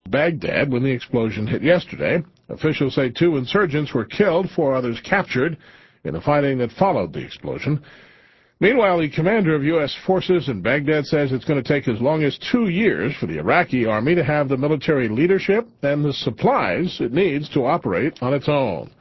Baghdad when the explosion hit yesterday. Officials say 2 insurgents were killed, 4 others captured in the fighting that followed the explosion. Meanwhile, the commander of U.S. forces in Baghdad says it's going to take as long as 2 years for the Iraqi army to have the military leadership and the supplies it needs to operate on its own.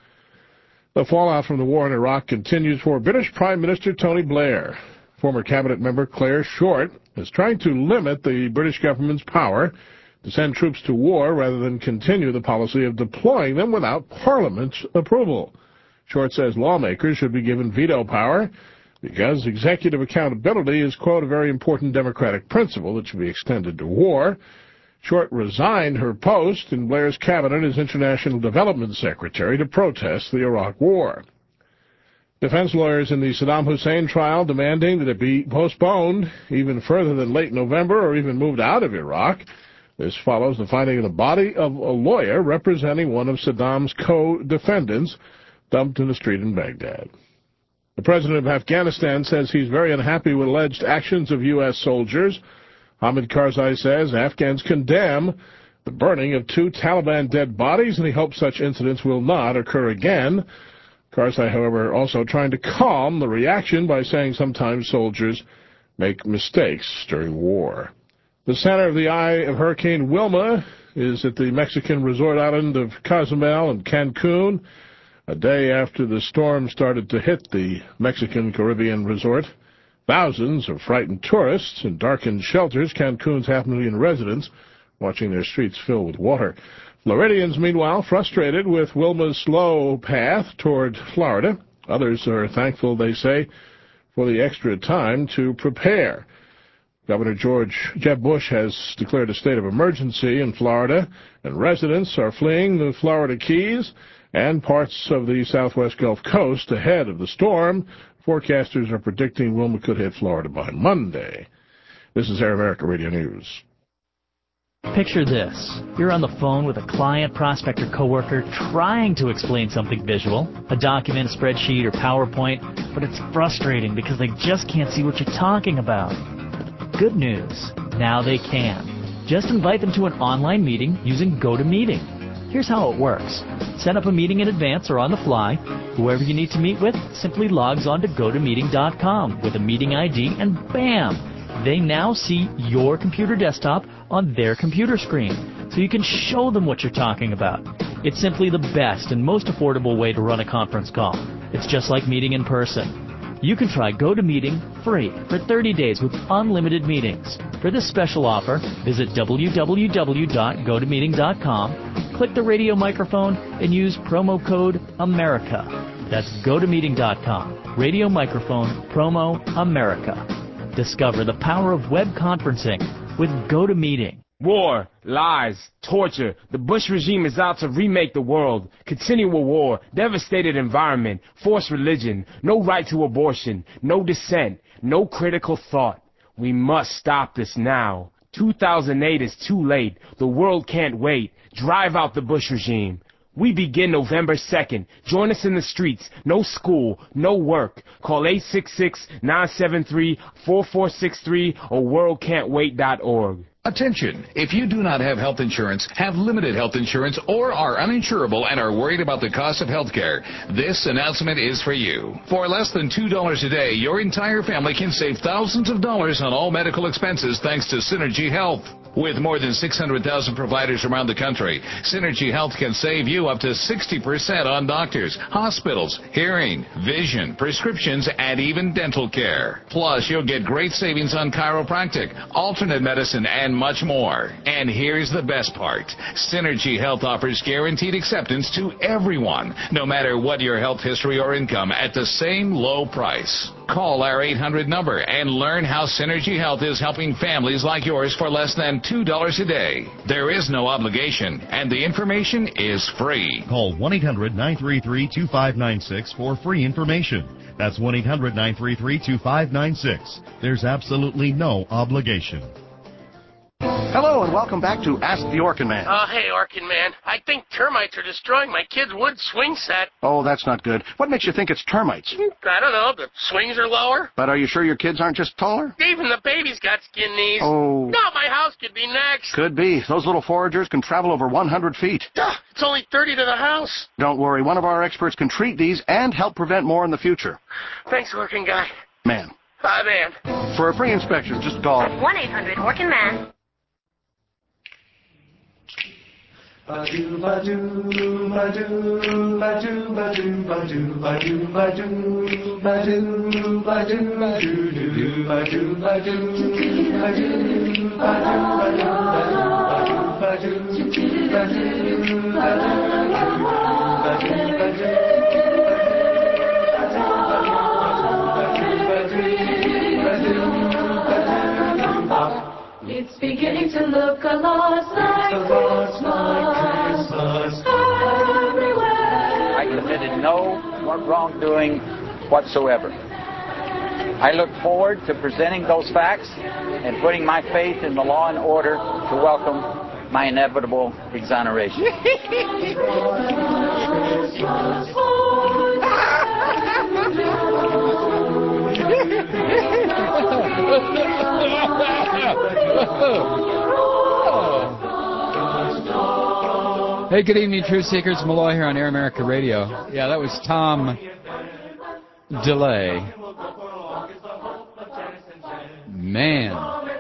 The fallout from the war in Iraq continues for British Prime Minister Tony Blair. Former cabinet member Claire Short is trying to limit the British government's power to send troops to war rather than continue the policy of deploying them without Parliament's approval. Short says lawmakers should be given veto power because executive accountability is, quote, a very important democratic principle that should be extended to war. Short resigned her post in Blair's cabinet as International Development Secretary to protest the Iraq War. Defense lawyers in the Saddam Hussein trial demanding that it be postponed even further than late November or even moved out of Iraq. This follows the finding of the body of a lawyer representing one of Saddam's co-defendants dumped in a street in Baghdad. The president of Afghanistan says he's very unhappy with alleged actions of U.S. soldiers. Hamid Karzai says Afghans condemn the burning of 2 Taliban dead bodies, and he hopes such incidents will not occur again. Karzai, however, also trying to calm the reaction by saying sometimes soldiers make mistakes during war. The center of the eye of Hurricane Wilma is at the Mexican resort island of Cozumel and Cancun. A day after the storm started to hit the Mexican Caribbean resort, thousands of frightened tourists in darkened shelters, Cancun's 500,000 residents, watching their streets fill with water. Floridians, meanwhile, frustrated with Wilma's slow path toward Florida. Others are thankful, they say, for the extra time to prepare. Governor Jeb Bush has declared a state of emergency in Florida, and residents are fleeing the Florida Keys and parts of the southwest Gulf Coast ahead of the storm. Forecasters are predicting Wilma could hit Florida by Monday. This is Air America Radio News. Picture this. You're on the phone with a client, prospect, or coworker trying to explain something visual, a document, a spreadsheet, or PowerPoint, but it's frustrating because they just can't see what you're talking about. Good news. Now they can. Just invite them to an online meeting using GoToMeeting. Here's how it works. Set up a meeting in advance or on the fly. Whoever you need to meet with simply logs on to GoToMeeting.com with a meeting ID, and bam! They now see your computer desktop on their computer screen, so you can show them what you're talking about. It's simply the best and most affordable way to run a conference call. It's just like meeting in person. You can try GoToMeeting free for 30 days with unlimited meetings. For this special offer, visit www.gotomeeting.com, click the radio microphone, and use promo code AMERICA. That's GoToMeeting.com, radio microphone, promo AMERICA. Discover the power of web conferencing with GoToMeeting. War, lies, torture. The Bush regime is out to remake the world. Continual war, devastated environment, forced religion, no right to abortion, no dissent, no critical thought. We must stop this now. 2008 is too late. The world can't wait. Drive out the Bush regime. We begin November 2nd. Join us in the streets. No school, no work. Call 866-973-4463 or worldcan'twait.org. Attention! If you do not have health insurance, have limited health insurance, or are uninsurable and are worried about the cost of health care, this announcement is for you. For less than $2 a day, your entire family can save thousands of dollars on all medical expenses thanks to Synergy Health. With more than 600,000 providers around the country, Synergy Health can save you up to 60% on doctors, hospitals, hearing, vision, prescriptions, and even dental care. Plus, you'll get great savings on chiropractic, alternate medicine, and much more. And here's the best part. Synergy Health offers guaranteed acceptance to everyone, no matter what your health history or income, at the same low price. Call our 800 number and learn how Synergy Health is helping families like yours for less than $2 a day. There is no obligation, and the information is free. Call 1-800-933-2596 for free information. That's 1-800-933-2596. There's absolutely no obligation. Hello, and welcome back to Ask the Orkin Man. Hey, Orkin Man. I think termites are destroying my kid's wood swing set. Oh, that's not good. What makes you think it's termites? I don't know. The swings are lower. But are you sure your kids aren't just taller? Even the baby's got skin knees. Oh. No, my house could be next. Could be. Those little foragers can travel over 100 feet. It's only 30 to the house. Don't worry. One of our experts can treat these and help prevent more in the future. Thanks, Orkin Guy. Man. Man. For a free inspection, just call 1-800-ORKIN-MAN. Ba-doo, ba-doo, ba-doo, ba-doo, ba-doo, ba-doo, ba-doo, ba-doo, ba-doo, ba-doo, ba-doo, ba-doo, ba-doo, ba-doo, It's beginning to look a lot like Christmas everywhere. I committed no wrongdoing whatsoever. I look forward to presenting those facts and putting my faith in the law and order to welcome my inevitable exoneration. Hey, good evening, Truth Seekers. Malloy here on Air America Radio. Yeah, that was Tom DeLay. Man.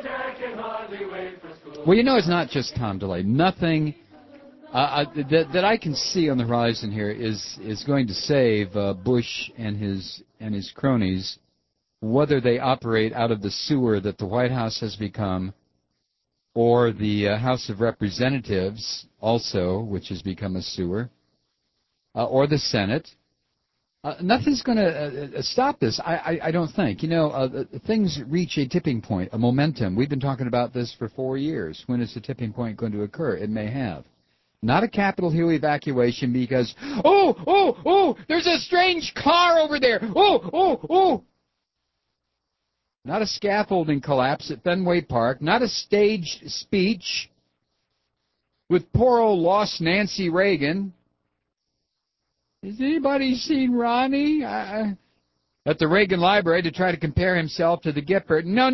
Well, you know, it's not just Tom DeLay. Nothing that I can see on the horizon here is going to save Bush and his cronies, whether they operate out of the sewer that the White House has become, or the House of Representatives also, which has become a sewer, or the Senate. Nothing's going to stop this, I don't think. You know, things reach a tipping point, a momentum. We've been talking about this for 4 years. When is the tipping point going to occur? It may have. Not a Capitol Hill evacuation because, there's a strange car over there. Not a scaffolding collapse at Fenway Park. Not a staged speech with poor old lost Nancy Reagan. Has anybody seen Ronnie? At the Reagan Library to try to compare himself to the Gifford. No.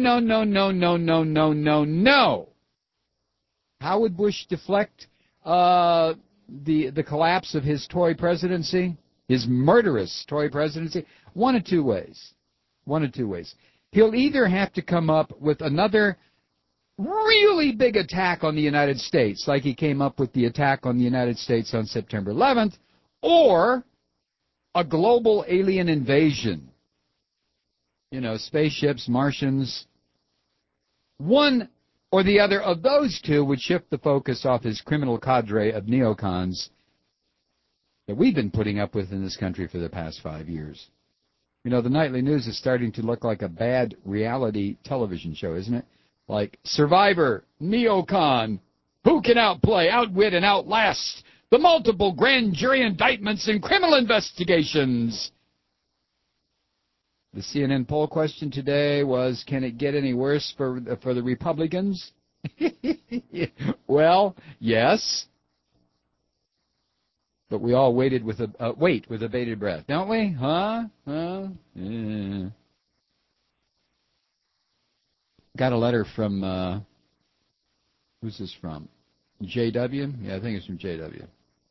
How would Bush deflect the collapse of his toy presidency, his murderous toy presidency? One of two ways. He'll either have to come up with another really big attack on the United States, like he came up with the attack on the United States on September 11th, or a global alien invasion. You know, spaceships, Martians. One or the other of those two would shift the focus off his criminal cadre of neocons that we've been putting up with in this country for the past 5 years. You know, the nightly news is starting to look like a bad reality television show, isn't it? Like Survivor, Neocon, who can outplay, outwit, and outlast the multiple grand jury indictments and criminal investigations? The CNN poll question today was, can it get any worse for the Republicans? Well, yes. But we all wait with bated breath, don't we? Huh? Yeah. Got a letter from, who's this from? JW? Yeah, I think it's from JW.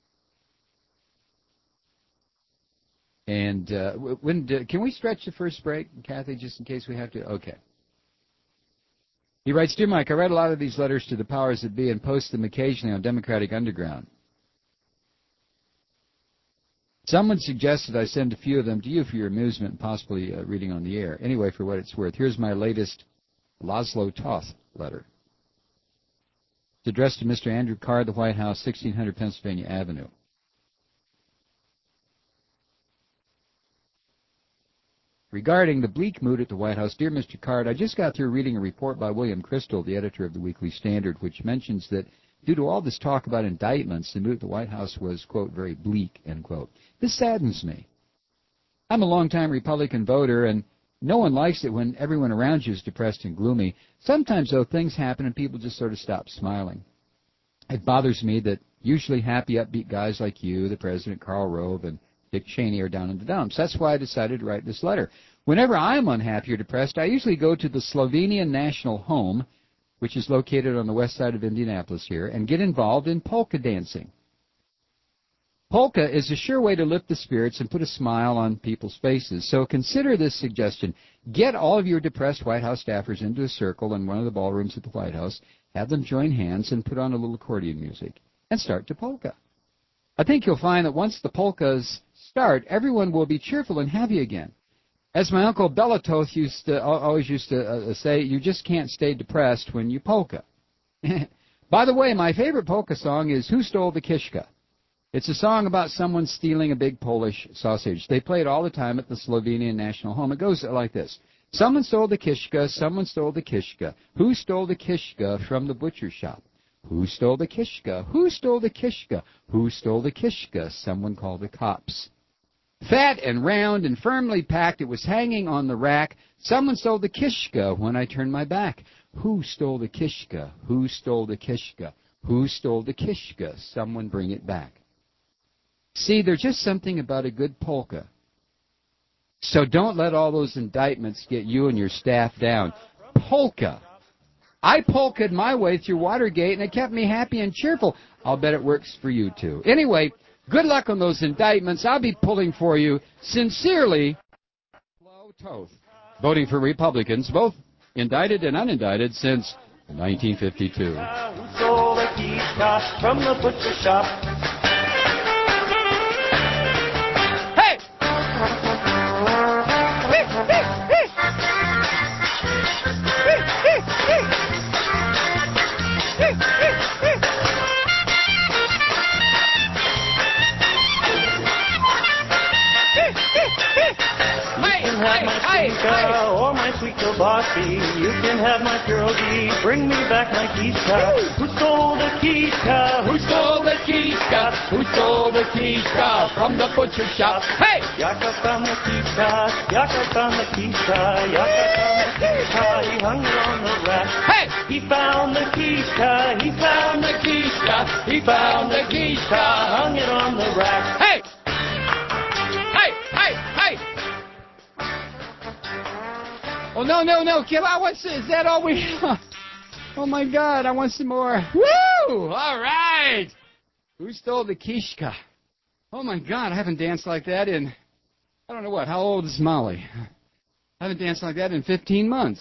And can we stretch the first break, Kathy, just in case we have to? Okay. He writes, Dear Mike, I read a lot of these letters to the powers that be and post them occasionally on Democratic Underground. Someone suggested I send a few of them to you for your amusement and possibly reading on the air. Anyway, for what it's worth, here's my latest Laszlo Toth letter. It's addressed to Mr. Andrew Card, the White House, 1600 Pennsylvania Avenue. Regarding the bleak mood at the White House, Dear Mr. Card, I just got through reading a report by William Crystal, the editor of the Weekly Standard, which mentions that due to all this talk about indictments, the mood at the White House was, quote, very bleak, end quote. This saddens me. I'm a longtime Republican voter, and No one likes it when everyone around you is depressed and gloomy. Sometimes, though, things happen and people just sort of stop smiling. It bothers me that usually happy, upbeat guys like you, the President, Karl Rove, and Dick Cheney are down in the dumps. That's why I decided to write this letter. Whenever I'm unhappy or depressed, I usually go to the Slovenian National Home, which is located on the west side of Indianapolis here, and get involved in polka dancing. Polka is a sure way to lift the spirits and put a smile on people's faces. So consider this suggestion. Get all of your depressed White House staffers into a circle in one of the ballrooms at the White House, have them join hands and put on a little accordion music, and start to polka. I think you'll find that once the polkas start, everyone will be cheerful and happy again. As my uncle Belatoth always used to say, you just can't stay depressed when you polka. By the way, my favorite polka song is Who Stole the Kishka? It's a song about someone stealing a big Polish sausage. They play it all the time at the Slovenian National Home. It goes like this. Someone stole the kishka, someone stole the kishka. Who stole the kishka from the butcher shop? Who stole the kishka? Who stole the kishka? Who stole the kishka? Someone called the cops. Fat and round and firmly packed, it was hanging on the rack. Someone stole the kishka when I turned my back. Who stole the kishka? Who stole the kishka? Who stole the kishka? Someone bring it back. See, there's just something about a good polka. So don't let all those indictments get you and your staff down. Polka. I polkaed my way through Watergate, and it kept me happy and cheerful. I'll bet it works for you, too. Anyway, good luck on those indictments. I'll be pulling for you. Sincerely, Flo Toth. Voting for Republicans, both indicted and unindicted, since 1952. Who stole the kishka from the butcher shop? Or my sweet kielbasa, you can have my pierogi. Bring me back my kishka. Who stole the kishka? Who stole the kishka? Who stole the kishka from the butcher shop? Hey! Yaka found the kishka. Yaka found the kishka. Yaka found the kishka. He hung it on the rack. Hey! He found the kishka. He found the kishka. He found the kishka. Hung it on the rack. Hey! Oh, no. Is that all we... Oh, my God, I want some more. Woo! All right. Who stole the kishka? Oh, my God, I haven't danced like that in... I don't know what. How old is Molly? I haven't danced like that in 15 months.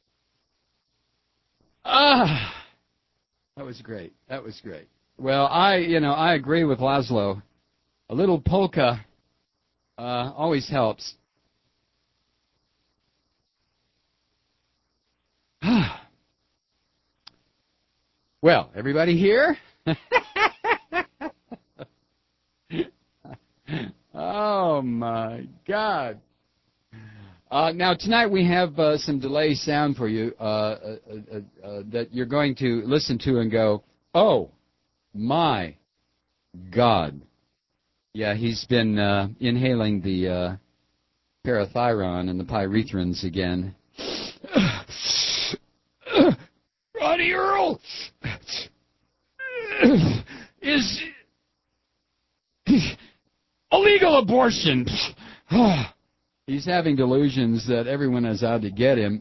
That was great. Well, I agree with Laszlo. A little polka always helps. Well, everybody here? Oh, my God. Now, tonight we have some delay sound for you that you're going to listen to and go, oh, my God. Yeah, he's been inhaling the parathyron and the pyrethrins again. Ronnie Earl is illegal abortion. He's having delusions that everyone is out to get him.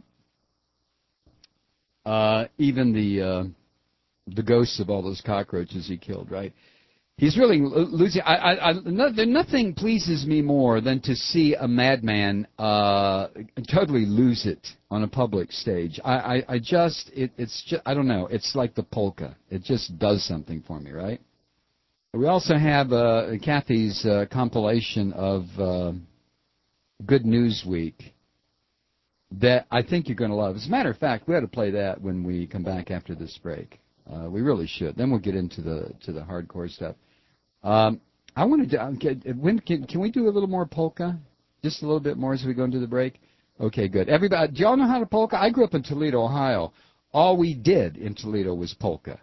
Even the ghosts of all those cockroaches he killed, right? He's really losing. Nothing pleases me more than to see a madman totally lose it on a public stage. It's just, I don't know. It's like the polka. It just does something for me, right? We also have Kathy's compilation of Good News Week that I think you're going to love. As a matter of fact, we ought to play that when we come back after this break. We really should. Then we'll get into the hardcore stuff. I wanted to. Can we do a little more polka? Just a little bit more as we go into the break. Okay, good. Everybody, do y'all know how to polka? I grew up in Toledo, Ohio. All we did in Toledo was polka.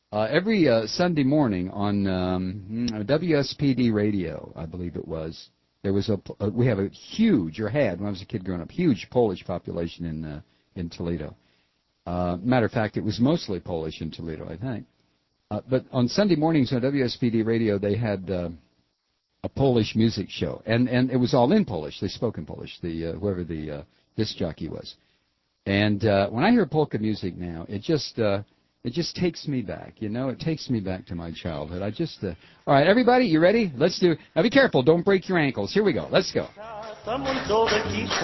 Every Sunday morning on WSPD radio, I believe it was. There was we have a huge, or had when I was a kid growing up, huge Polish population in Toledo. Matter of fact, it was mostly Polish in Toledo, I think. But on Sunday mornings on WSPD radio, they had a Polish music show, and it was all in Polish. They spoke in Polish. Whoever the disc jockey was. And when I hear polka music now, it just takes me back. You know, it takes me back to my childhood. All right, everybody, you ready? Let's do. Now be careful, don't break your ankles. Here we go. Let's go. Someone stole the quiche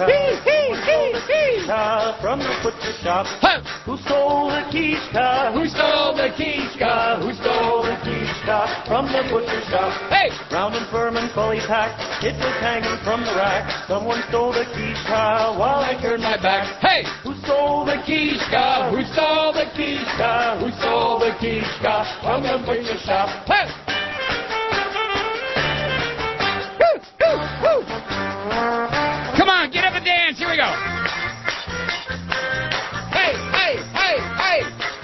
from the butcher shop. Huh. Who stole the quiche? Who stole the quiche? Who stole the quiche from the butcher shop? Hey! Round and firm and fully packed, it was hanging from the rack. Someone stole the quiche while I turned my back. Hey! Who stole the quiche? Who stole the quiche? Who stole the quiche from the butcher shop? Hey! Come on, get up and dance. Here we go. Hey, hey, hey, hey.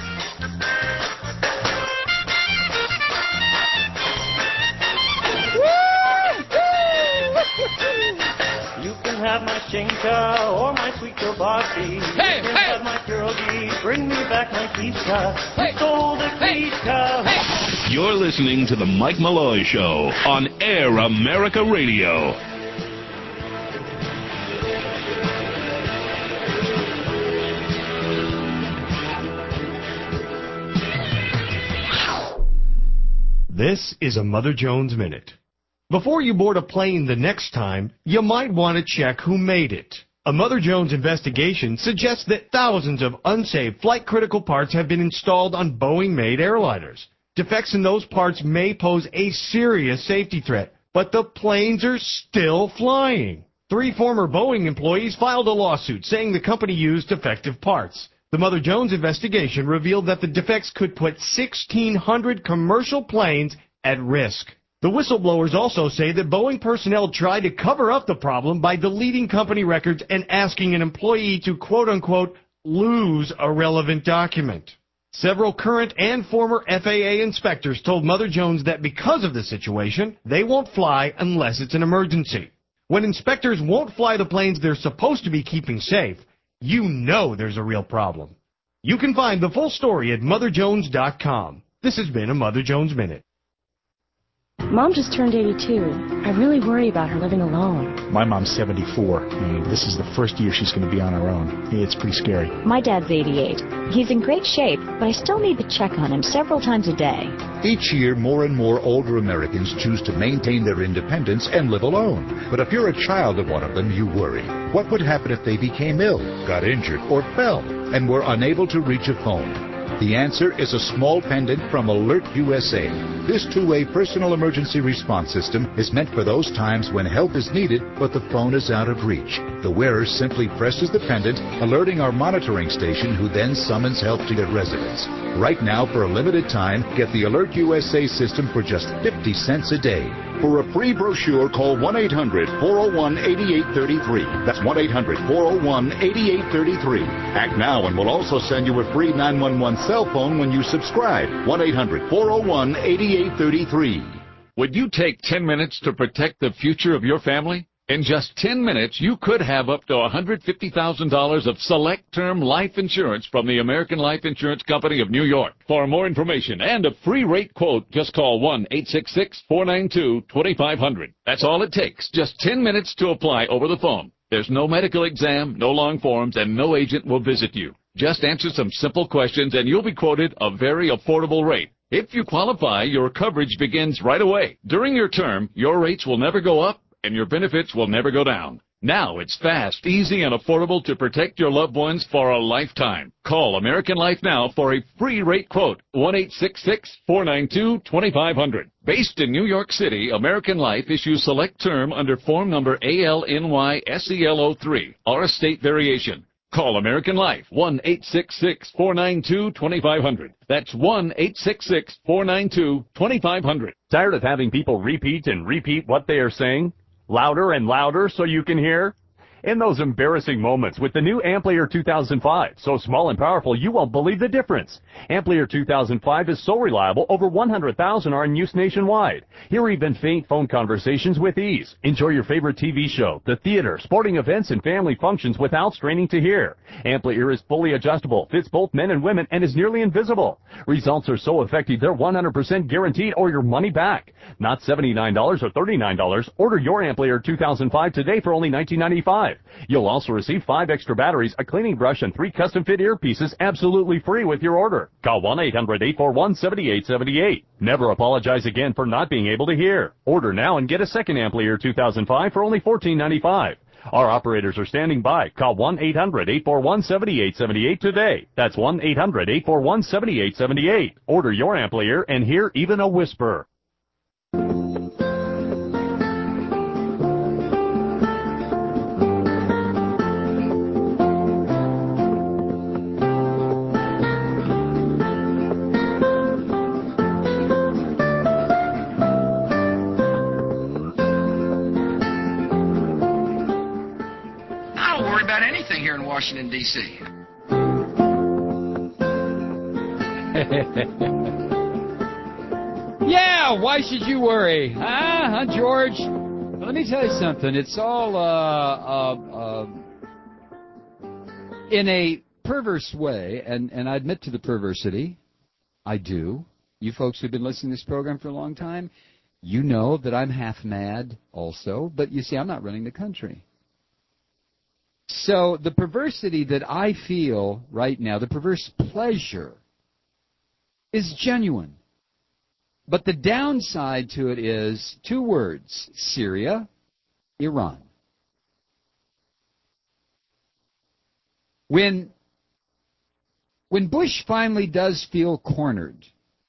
You can have my shinka or my sweet kielbasa. Hey, you can have my pierogi. Bring me back my quiche. Who stole the quiche? Hey. You're listening to the Mike Malloy Show on Air America Radio. This is a Mother Jones Minute. Before you board a plane the next time, you might want to check who made it. A Mother Jones investigation suggests that thousands of unsafe flight-critical parts have been installed on Boeing-made airliners. Defects in those parts may pose a serious safety threat, but the planes are still flying. 3 former Boeing employees filed a lawsuit saying the company used defective parts. The Mother Jones investigation revealed that the defects could put 1,600 commercial planes at risk. The whistleblowers also say that Boeing personnel tried to cover up the problem by deleting company records and asking an employee to quote-unquote lose a relevant document. Several current and former FAA inspectors told Mother Jones that because of the situation, they won't fly unless it's an emergency. When inspectors won't fly the planes they're supposed to be keeping safe, you know there's a real problem. You can find the full story at MotherJones.com. This has been a Mother Jones Minute. Mom just turned 82. I really worry about her living alone. My mom's 74. And this is the first year she's going to be on her own. It's pretty scary. My dad's 88. He's in great shape, but I still need to check on him several times a day. Each year, more and more older Americans choose to maintain their independence and live alone. But if you're a child of one of them, you worry. What would happen if they became ill, got injured, or fell, and were unable to reach a phone? The answer is a small pendant from Alert USA. This two-way personal emergency response system is meant for those times when help is needed, but the phone is out of reach. The wearer simply presses the pendant, alerting our monitoring station, who then summons help to their residents. Right now, for a limited time, get the Alert USA system for just 50 cents a day. For a free brochure, call 1-800-401-8833. That's 1-800-401-8833. Act now and we'll also send you a free 911 cell phone when you subscribe. 1-800-401-8833. Would you take 10 minutes to protect the future of your family? In just 10 minutes, you could have up to $150,000 of select-term life insurance from the American Life Insurance Company of New York. For more information and a free rate quote, just call 1-866-492-2500. That's all it takes, just 10 minutes to apply over the phone. There's no medical exam, no long forms, and no agent will visit you. Just answer some simple questions and you'll be quoted a very affordable rate. If you qualify, your coverage begins right away. During your term, your rates will never go up and your benefits will never go down. Now it's fast, easy, and affordable to protect your loved ones for a lifetime. Call American Life now for a free rate quote, 1-866-492-2500. Based in New York City, American Life issues select term under form number ALNY-SEL03, or a state variation. Call American Life, 1-866-492-2500. That's 1-866-492-2500. Tired of having people repeat and repeat what they are saying? Louder and louder so you can hear? in those embarrassing moments with the new Ampliair 2005. So small and powerful, you won't believe the difference. Ampliair 2005 is so reliable, over 100,000 are in use nationwide. Hear even faint phone conversations with ease. Enjoy your favorite TV show, the theater, sporting events, and family functions without straining to hear. Ampliair is fully adjustable, fits both men and women, and is nearly invisible. Results are so effective, they're 100% guaranteed or your money back. Not $79 or $39. Order your Ampliair 2005 today for only $19.95. You'll also receive 5 extra batteries, a cleaning brush, and 3 custom-fit earpieces absolutely free with your order. Call 1-800-841-7878. Never apologize again for not being able to hear. Order now and get a second Ampliair 2005 for only $14.95. Our operators are standing by. Call 1-800-841-7878 today. That's 1-800-841-7878. Order your Ampliair and hear even a whisper. Here in Washington, D.C. Yeah, why should you worry? Huh, George? Well, let me tell you something. It's all in a perverse way, and I admit to the perversity. I do. You folks who've been listening to this program for a long time, you know that I'm half mad also, but you see, I'm not running the country. So the perversity that I feel right now, the perverse pleasure, is genuine. But the downside to it is 2 words: Syria, Iran. When Bush finally does feel cornered,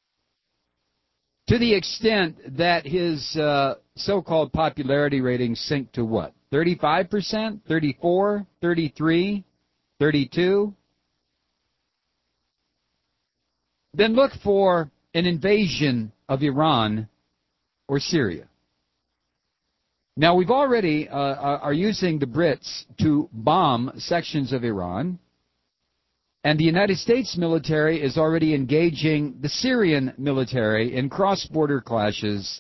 to the extent that his so-called popularity ratings sink to what? 35%, 34, 33, 32. Then look for an invasion of Iran or Syria. Now, we've already are using the Brits to bomb sections of Iran, and the United States military is already engaging the Syrian military in cross-border clashes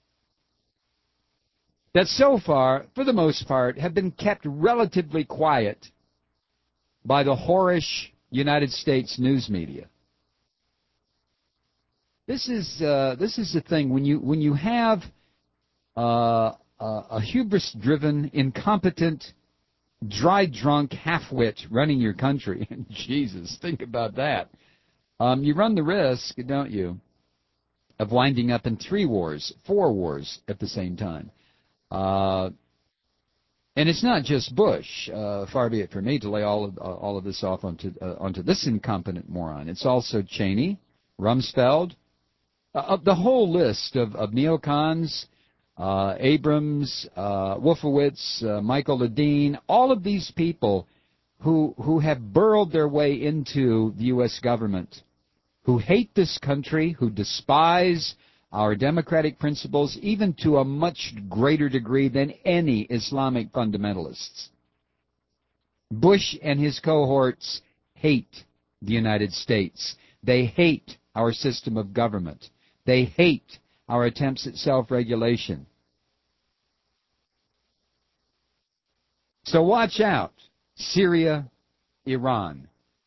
that so far, for the most part, have been kept relatively quiet by the whorish United States news media. This is the thing when you have a hubris-driven, incompetent, dry-drunk half-wit running your country. Jesus, think about that. You run the risk, don't you, of winding up in 3 wars, 4 wars at the same time. And it's not just Bush. Far be it for me to lay all of this off onto this incompetent moron. It's also Cheney, Rumsfeld, the whole list of neocons, Abrams, Wolfowitz, Michael Ledeen, all of these people who have burrowed their way into the U.S. government, who hate this country, who despise our democratic principles, even to a much greater degree than any Islamic fundamentalists. Bush and his cohorts hate the United States. They hate our system of government. They hate our attempts at self-regulation. So watch out. Syria, Iran.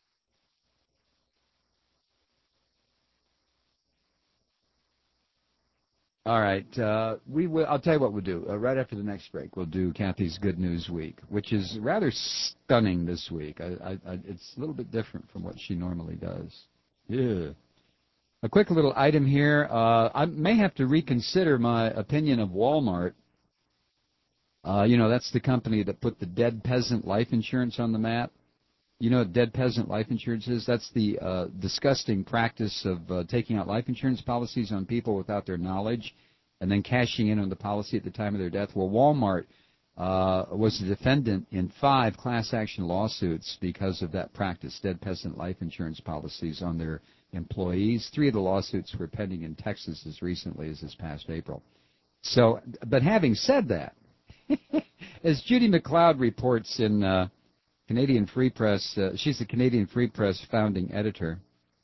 All right, I'll tell you what we'll do. Right after the next break, we'll do Kathy's Good News Week, which is rather stunning this week. It's a little bit different from what she normally does. Yeah. A quick little item here. I may have to reconsider my opinion of Walmart. That's the company that put the dead peasant life insurance on the map. You know what dead peasant life insurance is? That's the disgusting practice of taking out life insurance policies on people without their knowledge and then cashing in on the policy at the time of their death. Well, Walmart was a defendant in 5 class action lawsuits because of that practice, dead peasant life insurance policies on their employees. 3 of the lawsuits were pending in Texas as recently as this past April. So, but having said that, As Judy McLeod reports in Canadian Free Press, she's the Canadian Free Press founding editor.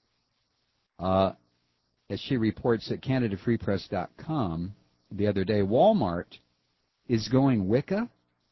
As she reports at CanadaFreePress.com the other day, Walmart is going Wicca.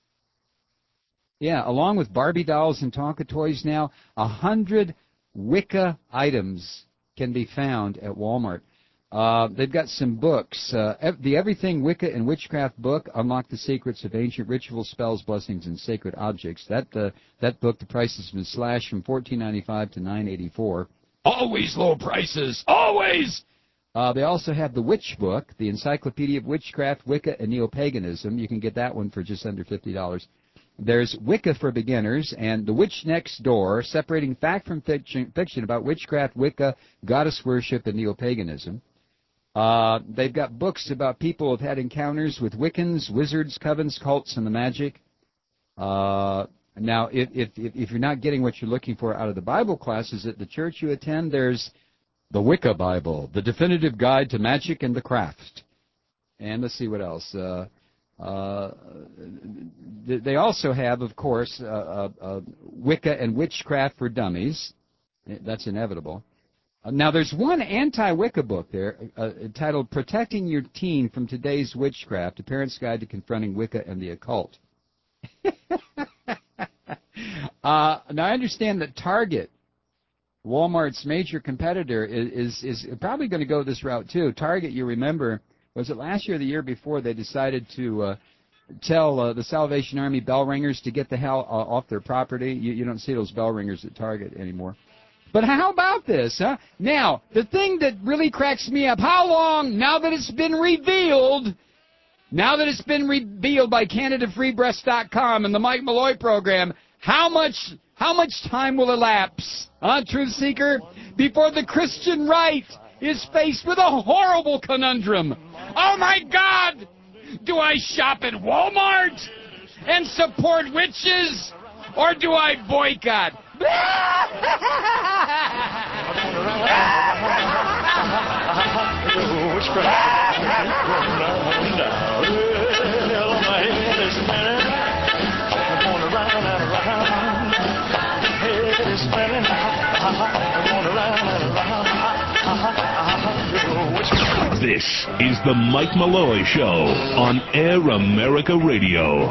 Yeah, along with Barbie dolls and Tonka toys now, 100 Wicca items can be found at Walmart. They've got some books. The Everything Wicca and Witchcraft book, Unlock the Secrets of Ancient Rituals, Spells, Blessings, and Sacred Objects. That book, the price has been slashed from $14.95 to $9.84. Always low prices, always! They also have the Witch book, the Encyclopedia of Witchcraft, Wicca, and Neo-Paganism. You can get that one for just under $50. There's Wicca for Beginners and The Witch Next Door, separating fact from fiction about witchcraft, Wicca, goddess worship, and Neo-Paganism. They've got books about people who have had encounters with Wiccans, wizards, covens, cults, and the magic. Now, if you're not getting what you're looking for out of the Bible classes at the church you attend, there's the Wicca Bible, the definitive guide to magic and the craft. And let's see what else. They also have, of course, Wicca and Witchcraft for Dummies. That's inevitable. Now, there's one anti-Wicca book there entitled Protecting Your Teen from Today's Witchcraft, A Parent's Guide to Confronting Wicca and the Occult. Now, I understand that Target, Walmart's major competitor, is probably going to go this route, too. Target, you remember, was it last year or the year before they decided to tell the Salvation Army bell ringers to get the hell off their property? You don't see those bell ringers at Target anymore. But how about this, huh? Now, the thing that really cracks me up, how long, now that it's been revealed by CanadaFreePress.com and the Mike Malloy program, how much time will elapse, Truth Seeker, before the Christian right is faced with a horrible conundrum? Oh, my God! Do I shop at Walmart and support witches, or do I boycott? This is the Mike Malloy Show on Air America Radio.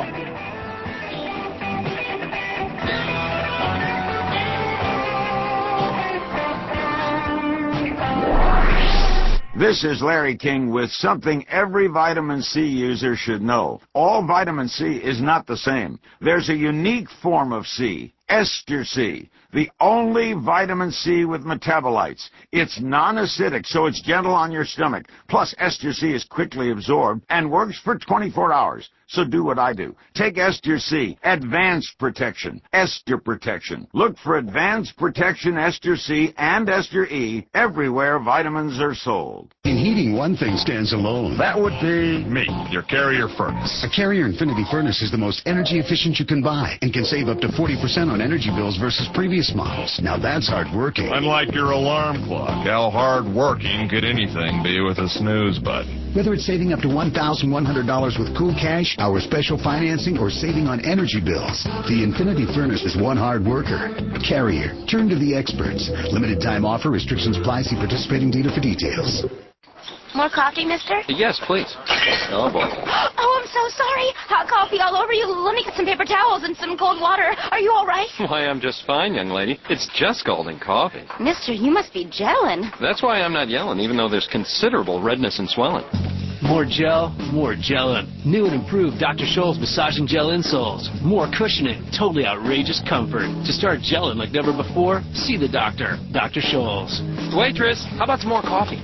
This is Larry King with something every vitamin C user should know. All vitamin C is not the same. There's a unique form of C, Ester C, the only vitamin C with metabolites. It's non-acidic, so it's gentle on your stomach. Plus, Ester C is quickly absorbed and works for 24 hours. So do what I do. Take Ester C, Advanced Protection, Ester Protection. Look for Advanced Protection Ester C and Ester E everywhere vitamins are sold. In heating, one thing stands alone. That would be me, your Carrier furnace. A Carrier Infinity furnace is the most energy efficient you can buy and can save up to 40% on energy bills versus previous models. Now that's hard working. Unlike your alarm clock, how hard working could anything be with a snooze button? Whether it's saving up to $1,100 with Cool Cash, our special financing, or saving on energy bills, the Infinity furnace is one hard worker. Carrier, turn to the experts. Limited time offer, restrictions apply. See participating dealer for details. More coffee, mister? Yes, please. Oh, boy. Oh, I'm so sorry. Hot coffee all over you. Let me get some paper towels and some cold water. Are you all right? Why, I'm just fine, young lady. It's just scalding coffee. Mister, you must be gelling. That's why I'm not yelling, even though there's considerable redness and swelling. More gel, more gelling. New and improved Dr. Scholl's massaging gel insoles. More cushioning, totally outrageous comfort. To start gelling like never before, see the doctor, Dr. Scholl's. Waitress, how about some more coffee?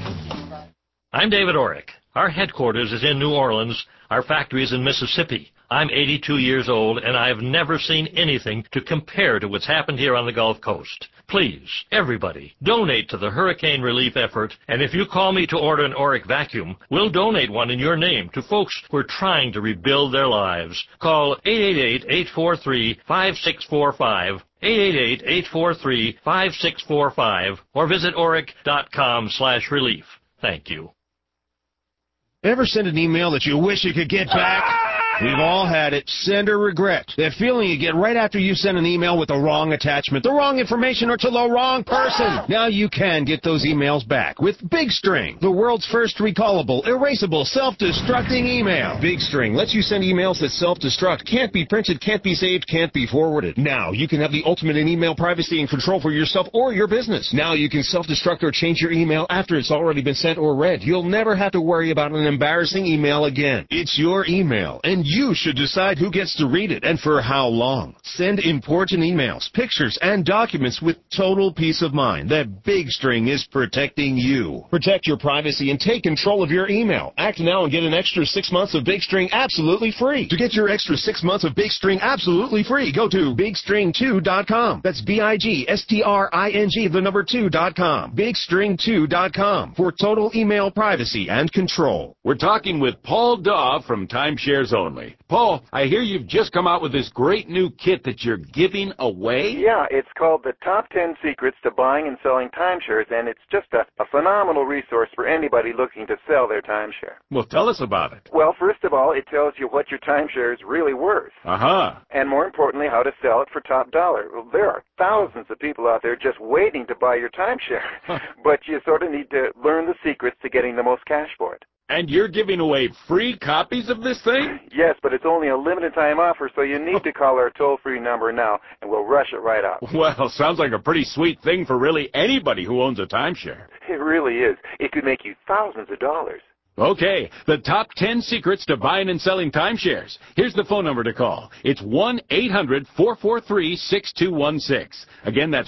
I'm David Orrick. Our headquarters is in New Orleans. Our factory is in Mississippi. I'm 82 years old, and I have never seen anything to compare to what's happened here on the Gulf Coast. Please, everybody, donate to the hurricane relief effort, and if you call me to order an Orrick vacuum, we'll donate one in your name to folks who are trying to rebuild their lives. Call 888-843-5645, 888-843-5645, or visit Orrick.com/relief. Thank you. Ever send an email that you wish you could get back? We've all had it. Sender regret. That feeling you get right after you send an email with the wrong attachment, the wrong information, or to the wrong person. Now you can get those emails back with Big String, the world's first recallable, erasable, self-destructing email. Big String lets you send emails that self-destruct, can't be printed, can't be saved, can't be forwarded. Now you can have the ultimate in email privacy and control for yourself or your business. Now you can self-destruct or change your email after it's already been sent or read. You'll never have to worry about an embarrassing email again. It's your email, and you should decide who gets to read it and for how long. Send important emails, pictures, and documents with total peace of mind that Big String is protecting you. Protect your privacy and take control of your email. Act now and get an extra 6 months of Big String absolutely free. To get your extra 6 months of Big String absolutely free, go to BigString2.com. That's BigString, the number 2.com. BigString2.com for total email privacy and control. We're talking with Paul Daw from Timeshares Only. Paul, I hear you've just come out with this great new kit that you're giving away? Yeah, it's called the Top 10 Secrets to Buying and Selling Timeshares, and it's just a phenomenal resource for anybody looking to sell their timeshare. Well, tell us about it. Well, first of all, it tells you what your timeshare is really worth. Uh-huh. And more importantly, how to sell it for top dollar. Well, there are thousands of people out there just waiting to buy your timeshare, but you sort of need to learn the secrets to getting the most cash for it. And you're giving away free copies of this thing? Yes, but it's only a limited time offer, so you need to call our toll-free number now, and we'll rush it right out. Well, sounds like a pretty sweet thing for really anybody who owns a timeshare. It really is. It could make you thousands of dollars. Okay, the top 10 secrets to buying and selling timeshares. Here's the phone number to call. It's 1-800-443-6216. Again, that's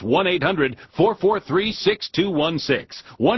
1-800-443-6216.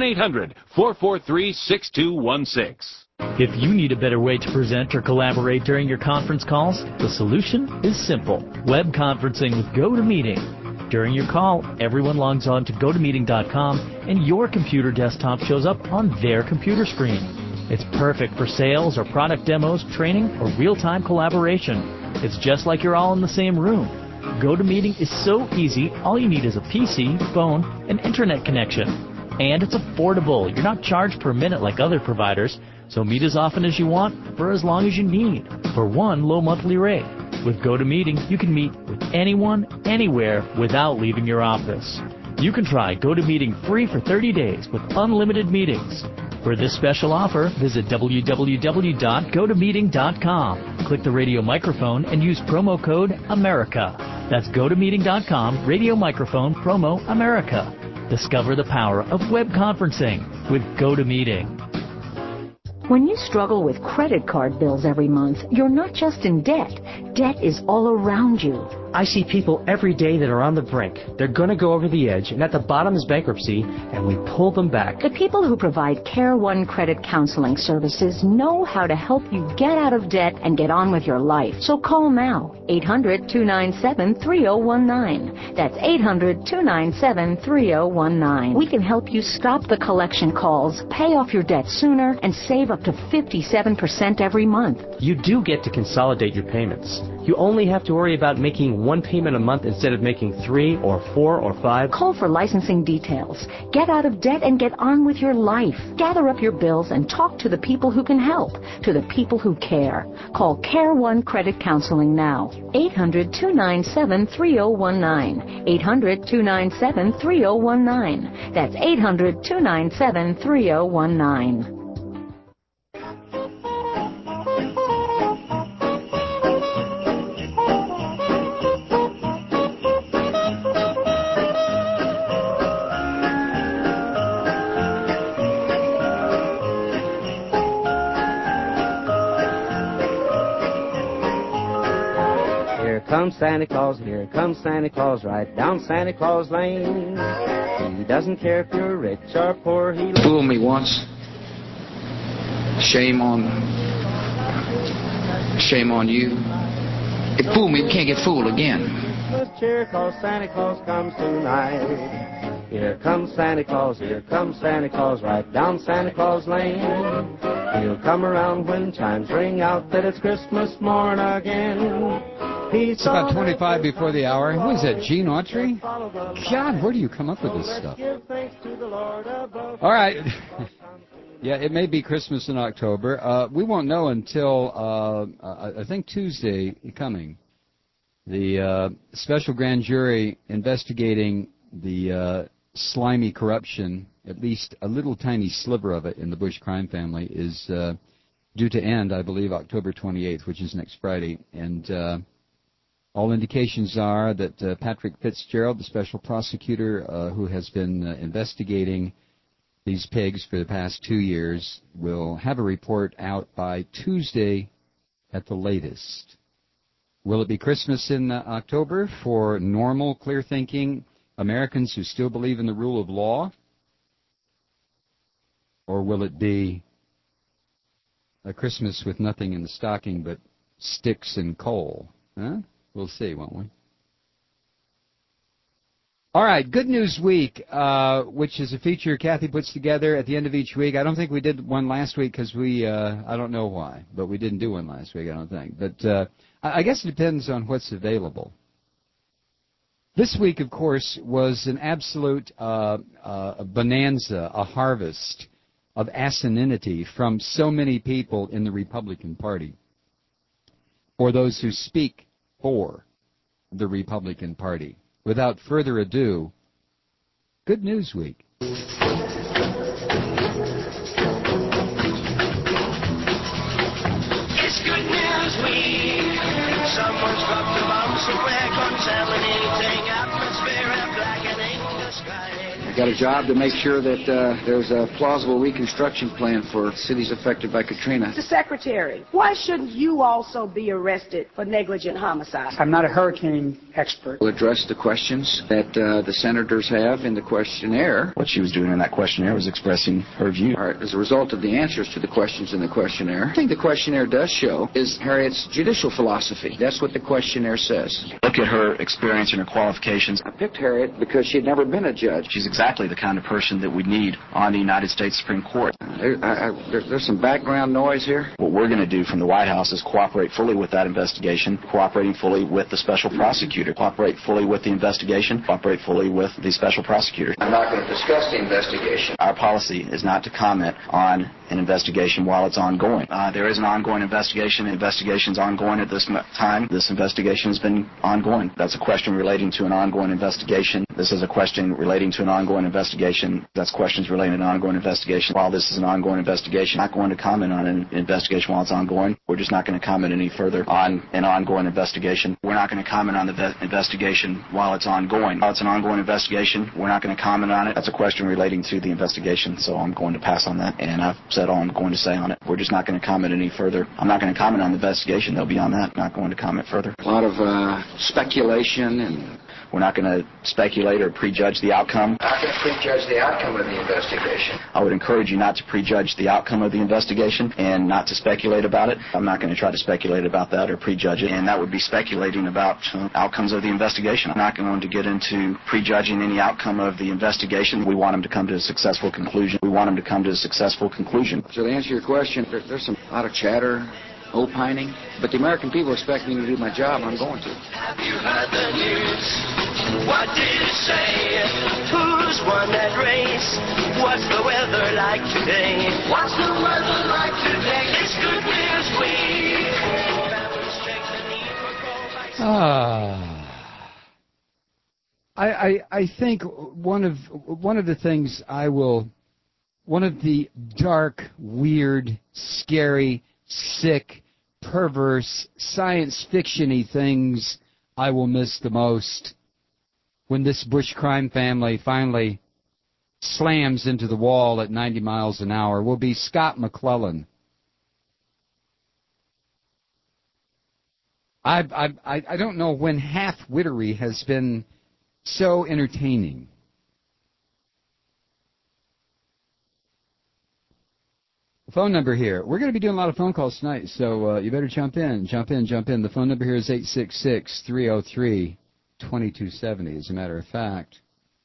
1-800-443-6216. If you need a better way to present or collaborate during your conference calls, the solution is simple. Web conferencing with GoToMeeting. During your call, everyone logs on to GoToMeeting.com and your computer desktop shows up on their computer screen. It's perfect for sales or product demos, training, or real-time collaboration. It's just like you're all in the same room. GoToMeeting is so easy, all you need is a PC, phone, and internet connection. And it's affordable. You're not charged per minute like other providers, so meet as often as you want for as long as you need for one low monthly rate. With GoToMeeting, you can meet with anyone, anywhere, without leaving your office. You can try GoToMeeting free for 30 days with unlimited meetings. For this special offer, visit www.gotomeeting.com. Click the radio microphone and use promo code AMERICA. That's gotomeeting.com, radio microphone, promo AMERICA. Discover the power of web conferencing with GoToMeeting. When you struggle with credit card bills every month, you're not just in debt. Debt is all around you. I see people every day that are on the brink. They're going to go over the edge, and at the bottom is bankruptcy, and we pull them back. The people who provide Care One Credit Counseling Services know how to help you get out of debt and get on with your life. So call now, 800-297-3019. That's 800-297-3019. We can help you stop the collection calls, pay off your debt sooner, and save up to 57% every month. You do get to consolidate your payments. You only have to worry about making one payment a month instead of making 3 or 4 or 5. Call for licensing details. Get out of debt and get on with your life. Gather up your bills and talk to the people who can help, to the people who care. Call Care One Credit Counseling now. 800-297-3019. 800-297-3019. That's 800-297-3019. Santa Claus, here comes Santa Claus, right down Santa Claus Lane. He doesn't care if you're rich or poor. He fooled me once. Shame on you. It fooled me. We can't get fooled again. Christmas cheer, 'cause Santa Claus comes tonight. Here comes Santa Claus, right down Santa Claus Lane. He'll come around when chimes ring out that it's Christmas morn again. It's about 25 before the hour. Who is that, Gene Autry? God, where do you come up with this stuff? All right. Yeah, it may be Christmas in October. We won't know until, I think, Tuesday coming. The special grand jury investigating the slimy corruption, at least a little tiny sliver of it in the Bush crime family, is due to end, I believe, October 28th, which is next Friday. And all indications are that Patrick Fitzgerald, the special prosecutor who has been investigating these pigs for the past 2 years, will have a report out by Tuesday at the latest. Will it be Christmas in October for normal, clear-thinking Americans who still believe in the rule of law? Or will it be a Christmas with nothing in the stocking but sticks and coal? Huh? We'll see, won't we? All right, Good News Week, which is a feature Kathy puts together at the end of each week. I don't think we did one last week because I don't know why, but we didn't do one last week, I don't think. But I guess it depends on what's available. This week, of course, was an absolute bonanza, a harvest of asininity from so many people in the Republican Party, or those who speak for the Republican Party. Without further ado, Good News Week. It's Good News Week. Someone's dropped a bomb somewhere contaminating atmosphere and blackening the sky. I got a job to make sure that there's a plausible reconstruction plan for cities affected by Katrina. Mr. Secretary, why shouldn't you also be arrested for negligent homicide? I'm not a hurricane expert. We'll address the questions that the senators have in the questionnaire. What she was doing in that questionnaire was expressing her view. All right, as a result of the answers to the questions in the questionnaire, I think the questionnaire does show is Harriet's judicial philosophy. That's what the questionnaire says. Look at her experience and her qualifications. I picked Harriet because she had never been a judge. She's exactly the kind of person that we need on the United States Supreme Court. There's some background noise here. What we're going to do from the White House is cooperate fully with that investigation, cooperating fully with the special prosecutor, cooperate fully with the investigation, cooperate fully with the special prosecutor. I'm not going to discuss the investigation. Our policy is not to comment on an investigation while it's ongoing. There is an ongoing investigation. The investigation's ongoing at this time. This investigation has been ongoing. That's a question relating to an ongoing investigation. This is a question relating to an ongoing investigation. That's questions relating to an ongoing investigation. While this is an ongoing investigation, I'm not going to comment on an investigation while it's ongoing. We're just not going to comment any further on an ongoing investigation. We're not going to comment on the investigation while it's ongoing. While it's an ongoing investigation, we're not going to comment on it. That's a question relating to the investigation, so I'm going to pass on that, and I've said all I'm going to say on it. We're just not going to comment any further. I'm not going to comment on the investigation, though, beyond that. I'm not going to comment further. A lot of speculation, and we're not going to speculate or prejudge the outcome. I'm not going to prejudge the outcome of the investigation. I would encourage you not to prejudge the outcome of the investigation and not to speculate about it. I'm not going to try to speculate about that or prejudge it, and that would be speculating about outcomes of the investigation. I'm not going to get into prejudging any outcome of the investigation. We want them to come to a successful conclusion. We want them to come to a successful conclusion. So to answer your question, there's a lot of chatter, opining, but the American people expect me to do my job, and I'm going to. Have you heard the news? What did it say? Who's won that race? What's the weather like today? What's the weather like today? It's Good News Week. I think one of the things one of the dark, weird, scary, sick, perverse, science fiction-y things I will miss the most when this Bush crime family finally slams into the wall at 90 miles an hour will be Scott McClellan. I don't know when half-wittery has been so entertaining. The phone number here. We're going to be doing a lot of phone calls tonight, so you better jump in. The phone number here is 866-303-2270, as a matter of fact.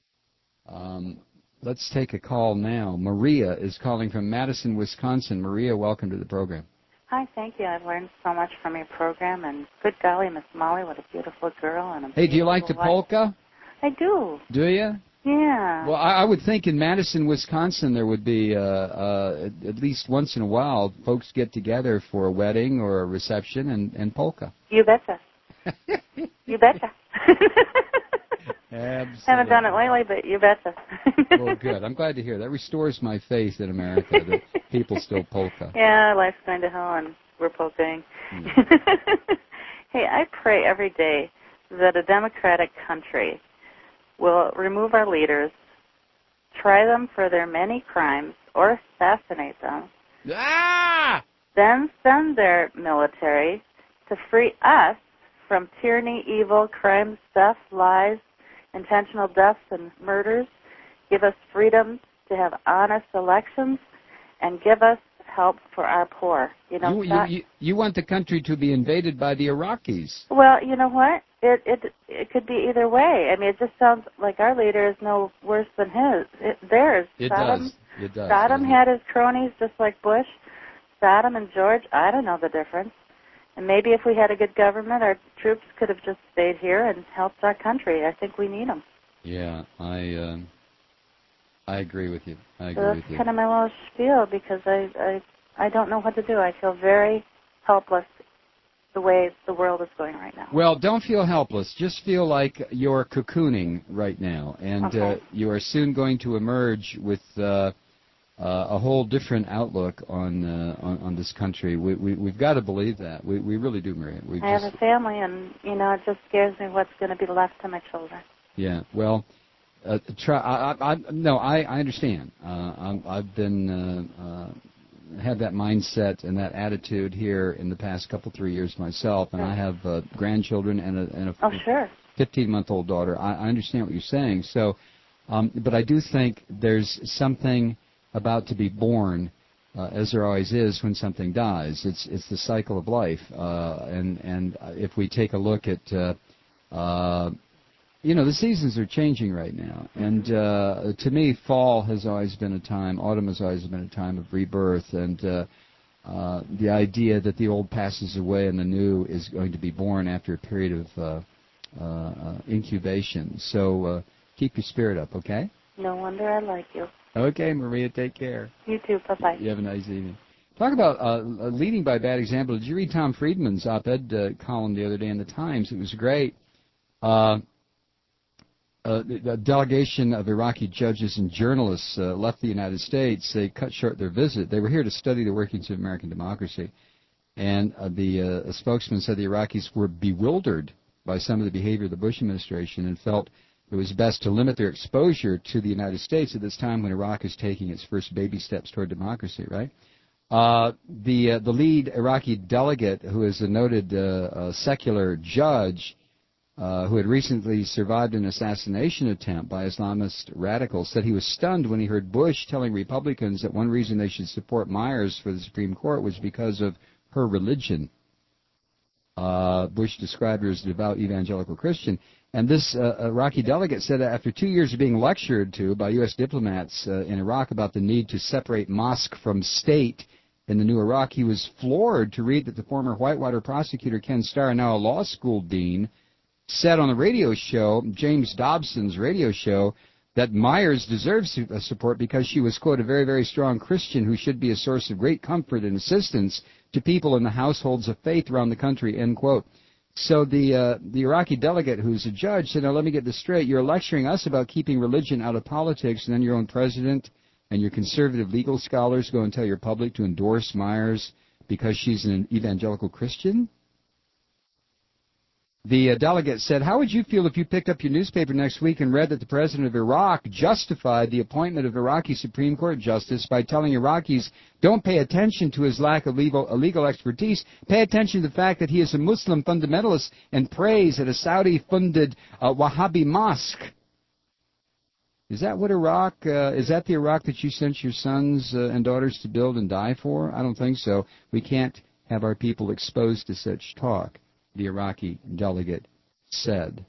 Let's take a call now. Maria is calling from Madison, Wisconsin. Maria, welcome to the program. Hi, thank you. I've learned so much from your program, and good golly, Miss Molly, what a beautiful girl. And hey, do you like the polka? I do. Do you? Yeah. Well, I would think in Madison, Wisconsin, there would be at least once in a while folks get together for a wedding or a reception and polka. You betcha. You betcha. Absolutely. Haven't done it lately, but you betcha. Well, good. I'm glad to hear that. Restores my faith in America that people still polka. Yeah, life's going to hell and we're polkaing. Hey, I pray every day that a democratic country will remove our leaders, try them for their many crimes, or assassinate them, then send their military to free us from tyranny, evil, crimes, theft, lies, intentional deaths, and murders, give us freedom to have honest elections, and give us help for our poor. You know, you want the country to be invaded by the Iraqis. Well, you know what? It could be either way. I mean, it just sounds like our leader is no worse than theirs. It does. Saddam had his cronies just like Bush. Saddam and George, I don't know the difference. And maybe if we had a good government, our troops could have just stayed here and helped our country. I think we need them. Yeah, I agree with you. So that's kind of my little spiel because I don't know what to do. I feel very helpless the way the world is going right now. Well, don't feel helpless. Just feel like you're cocooning right now, and you are soon going to emerge with a whole different outlook on this country. We've got to believe that. We really do, Maria. I have a family, and it just scares me what's going to be left to my children. Yeah. Well, I understand. I've been had that mindset and that attitude here in the past 3 years myself, and I have grandchildren and a 15-month-old daughter. I understand what you're saying. So, but I do think there's something about to be born, as there always is when something dies. It's the cycle of life, and if we take a look at the seasons are changing right now, and to me, fall has always been a time, autumn has always been a time of rebirth, and the idea that the old passes away and the new is going to be born after a period of incubation. So keep your spirit up, okay? No wonder I like you. Okay, Maria, take care. You too, bye-bye. You have a nice evening. Talk about leading by bad example. Did you read Tom Friedman's op-ed column the other day in the Times? It was great. A delegation of Iraqi judges and journalists left the United States. They cut short their visit. They were here to study the workings of American democracy. And the spokesman said the Iraqis were bewildered by some of the behavior of the Bush administration and felt it was best to limit their exposure to the United States at this time when Iraq is taking its first baby steps toward democracy, right? The lead Iraqi delegate, who is a noted secular judge, who had recently survived an assassination attempt by Islamist radicals, said he was stunned when he heard Bush telling Republicans that one reason they should support Myers for the Supreme Court was because of her religion. Bush described her as a devout evangelical Christian. And this Iraqi delegate said that after 2 years of being lectured to by U.S. diplomats in Iraq about the need to separate mosque from state in the new Iraq, he was floored to read that the former Whitewater prosecutor Ken Starr, now a law school dean, said on the radio show, James Dobson's radio show, that Myers deserves support because she was, quote, a very, very strong Christian who should be a source of great comfort and assistance to people in the households of faith around the country, end quote. So the Iraqi delegate, who's a judge, said, now let me get this straight. You're lecturing us about keeping religion out of politics, and then your own president and your conservative legal scholars go and tell your public to endorse Myers because she's an evangelical Christian? The delegate said, how would you feel if you picked up your newspaper next week and read that the president of Iraq justified the appointment of Iraqi Supreme Court justice by telling Iraqis, don't pay attention to his lack of legal expertise, pay attention to the fact that he is a Muslim fundamentalist and prays at a Saudi-funded Wahhabi mosque? Is that what Iraq, is that the Iraq that you sent your sons and daughters to build and die for? I don't think so. We can't have our people exposed to such talk, the Iraqi delegate said.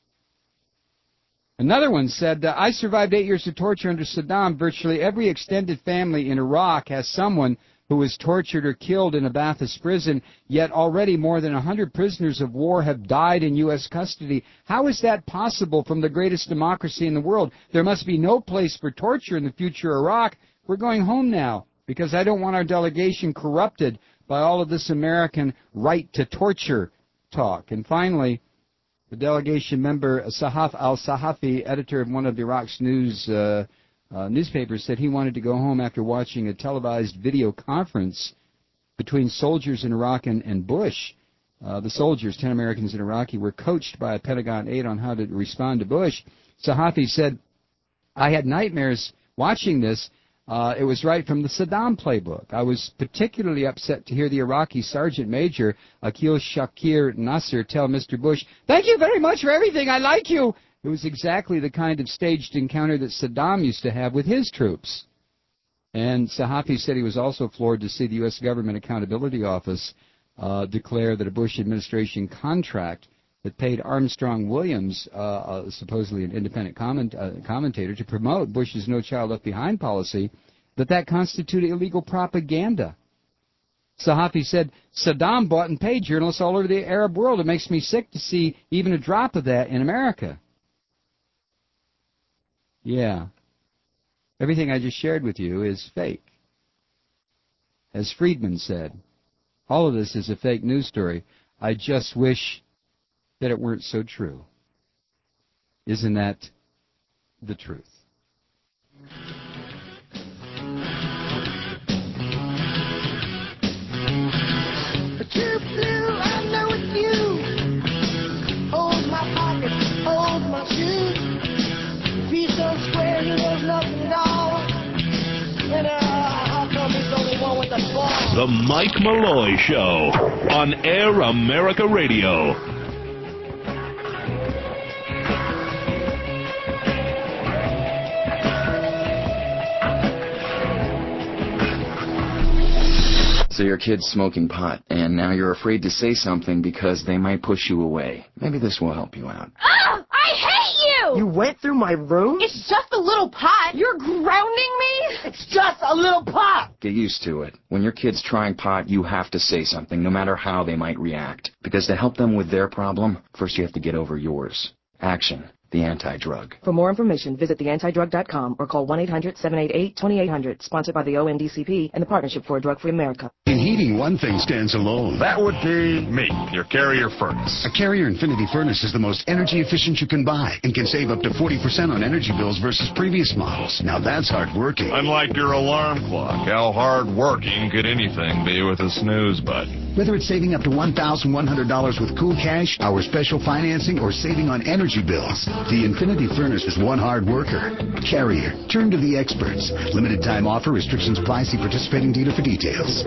Another one said, I survived 8 years of torture under Saddam. Virtually every extended family in Iraq has someone who was tortured or killed in a Ba'athist prison, yet already more than 100 prisoners of war have died in U.S. custody. How is that possible from the greatest democracy in the world? There must be no place for torture in the future Iraq. We're going home now, because I don't want our delegation corrupted by all of this American right to torture talk. And finally, the delegation member, Sahaf al-Sahafi, editor of one of Iraq's newspapers, said he wanted to go home after watching a televised video conference between soldiers in Iraq and Bush. The soldiers, 10 Americans in Iraq, were coached by a Pentagon aide on how to respond to Bush. Sahafi said, I had nightmares watching this. It was right from the Saddam playbook. I was particularly upset to hear the Iraqi Sergeant Major, Akil Shakir Nasser, tell Mr. Bush, "Thank you very much for everything. I like you." It was exactly the kind of staged encounter that Saddam used to have with his troops. And Sahafi said he was also floored to see the U.S. Government Accountability Office declare that a Bush administration contract that paid Armstrong Williams, supposedly an independent commentator, to promote Bush's No Child Left Behind policy, that constituted illegal propaganda. Sahafi said, Saddam bought and paid journalists all over the Arab world. It makes me sick to see even a drop of that in America. Yeah. Everything I just shared with you is fake. As Friedman said, all of this is a fake news story. I just wish that it weren't so true. Isn't that the truth? But you're blue, I know it's you. Hold my pockets, hold my shoes. He's so square, he knows nothing at all. And how come he's the only one with the ball? The Mike Malloy Show on Air America Radio. So your kid's smoking pot, and now you're afraid to say something because they might push you away. Maybe this will help you out. Ah! I hate you! You went through my room? It's just a little pot. You're grounding me? It's just a little pot! Get used to it. When your kid's trying pot, you have to say something, no matter how they might react. Because to help them with their problem, first you have to get over yours. Action. The Anti-Drug. For more information, visit theantidrug.com or call 1-800-788-2800. Sponsored by the ONDCP and the Partnership for a Drug-Free America. In heating, one thing stands alone. That would be me, your Carrier furnace. A Carrier Infinity furnace is the most energy efficient you can buy and can save up to 40% on energy bills versus previous models. Now that's hard working. Unlike your alarm clock, how hard working could anything be with a snooze button? Whether it's saving up to $1,100 with Cool Cash, our special financing, or saving on energy bills, the Infinity Furnace is one hard worker. Carrier, turn to the experts. Limited time offer, restrictions apply. See participating dealer for details.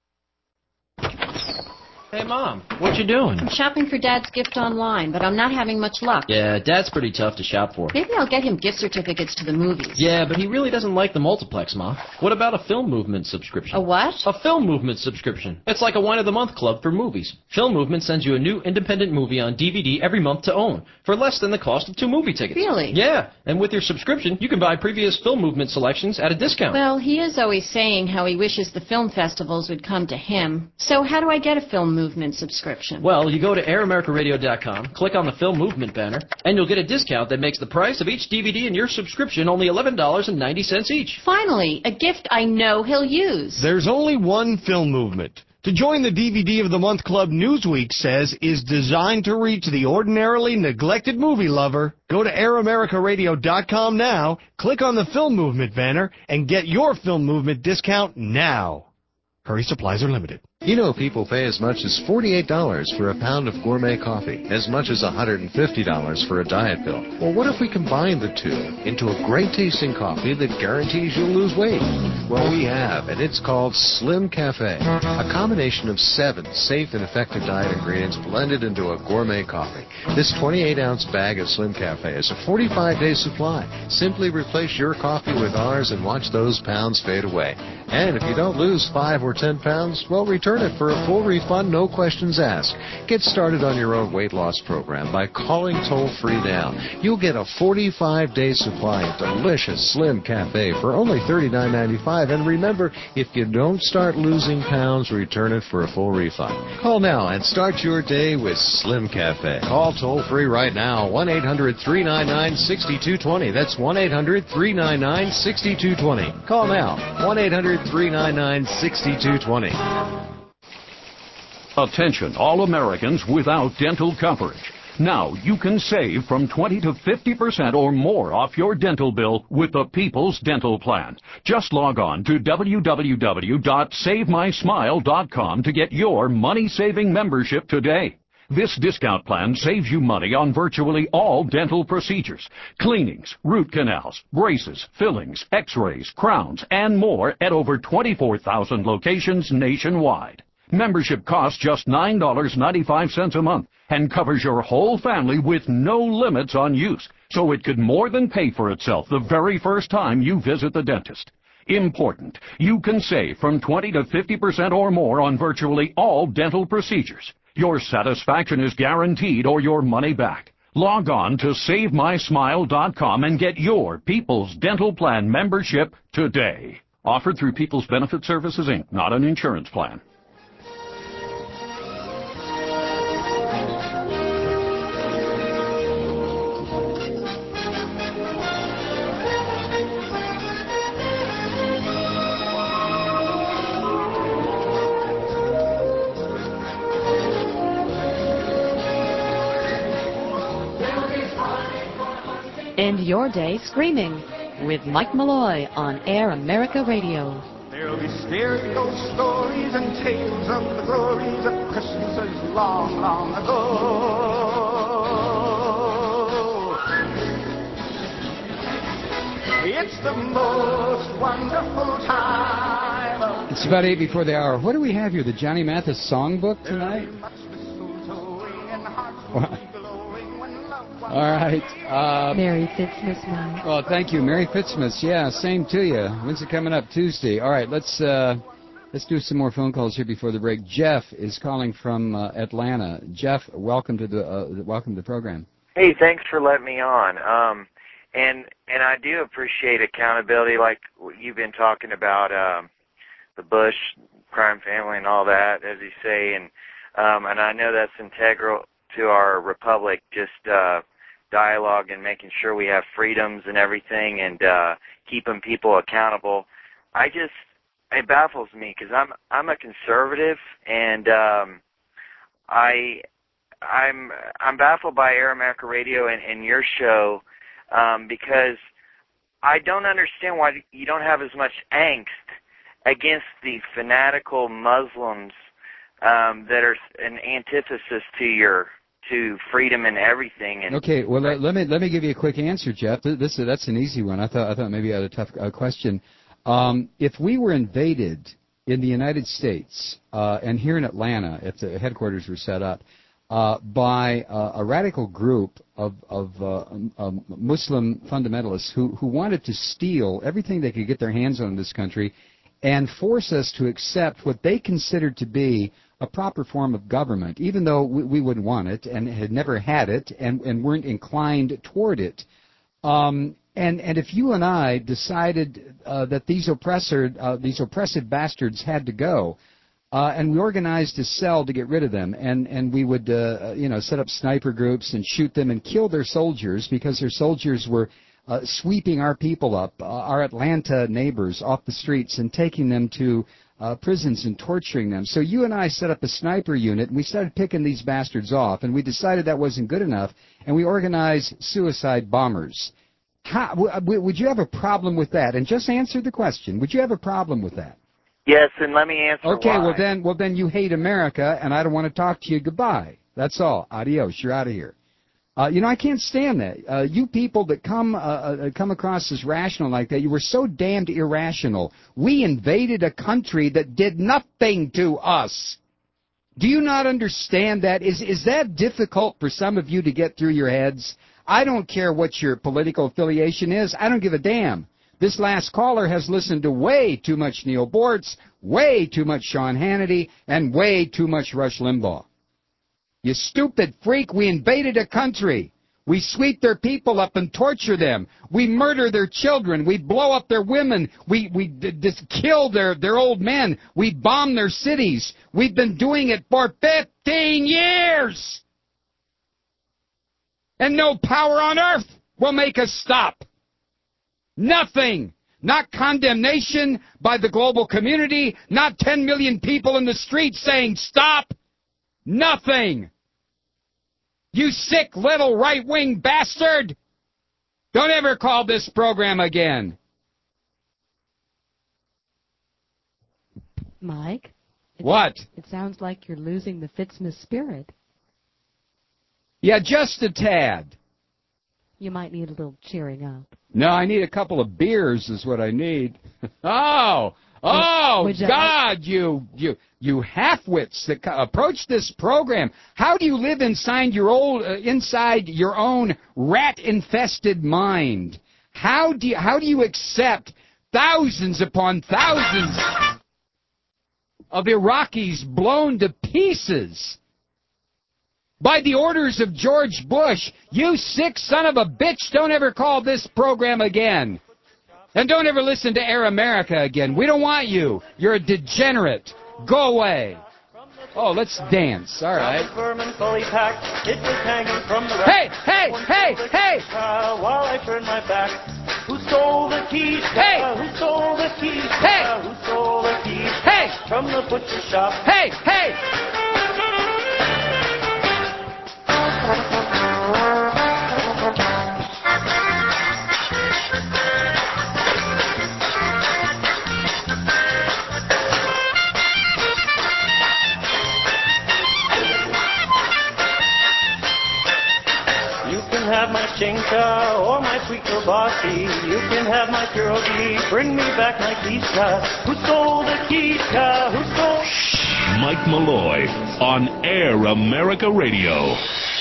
Hey, Mom, what you doing? I'm shopping for Dad's gift online, but I'm not having much luck. Yeah, Dad's pretty tough to shop for. Maybe I'll get him gift certificates to the movies. Yeah, but he really doesn't like the multiplex, Ma. What about a Film Movement subscription? A what? A Film Movement subscription. It's like a Wine of the Month club for movies. Film Movement sends you a new independent movie on DVD every month to own, for less than the cost of 2 movie tickets. Really? Yeah, and with your subscription, you can buy previous Film Movement selections at a discount. Well, he is always saying how he wishes the film festivals would come to him. So how do I get a Film Movement subscription? Well, you go to AirAmericaRadio.com, click on the Film Movement banner, and you'll get a discount that makes the price of each DVD in your subscription only $11.90 each. Finally, a gift I know he'll use. There's only one Film Movement. To join the DVD of the Month Club, Newsweek says is designed to reach the ordinarily neglected movie lover. Go to AirAmericaRadio.com now, click on the Film Movement banner, and get your Film Movement discount now. Hurry, supplies are limited. You know people pay as much as $48 for a pound of gourmet coffee, as much as $150 for a diet pill. Well, what if we combine the two into a great-tasting coffee that guarantees you'll lose weight? Well, we have, and it's called Slim Cafe, a combination of 7 safe and effective diet ingredients blended into a gourmet coffee. This 28-ounce bag of Slim Cafe is a 45-day supply. Simply replace your coffee with ours and watch those pounds fade away. And if you don't lose 5 or 10 pounds, well, return it for a full refund, no questions asked. Get started on your own weight loss program by calling toll-free now. You'll get a 45-day supply of delicious Slim Cafe for only $39.95. And remember, if you don't start losing pounds, return it for a full refund. Call now and start your day with Slim Cafe. Call toll-free right now, 1-800-399-6220. That's 1-800-399-6220. Call now, 1-800-399-6220. Attention, all Americans without dental coverage. Now you can save from 20 to 50% or more off your dental bill with the People's Dental Plan. Just log on to www.savemysmile.com to get your money-saving membership today. This discount plan saves you money on virtually all dental procedures, cleanings, root canals, braces, fillings, x-rays, crowns, and more at over 24,000 locations nationwide. Membership costs just $9.95 a month and covers your whole family with no limits on use, so it could more than pay for itself the very first time you visit the dentist. Important, you can save from 20 to 50% or more on virtually all dental procedures. Your satisfaction is guaranteed or your money back. Log on to SaveMySmile.com and get your People's Dental Plan membership today. Offered through People's Benefit Services, Inc., not an insurance plan. End your day screaming with Mike Malloy on Air America Radio. There'll be scary ghost stories and tales of the glories of Christmases long, long ago. It's the most wonderful time of... It's about 8 before the hour. What do we have here? The Johnny Mathis songbook tonight? All right. Merry Fitzmas, Mike. Well, thank you. Merry Fitzmas. Yeah, same to you. When's it coming up? Tuesday. All right, let's do some more phone calls here before the break. Jeff is calling from Atlanta. Jeff, welcome to the program. Hey, thanks for letting me on. And I do appreciate accountability, like you've been talking about the Bush crime family and all that, as you say, and I know that's integral to our republic, just dialogue and making sure we have freedoms and everything, and keeping people accountable. It baffles me because I'm a conservative, and I'm baffled by Air America Radio and your show because I don't understand why you don't have as much angst against the fanatical Muslims that are an antithesis to freedom and everything. And okay, well let me give you a quick answer, Jeff. That's an easy one. I thought maybe I had a tough question. If we were invaded in the United States and here in Atlanta, if the headquarters were set up by a radical group of Muslim fundamentalists who wanted to steal everything they could get their hands on in this country and force us to accept what they considered to be a proper form of government, even though we wouldn't want it and had never had it and weren't inclined toward it. And if you and I decided that these oppressive bastards had to go, and we organized a cell to get rid of them, and we would set up sniper groups and shoot them and kill their soldiers because their soldiers were sweeping our people up, our Atlanta neighbors, off the streets and taking them to prisons and torturing them. So you and I set up a sniper unit, and we started picking these bastards off, and we decided that wasn't good enough, and we organized suicide bombers. Would you have a problem with that? And just answer the question. Would you have a problem with that? Yes, and let me answer okay, why. well then you hate America, and I don't want to talk to you. Goodbye. That's all. Adios. You're out of here. I can't stand that. You people that come across as rational like that, you were so damned irrational. We invaded a country that did nothing to us. Do you not understand that? Is that difficult for some of you to get through your heads? I don't care what your political affiliation is. I don't give a damn. This last caller has listened to way too much Neil Bortz, way too much Sean Hannity, and way too much Rush Limbaugh. You stupid freak, we invaded a country. We sweep their people up and torture them. We murder their children. We blow up their women. We kill their old men. We bomb their cities. We've been doing it for 15 years. And no power on earth will make us stop. Nothing. Not condemnation by the global community. Not 10 million people in the streets saying stop. Nothing. You sick little right-wing bastard! Don't ever call this program again. Mike? What? It sounds like you're losing the Fitzmas spirit. Yeah, just a tad. You might need a little cheering up. No, I need a couple of beers is what I need. Oh, God, you half-wits that approach this program. How do you live inside your own rat-infested mind? How do you accept thousands upon thousands of Iraqis blown to pieces by the orders of George Bush? You sick son of a bitch, don't ever call this program again. And don't ever listen to Air America again. We don't want you. You're a degenerate. Go away. Oh, let's dance. All right. Hey! While I turn my back, who stole the keys? Hey! Who stole the keys? Hey! Who stole the keys? Hey! From the butcher shop. Hey! Have my chinka or my sweet kielbasa. You can have my pierogi. Bring me back my keeska. Who stole the keeska? Who stole? Mike Malloy on Air America Radio.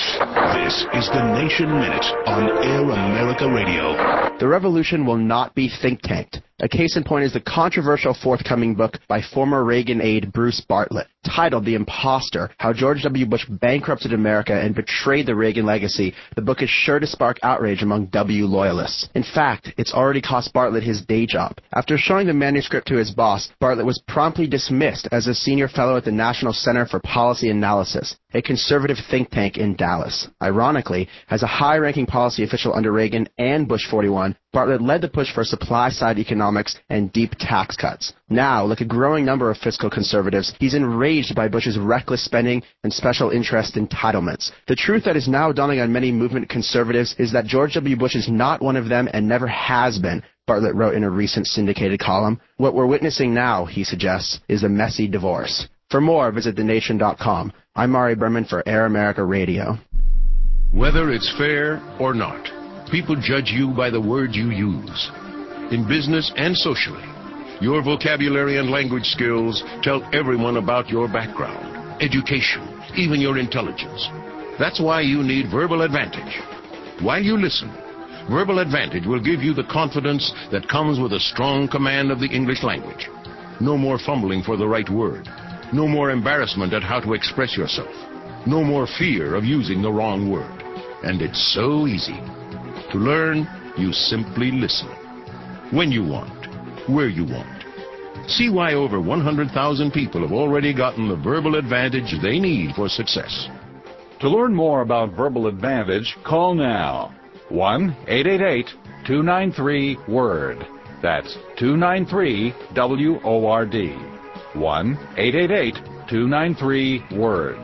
This is the Nation Minute on Air America Radio. The revolution will not be think tanked. A case in point is the controversial forthcoming book by former Reagan aide Bruce Bartlett, titled The Imposter, How George W. Bush Bankrupted America and Betrayed the Reagan Legacy. The book is sure to spark outrage among W loyalists. In fact, it's already cost Bartlett his day job. After showing the manuscript to his boss, Bartlett was promptly dismissed as a senior fellow at the National Center for Policy Analysis, a conservative think tank in Dallas. Ironically, as a high-ranking policy official under Reagan and Bush 41, Bartlett led the push for supply-side economics and deep tax cuts. Now, like a growing number of fiscal conservatives, he's enraged by Bush's reckless spending and special interest entitlements. The truth that is now dawning on many movement conservatives is that George W. Bush is not one of them and never has been, Bartlett wrote in a recent syndicated column. What we're witnessing now, he suggests, is a messy divorce. For more, visit thenation.com. I'm Mari Berman for Air America Radio. Whether it's fair or not, people judge you by the words you use. In business and socially, your vocabulary and language skills tell everyone about your background, education, even your intelligence. That's why you need Verbal Advantage. While you listen, Verbal Advantage will give you the confidence that comes with a strong command of the English language. No more fumbling for the right word. No more embarrassment at how to express yourself. No more fear of using the wrong word. And it's so easy. To learn, you simply listen. When you want, where you want. See why over 100,000 people have already gotten the verbal advantage they need for success. To learn more about Verbal Advantage, call now. 1-888-293-WORD. That's 293-WORD. 1-888-293-WORD.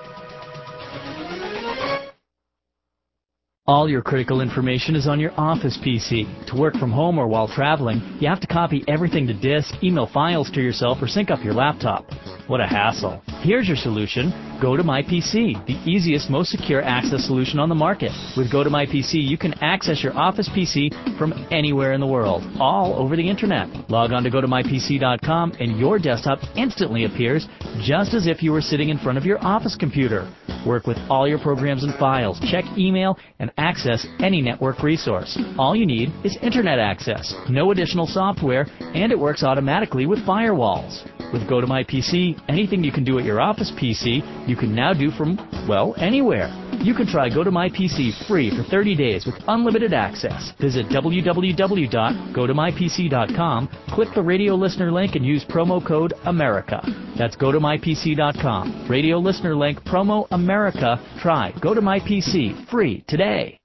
All your critical information is on your office PC. To work from home or while traveling, you have to copy everything to disk, email files to yourself, or sync up your laptop. What a hassle. Here's your solution. Go to MyPC, the easiest, most secure access solution on the market. With Go to MyPC, you can access your office PC from anywhere in the world, all over the internet. Log on to GoToMyPC.com and your desktop instantly appears just as if you were sitting in front of your office computer. Work with all your programs and files, check email, and access any network resource. All you need is internet access, no additional software, and it works automatically with firewalls. With Go to MyPC, anything you can do at your office PC, you can now do from, well, anywhere. You can try Go to MyPC free for 30 days with unlimited access. Visit www.gotomypc.com, click the radio listener link, and use promo code AMERICA. That's gotomypc.com. Radio listener link, promo AMERICA. Try Go to MyPC free today.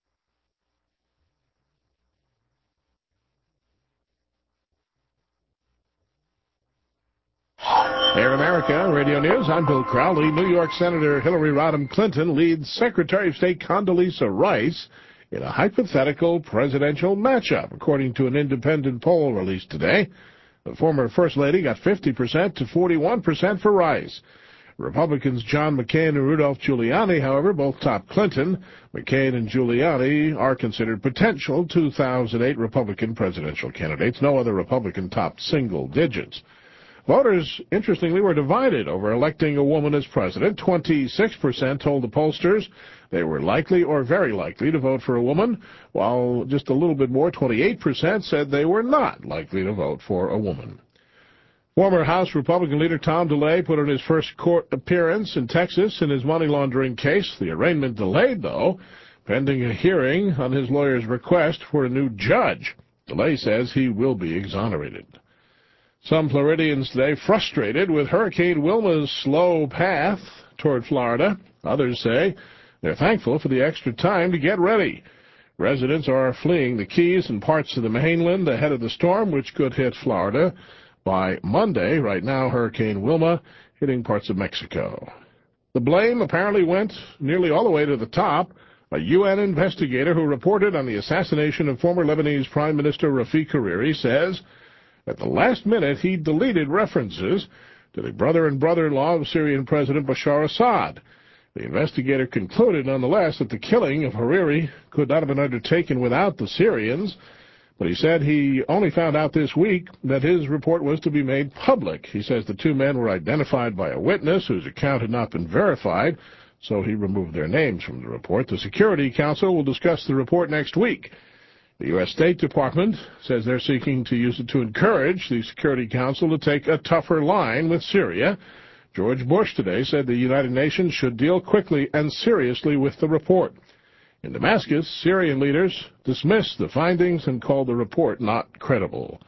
Air America Radio News. I'm Bill Crowley. New York Senator Hillary Rodham Clinton leads Secretary of State Condoleezza Rice in a hypothetical presidential matchup, according to an independent poll released today. The former First Lady got 50% to 41% for Rice. Republicans John McCain and Rudolph Giuliani, however, both top Clinton. McCain and Giuliani are considered potential 2008 Republican presidential candidates. No other Republican topped single digits. Voters, interestingly, were divided over electing a woman as president. 26% told the pollsters they were likely or very likely to vote for a woman, while just a little bit more, 28%, said they were not likely to vote for a woman. Former House Republican leader Tom DeLay put in his first court appearance in Texas in his money laundering case. The arraignment delayed, though, pending a hearing on his lawyer's request for a new judge. DeLay says he will be exonerated. Some Floridians today frustrated with Hurricane Wilma's slow path toward Florida. Others say they're thankful for the extra time to get ready. Residents are fleeing the Keys and parts of the mainland ahead of the storm, which could hit Florida by Monday. Right now, Hurricane Wilma hitting parts of Mexico. The blame apparently went nearly all the way to the top. A UN investigator who reported on the assassination of former Lebanese Prime Minister Rafiq Hariri says at the last minute, he deleted references to the brother and brother-in-law of Syrian President Bashar Assad. The investigator concluded, nonetheless, that the killing of Hariri could not have been undertaken without the Syrians, but he said he only found out this week that his report was to be made public. He says the two men were identified by a witness whose account had not been verified, so he removed their names from the report. The Security Council will discuss the report next week. The U.S. State Department says they're seeking to use it to encourage the Security Council to take a tougher line with Syria. George Bush today said the United Nations should deal quickly and seriously with the report. In Damascus, Syrian leaders dismissed the findings and called the report not credible.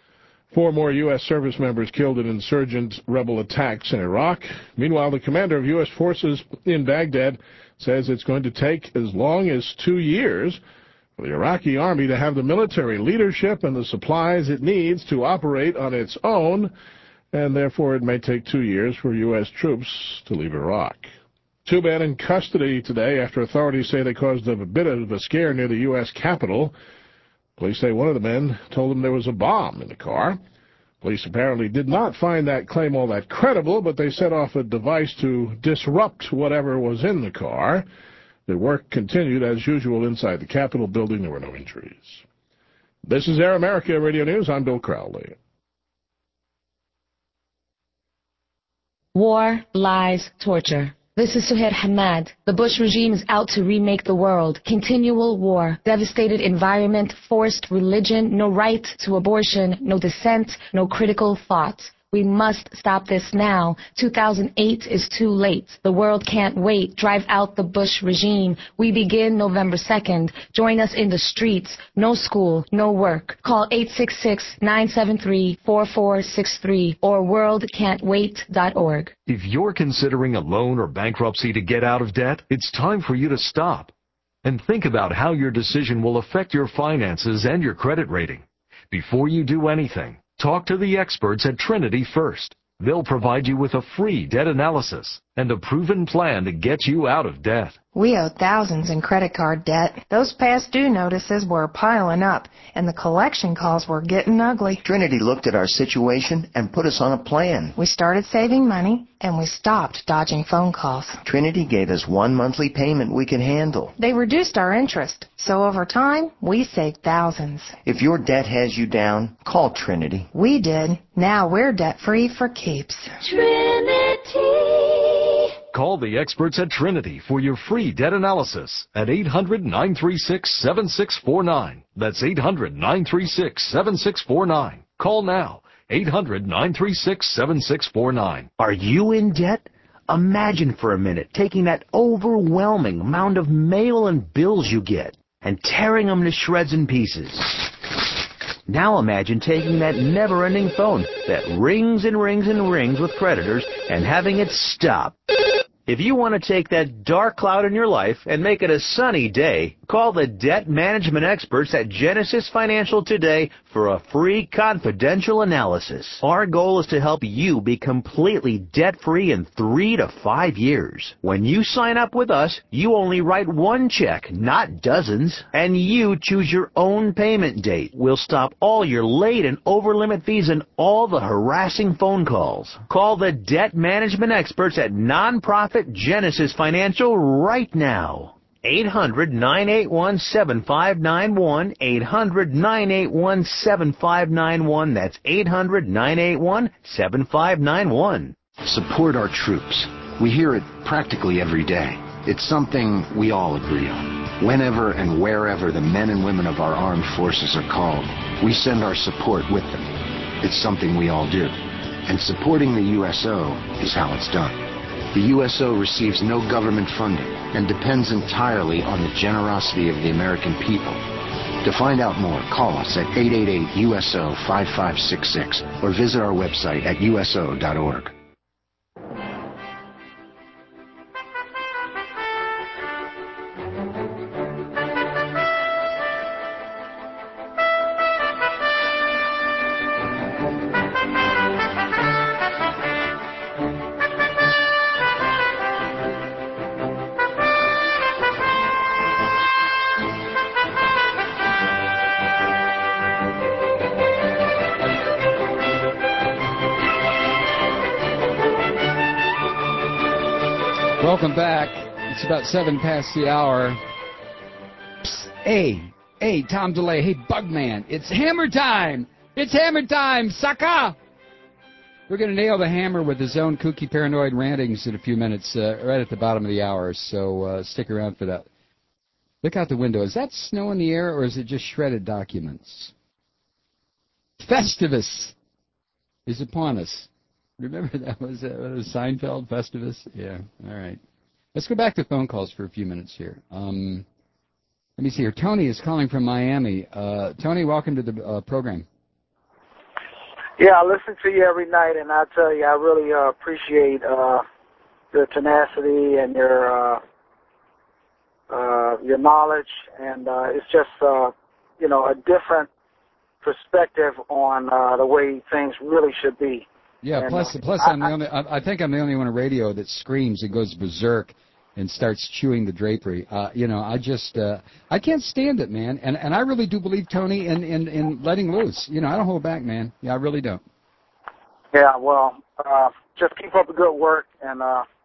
4 more U.S. service members killed in insurgent rebel attacks in Iraq. Meanwhile, the commander of U.S. forces in Baghdad says it's going to take as long as 2 years for the Iraqi army to have the military leadership and the supplies it needs to operate on its own, and therefore it may take 2 years for U.S. troops to leave Iraq. 2 men in custody today after authorities say they caused a bit of a scare near the U.S. Capitol. Police say one of the men told them there was a bomb in the car. Police apparently did not find that claim all that credible, but they set off a device to disrupt whatever was in the car. The work continued as usual inside the Capitol building. There were no injuries. This is Air America Radio News. I'm Bill Crowley. War, lies, torture. This is Suhair Hamad. The Bush regime is out to remake the world. Continual war, devastated environment, forced religion, no right to abortion, no dissent, no critical thought. We must stop this now. 2008 is too late. The world can't wait. Drive out the Bush regime. We begin November 2nd. Join us in the streets. No school, no work. Call 866-973-4463 or worldcan'twait.org. If you're considering a loan or bankruptcy to get out of debt, it's time for you to stop and think about how your decision will affect your finances and your credit rating. Before you do anything, talk to the experts at Trinity first. They'll provide you with a free debt analysis and a proven plan to get you out of debt. We owed thousands in credit card debt. Those past due notices were piling up, and the collection calls were getting ugly. Trinity looked at our situation and put us on a plan. We started saving money, and we stopped dodging phone calls. Trinity gave us one monthly payment we could handle. They reduced our interest, so over time, we saved thousands. If your debt has you down, call Trinity. We did. Now we're debt-free for keeps. Trinity. Call the experts at Trinity for your free debt analysis at 800-936-7649. That's 800-936-7649. Call now. 800-936-7649. Are you in debt? Imagine for a minute taking that overwhelming amount of mail and bills you get and tearing them to shreds and pieces. Now imagine taking that never-ending phone that rings and rings and rings with creditors and having it stop. If you want to take that dark cloud in your life and make it a sunny day, call the debt management experts at Genesis Financial today for a free confidential analysis. Our goal is to help you be completely debt-free in 3 to 5 years. When you sign up with us, you only write one check, not dozens, and you choose your own payment date. We'll stop all your late and over-limit fees and all the harassing phone calls. Call the debt management experts at nonprofit Genesis Financial right now. 800-981-7591. 800-981-7591. That's 800-981-7591. Support our troops. We hear it practically every day. It's something we all agree on. Whenever and wherever the men and women of our armed forces are called, we send our support with them. It's something we all do. And supporting the USO is how it's done. The USO receives no government funding and depends entirely on the generosity of the American people. To find out more, call us at 888-USO-5566 or visit our website at uso.org. Welcome back. It's about 7 past the hour. Psst, hey, Tom DeLay. Hey, Bugman. It's hammer time. It's hammer time, sucker. We're going to nail the hammer with his own kooky paranoid rantings in a few minutes, right at the bottom of the hour. So stick around for that. Look out the window. Is that snow in the air, or is it just shredded documents? Festivus is upon us. Remember that was Seinfeld, Festivus? Yeah, all right. Let's go back to phone calls for a few minutes here. Let me see here. Tony is calling from Miami. Tony, welcome to the program. Yeah, I listen to you every night, and I tell you, I really appreciate your tenacity and your knowledge, and it's just a different perspective on the way things really should be. Yeah, and, plus I think I'm the only one on radio that screams and goes berserk and starts chewing the drapery. I can't stand it, man. And I really do believe, Tony, in letting loose. I don't hold back, man. Yeah, I really don't. Yeah, well, just keep up the good work, and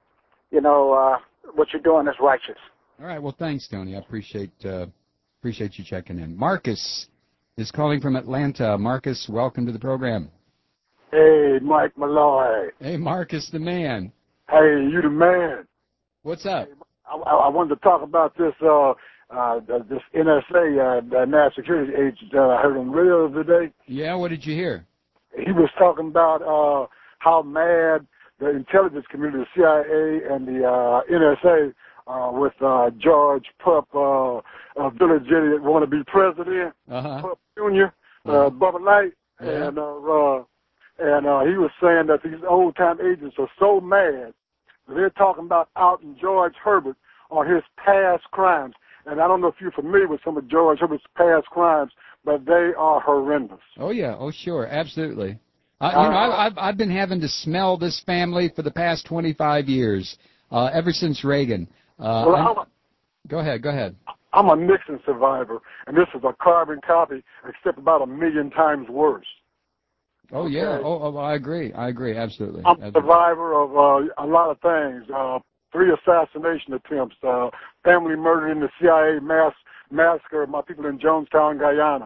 what you're doing is righteous. All right, well, thanks, Tony. I appreciate you checking in. Marcus is calling from Atlanta. Marcus, welcome to the program. Hey, Mike Malloy. Hey, Marcus, the man. Hey, you the man. What's up? I wanted to talk about this this NSA, National Security Agent. I heard on the radio today. Yeah, what did you hear? He was talking about how mad the intelligence community, the CIA and the NSA, with George Pup, village idiot, want to be president, Pup Jr., Bubba Knight, and he was saying that these old-time agents are so mad that they're talking about outing George Herbert on his past crimes. And I don't know if you're familiar with some of George Herbert's past crimes, but they are horrendous. Oh, yeah. Oh, sure. Absolutely. I've been having to smell this family for the past 25 years, ever since Reagan. Go ahead. I'm a Nixon survivor, and this is a carbon copy, except about 1,000,000 times worse. Oh, okay. Yeah. Oh, I agree, absolutely. I'm a survivor of a lot of things. 3 assassination attempts, family murder in the CIA massacre of my people in Jonestown, Guyana.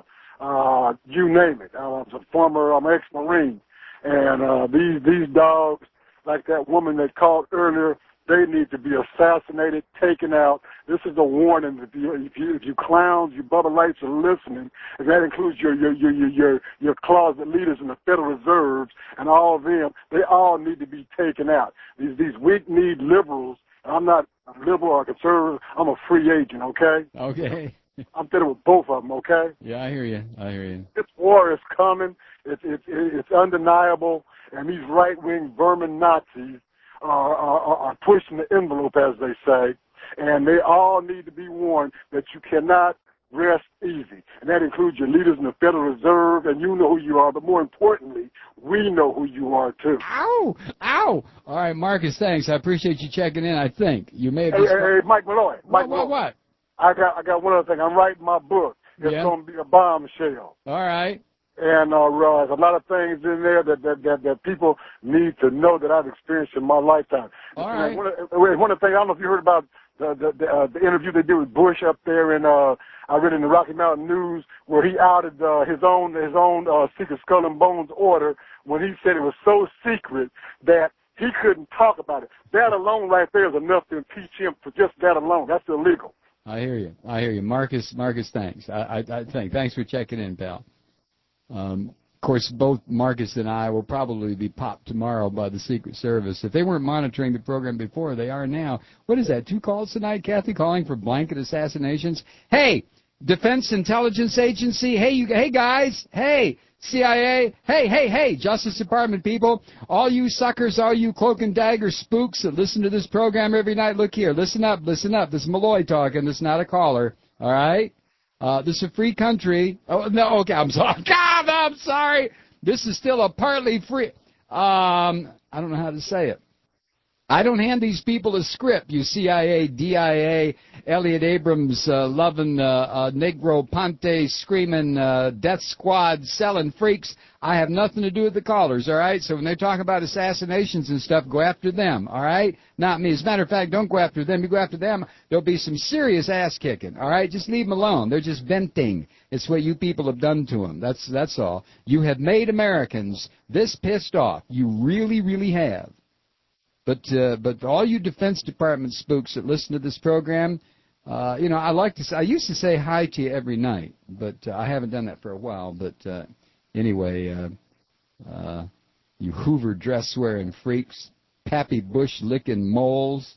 You name it. I'm an ex-Marine. And these dogs, like that woman that called earlier, they need to be assassinated, taken out. This is a warning. If you clowns, you Bubba Lights are listening, and that includes your closet leaders in the Federal Reserves and all of them, they all need to be taken out. These weak-kneed liberals, I'm not a liberal or a conservative, I'm a free agent, okay? Okay. I'm dealing with both of them, okay? Yeah, I hear you. This war is coming. It's undeniable, and these right-wing vermin Nazis are pushing the envelope, as they say, and they all need to be warned that you cannot rest easy. And that includes your leaders in the Federal Reserve, and you know who you are, but more importantly, we know who you are, too. Ow! All right, Marcus, thanks. I appreciate you checking in, I think. You may have Hey, Mike Malloy. What? I got one other thing. I'm writing my book. It's going to be a bombshell. All right. And there's a lot of things in there that people need to know that I've experienced in my lifetime. All right. One of the things, I don't know if you heard about the interview they did with Bush up there in I read in the Rocky Mountain News where he outed his own secret skull and bones order when he said it was so secret that he couldn't talk about it. That alone right there is enough to impeach him for just that alone. That's illegal. I hear you. Marcus, thanks. Thanks for checking in, pal. Of course, both Marcus and I will probably be popped tomorrow by the Secret Service. If they weren't monitoring the program before, they are now. What is that, 2 calls tonight, Kathy, calling for blanket assassinations? Hey, Defense Intelligence Agency, hey guys, hey, CIA, hey, Justice Department people, all you suckers, all you cloak and dagger spooks that listen to this program every night, look here, listen up. This is Malloy talking, this is not a caller, all right? This is a free country. Oh, no, okay, I'm sorry. God, I'm sorry. This is still a partly free, I don't know how to say it. I don't hand these people a script, you CIA, DIA, Elliot Abrams, loving, Negro Ponte, screaming, death squad, selling freaks. I have nothing to do with the callers, all right? So when they talk about assassinations and stuff, go after them, all right? Not me. As a matter of fact, don't go after them. You go after them, there'll be some serious ass-kicking, all right? Just leave them alone. They're just venting. It's what you people have done to them. That's all. You have made Americans this pissed off. You really, really have. But all you Defense Department spooks that listen to this program, I used to say hi to you every night, but I haven't done that for a while. But anyway, you Hoover dress-wearing freaks, Pappy Bush-licking moles,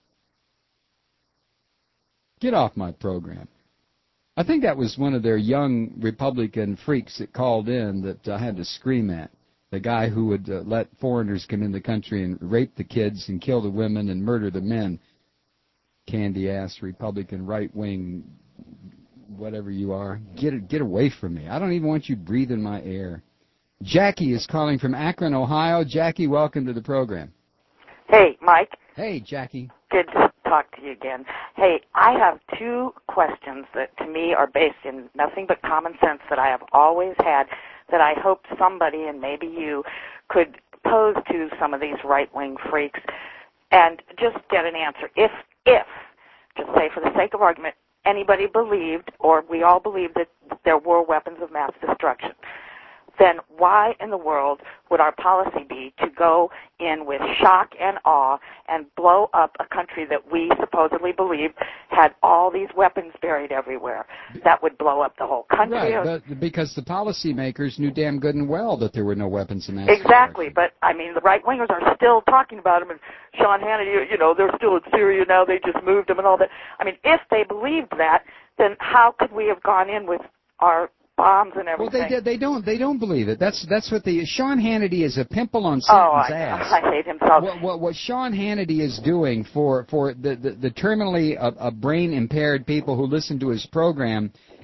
get off my program. I think that was one of their young Republican freaks that called in that I had to scream at. The guy who would let foreigners come in the country and rape the kids and kill the women and murder the men. Candy-ass Republican right-wing, whatever you are. Get away from me. I don't even want you breathing my air. Jackie is calling from Akron, Ohio. Jackie, welcome to the program. Hey, Mike. Hey, Jackie. Good to talk to you again. Hey, I have 2 questions that to me are based in nothing but common sense that I have always had, that I hope somebody, and maybe you, could pose to some of these right-wing freaks and just get an answer. If, just say for the sake of argument, anybody believed, or we all believed that there were weapons of mass destruction, then why in the world would our policy be to go in with shock and awe and blow up a country that we supposedly believed had all these weapons buried everywhere? That would blow up the whole country. Right, because the policymakers knew damn good and well that there were no weapons of mass Exactly, but, I mean, the right-wingers are still talking about them, and Sean Hannity, they're still in Syria now, they just moved them and all that. I mean, if they believed that, then how could we have gone in with our bombs and everything? Well, they don't believe it. That's what Sean Hannity is a pimple on Satan's ass. I hate him so. What Sean Hannity is doing for the terminally brain impaired people who listen to his program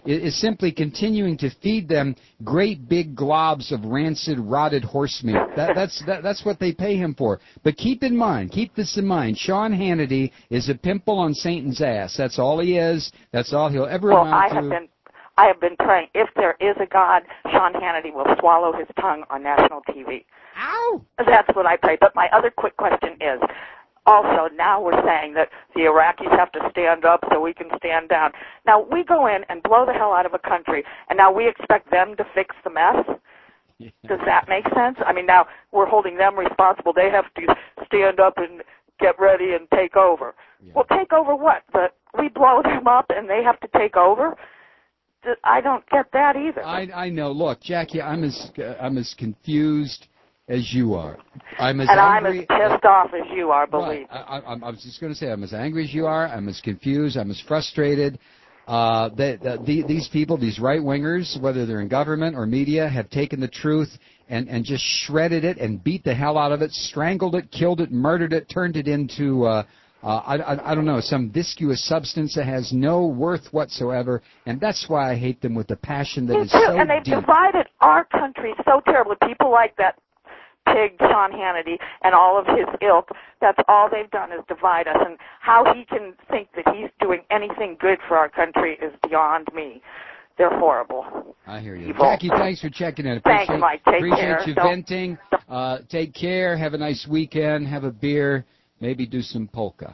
is simply continuing to feed them great big globs of rancid, rotted horse meat. That's what they pay him for. But keep this in mind, Sean Hannity is a pimple on Satan's ass. That's all he is. That's all he'll ever amount to. I have been praying, if there is a God, Sean Hannity will swallow his tongue on national TV. Ow! That's what I pray. But my other quick question is, also, now we're saying that the Iraqis have to stand up so we can stand down. Now, we go in and blow the hell out of a country, and now we expect them to fix the mess? Does that make sense? I mean, now we're holding them responsible. They have to stand up and get ready and take over. Yeah. Well, take over what? We blow them up and they have to take over? I don't get that either. I know. Look, Jackie, I'm as confused as you are. I'm as pissed off as you are, believe me. I was just going to say, I'm as angry as you are. I'm as confused. I'm as frustrated. These people, these right-wingers, whether they're in government or media, have taken the truth and just shredded it and beat the hell out of it, strangled it, killed it, murdered it, turned it into I don't know, some viscous substance that has no worth whatsoever, and that's why I hate them with a passion that is so deep. And they've divided our country so terribly. People like that pig Sean Hannity and all of his ilk, that's all they've done is divide us, and how he can think that he's doing anything good for our country is beyond me. They're horrible. I hear you. Evil. Jackie, thanks for checking in. Thanks, Mike. Take care. Appreciate you venting. Take care. Have a nice weekend. Have a beer. Maybe do some polka.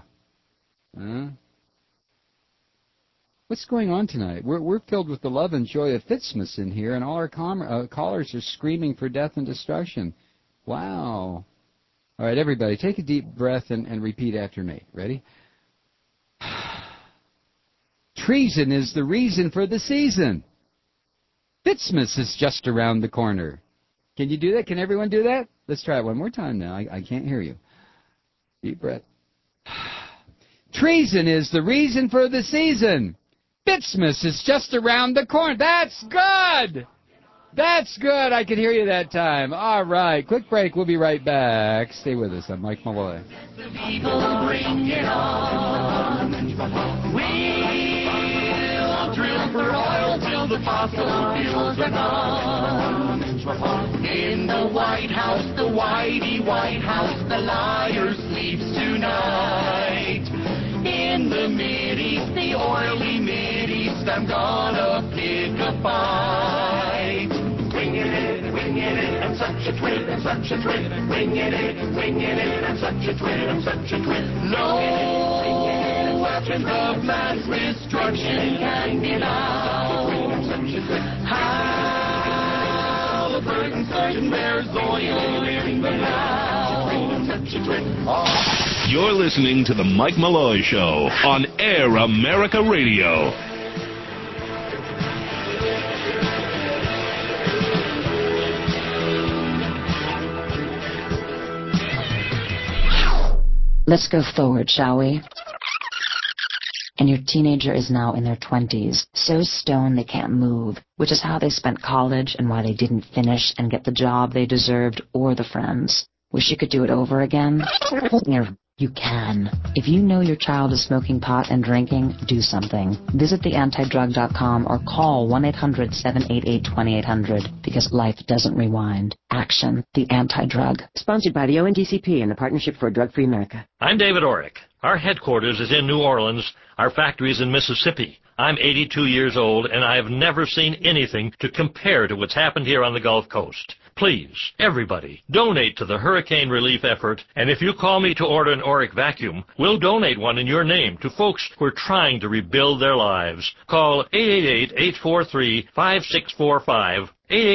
What's going on tonight? We're filled with the love and joy of Fitzmas in here, and all our callers are screaming for death and destruction. Wow. All right, everybody, take a deep breath and repeat after me. Ready? Treason is the reason for the season. Fitzmas is just around the corner. Can you do that? Can everyone do that? Let's try it one more time now. I can't hear you. Deep breath. Treason is the reason for the season. Fitzmas is just around the corner. That's good. That's good. I could hear you that time. All right. Quick break. We'll be right back. Stay with us. I'm Mike Malloy. People bring it on. We'll drill for oil till the fossil fuels are gone. In the White House, the Whitey White House, the liar sleeps tonight. In the Mideast, the oily Mideast, I'm gonna pick a fight. Winging it, I'm such a twit, I'm such a twit. Winging it, I'm such a twit, I'm such a twit. No weapons of mass destruction can be loud. Halliburton certain there's oil in the house. Such a twit. You're listening to The Mike Malloy Show on Air America Radio. Let's go forward, shall we? And your teenager is now in their 20s, so stoned they can't move, which is how they spent college and why they didn't finish and get the job they deserved or the friends. Wish you could do it over again? You can. If you know your child is smoking pot and drinking, do something. Visit theantidrug.com or call 1-800-788-2800 because life doesn't rewind. Action. The Anti-Drug. Sponsored by the ONDCP and the Partnership for a Drug-Free America. I'm David Orick. Our headquarters is in New Orleans. Our factory is in Mississippi. I'm 82 years old, and I have never seen anything to compare to what's happened here on the Gulf Coast. Please, everybody, donate to the hurricane relief effort, and if you call me to order an Orick vacuum, we'll donate one in your name to folks who are trying to rebuild their lives. Call 888-843-5645,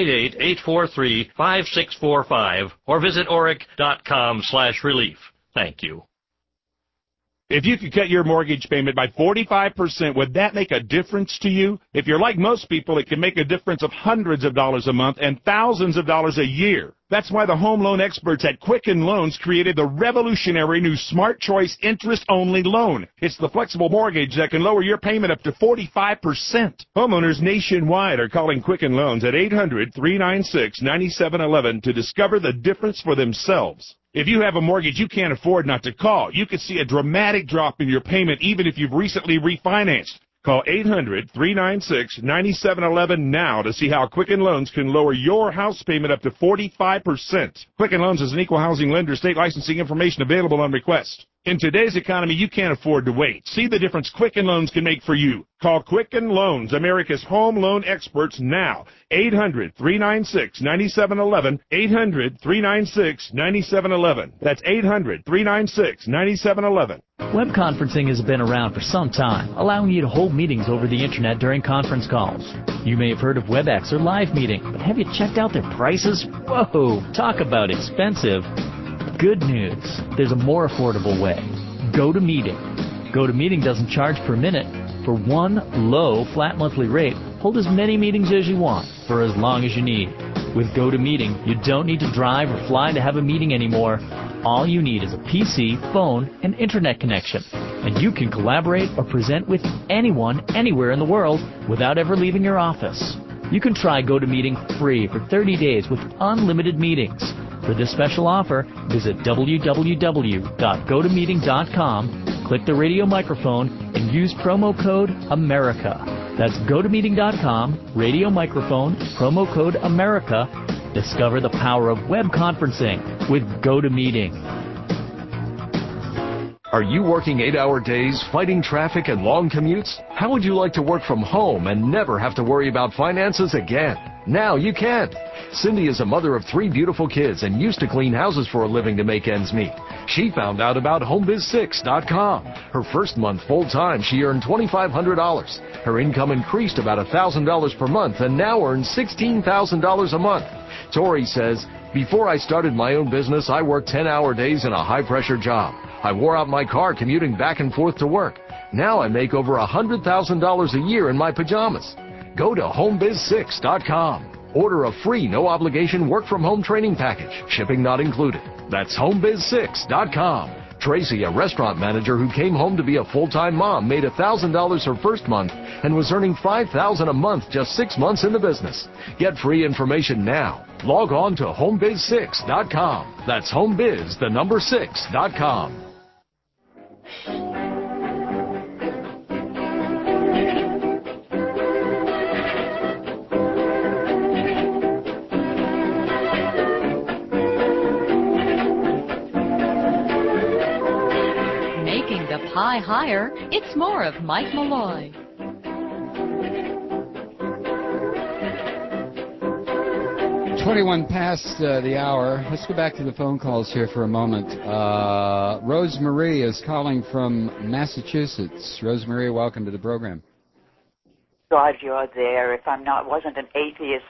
888-843-5645, or visit orick.com/relief. Thank you. If you could cut your mortgage payment by 45%, would that make a difference to you? If you're like most people, it can make a difference of hundreds of dollars a month and thousands of dollars a year. That's why the home loan experts at Quicken Loans created the revolutionary new Smart Choice interest-only loan. It's the flexible mortgage that can lower your payment up to 45%. Homeowners nationwide are calling Quicken Loans at 800-396-9711 to discover the difference for themselves. If you have a mortgage you can't afford not to call, you could see a dramatic drop in your payment even if you've recently refinanced. Call 800-396-9711 now to see how Quicken Loans can lower your house payment up to 45%. Quicken Loans is an equal housing lender. State licensing information available on request. In today's economy, you can't afford to wait. See the difference Quicken Loans can make for you. Call Quicken Loans, America's home loan experts, now. 800-396-9711. 800-396-9711. That's 800-396-9711. Web conferencing has been around for some time, allowing you to hold meetings over the internet during conference calls. You may have heard of WebEx or Live Meeting, but have you checked out their prices? Whoa, talk about expensive. Good news, there's a more affordable way. GoToMeeting. GoToMeeting doesn't charge per minute. For one low, flat monthly rate, hold as many meetings as you want for as long as you need. With GoToMeeting, you don't need to drive or fly to have a meeting anymore. All you need is a PC, phone, and internet connection, and you can collaborate or present with anyone, anywhere in the world without ever leaving your office. You can try GoToMeeting free for 30 days with unlimited meetings. For this special offer, visit www.gotomeeting.com, click the radio microphone, and use promo code AMERICA. That's gotomeeting.com, radio microphone, promo code AMERICA. Discover the power of web conferencing with GoToMeeting. Are you working 8-hour days, fighting traffic and long commutes? How would you like to work from home and never have to worry about finances again? Now you can. Cindy is a mother of 3 beautiful kids and used to clean houses for a living to make ends meet. She found out about HomeBiz6.com. Her first month full-time, she earned $2,500. Her income increased about $1,000 per month and now earns $16,000 a month. Tori says, before I started my own business, I worked 10-hour days in a high-pressure job. I wore out my car commuting back and forth to work. Now I make over $100,000 a year in my pajamas. Go to HomeBiz6.com. Order a free, no-obligation work-from-home training package. Shipping not included. That's HomeBiz6.com. Tracy, a restaurant manager who came home to be a full-time mom, made $1,000 her first month and was earning $5,000 a month just 6 months in the business. Get free information now. Log on to HomeBiz6.com. That's HomeBiz6.com. Making the pie higher, it's more of Mike Malloy. 21 past the hour. Let's go back to the phone calls here for a moment. Rosemarie is calling from Massachusetts. Rosemarie, welcome to the program. God, you're there. If wasn't an atheist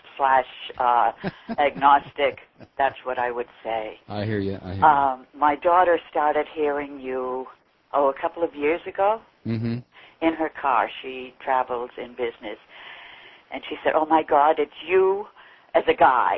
/ agnostic, that's what I would say. I hear you. My daughter started hearing you, a couple of years ago. Mm-hmm. In her car. She travels in business. And she said, oh, my God, it's you as a guy.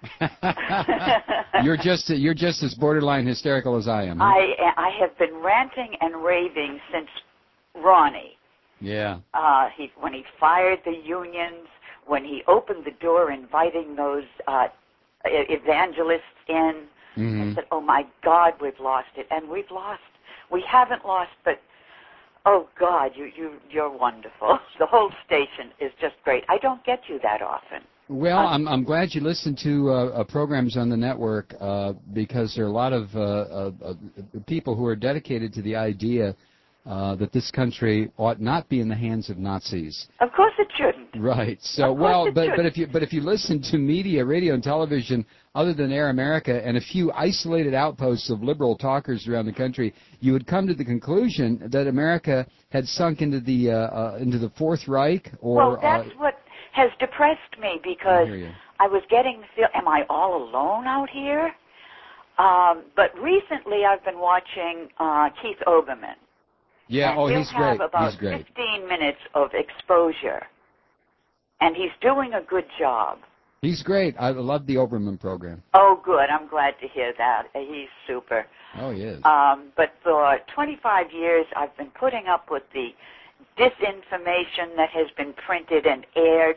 You're just as borderline hysterical as I am. Huh? I have been ranting and raving since Ronnie. Yeah. When he fired the unions, when he opened the door inviting those evangelists in, I said, oh, my God, we've lost it. And we've lost. We haven't lost, but, oh, God, you're wonderful. The whole station is just great. I don't get you that often. Well, I'm glad you listen to programs on the network because there are a lot of people who are dedicated to the idea that this country ought not be in the hands of Nazis. Of course it shouldn't. Right. So but if you listen to media, radio and television other than Air America and a few isolated outposts of liberal talkers around the country, you would come to the conclusion that America had sunk into the Fourth Reich well, that's what has depressed me because I was getting the feel, am I all alone out here? But recently I've been watching Keith Olbermann. Yeah, and he's great. He'll have about 15 minutes of exposure, and he's doing a good job. He's great. I love the Olbermann program. Oh, good. I'm glad to hear that. He's super. Oh, he is. But for 25 years, I've been putting up with the disinformation that has been printed and aired.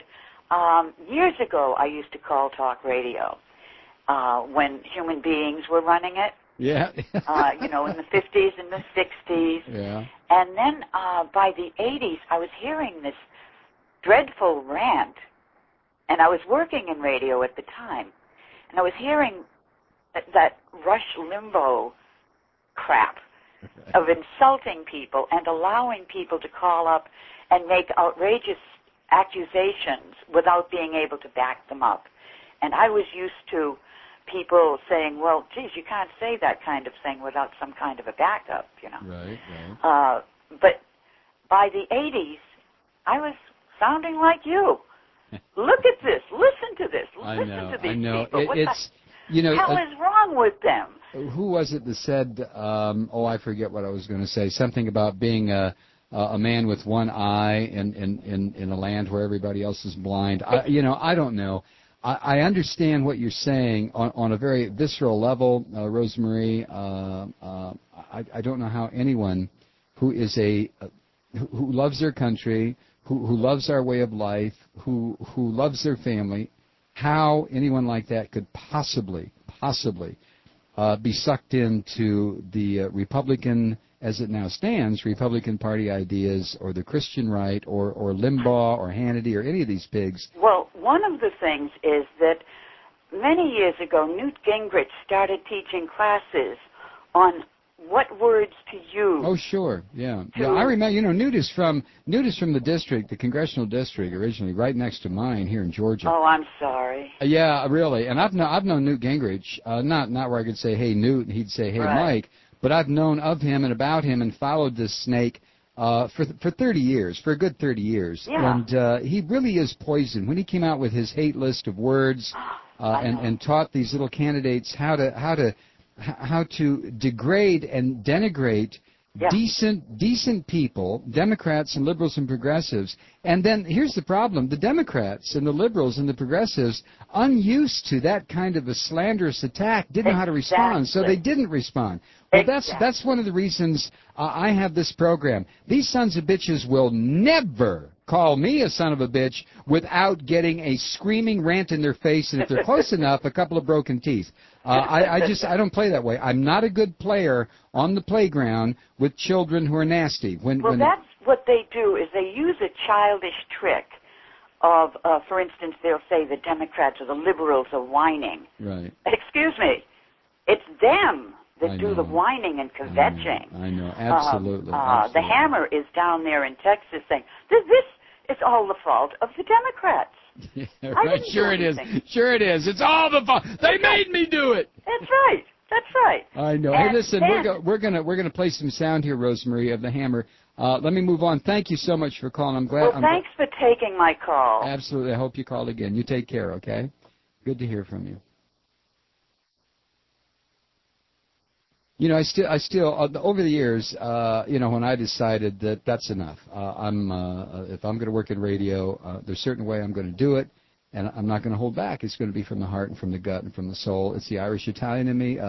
Years ago, I used to call talk radio when human beings were running it. Yeah. In the 50s and the 60s. Yeah. And then by the 80s, I was hearing this dreadful rant, and I was working in radio at the time, and I was hearing that Rush Limbaugh crap of insulting people and allowing people to call up and make outrageous accusations without being able to back them up. And I was used to people saying, well, geez, you can't say that kind of thing without some kind of a backup, Right, right. But by the 80s, I was sounding like you. Look at this. Listen to this. Listen to these people. What the hell is wrong with them? Who was it that said, I forget what I was going to say, something about being a man with one eye in a land where everybody else is blind. I don't know. I understand what you're saying on a very visceral level, Rosemary. I don't know how anyone who is who loves their country, who loves our way of life, who loves their family, how anyone like that could possibly be sucked into the Republican, as it now stands, Republican Party ideas, or the Christian right, or Limbaugh, or Hannity, or any of these pigs. Well, one of the things is that many years ago, Newt Gingrich started teaching classes on what words to use. Oh, sure, yeah. I remember. Newt is from the district, the congressional district, originally, right next to mine here in Georgia. Oh, I'm sorry. Yeah, really. And I've known Newt Gingrich. Not where I could say, hey, Newt, and he'd say, hey, Mike. But I've known of him and about him and followed this snake for 30 years, for a good 30 years. Yeah. And he really is poison. When he came out with his hate list of words and taught these little candidates how to degrade and denigrate decent people, Democrats and liberals and progressives. And then here's the problem. The Democrats and the liberals and the progressives, unused to that kind of a slanderous attack, didn't know how to respond, so they didn't respond. Well, that's one of the reasons I have this program. These sons of bitches will never call me a son of a bitch without getting a screaming rant in their face, and if they're close enough, a couple of broken teeth. I don't play that way. I'm not a good player on the playground with children who are nasty. That's what they do, is they use a childish trick of, for instance, they'll say the Democrats or the liberals are whining. Right. Excuse me. It's them that do the whining and kvetching. I know. Absolutely. The Hammer is down there in Texas saying, this is all the fault of the Democrats. Yeah, right. Sure it is. Sure it is. It's all the fault. They made me do it. That's right. That's right. I know. And hey, listen, we're gonna play some sound here, Rosemary, of the Hammer. Let me move on. Thank you so much for calling. I'm glad. Well, thanks for taking my call. Absolutely. I hope you call again. You take care, okay? Good to hear from you. I still over the years, when I decided that that's enough, if I'm going to work in radio, there's a certain way I'm going to do it, and I'm not going to hold back. It's going to be from the heart and from the gut and from the soul. It's the Irish Italian in me.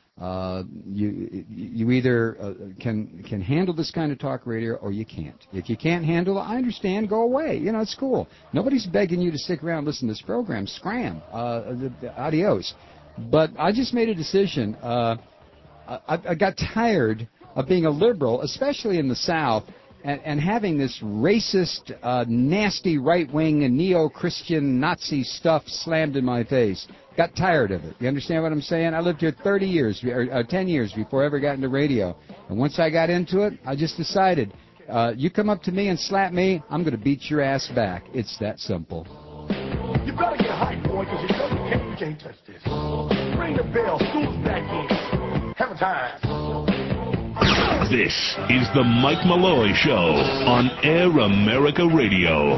You either can handle this kind of talk radio or you can't. If you can't handle it, I understand. Go away. It's cool. Nobody's begging you to stick around and listen to this program. Scram. Adios. But I just made a decision. I got tired of being a liberal, especially in the South, and having this racist, nasty right-wing and neo-Christian Nazi stuff slammed in my face. Got tired of it. You understand what I'm saying? I lived here 30 years, or 10 years before I ever got into radio. And once I got into it, I just decided, you come up to me and slap me, I'm going to beat your ass back. It's that simple. You better get hyped, boy, because you can't touch this. Ring the bell. School's back in. Have a time. This is the Mike Malloy Show on Air America Radio.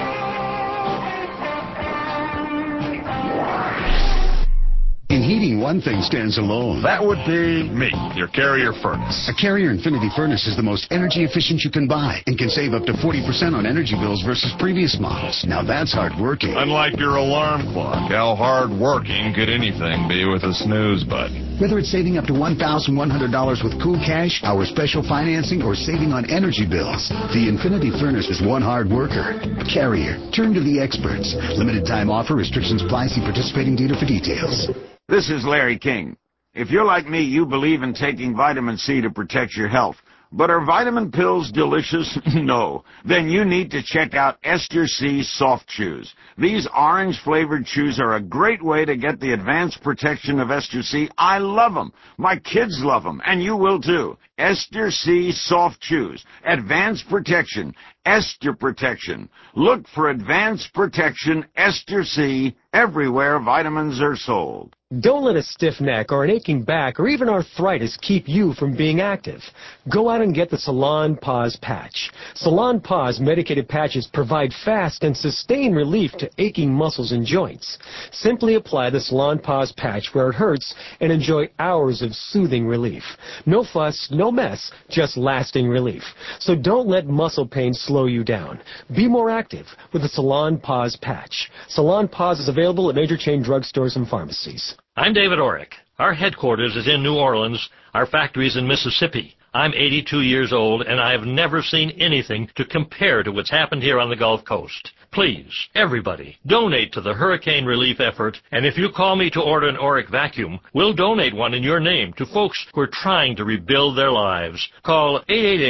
In heating, one thing stands alone. That would be me, your Carrier furnace. A Carrier Infinity furnace is the most energy efficient you can buy and can save up to 40% on energy bills versus previous models. Now that's hard working. Unlike your alarm clock, how hard working could anything be with a snooze button? Whether it's saving up to $1,100 with Cool Cash, our special financing, or saving on energy bills, the Infinity furnace is one hard worker. Carrier. Turn to the experts. Limited time offer. Restrictions apply. See participating dealer for details. This is Larry King. If you're like me, you believe in taking vitamin C to protect your health. But are vitamin pills delicious? No. Then you need to check out Ester C Soft Chews. These orange-flavored chews are a great way to get the advanced protection of Ester C. I love them. My kids love them, and you will too. Ester C Soft Chews. Advanced protection. Ester protection. Look for advanced protection Ester C everywhere vitamins are sold. Don't let a stiff neck or an aching back or even arthritis keep you from being active. Go out and get the Salon Pause Patch. Salon Pause medicated patches provide fast and sustained relief to aching muscles and joints. Simply apply the Salon Pause Patch where it hurts and enjoy hours of soothing relief. No fuss, no mess, just lasting relief. So don't let muscle pain slow you down. Be more active with the Salon Pause Patch. Salon Pause is available at major chain drugstores and pharmacies. I'm David Orrick. Our headquarters is in New Orleans. Our factory is in Mississippi. I'm 82 years old, and I have never seen anything to compare to what's happened here on the Gulf Coast. Please, everybody, donate to the hurricane relief effort, and if you call me to order an Orrick vacuum, we'll donate one in your name to folks who are trying to rebuild their lives. Call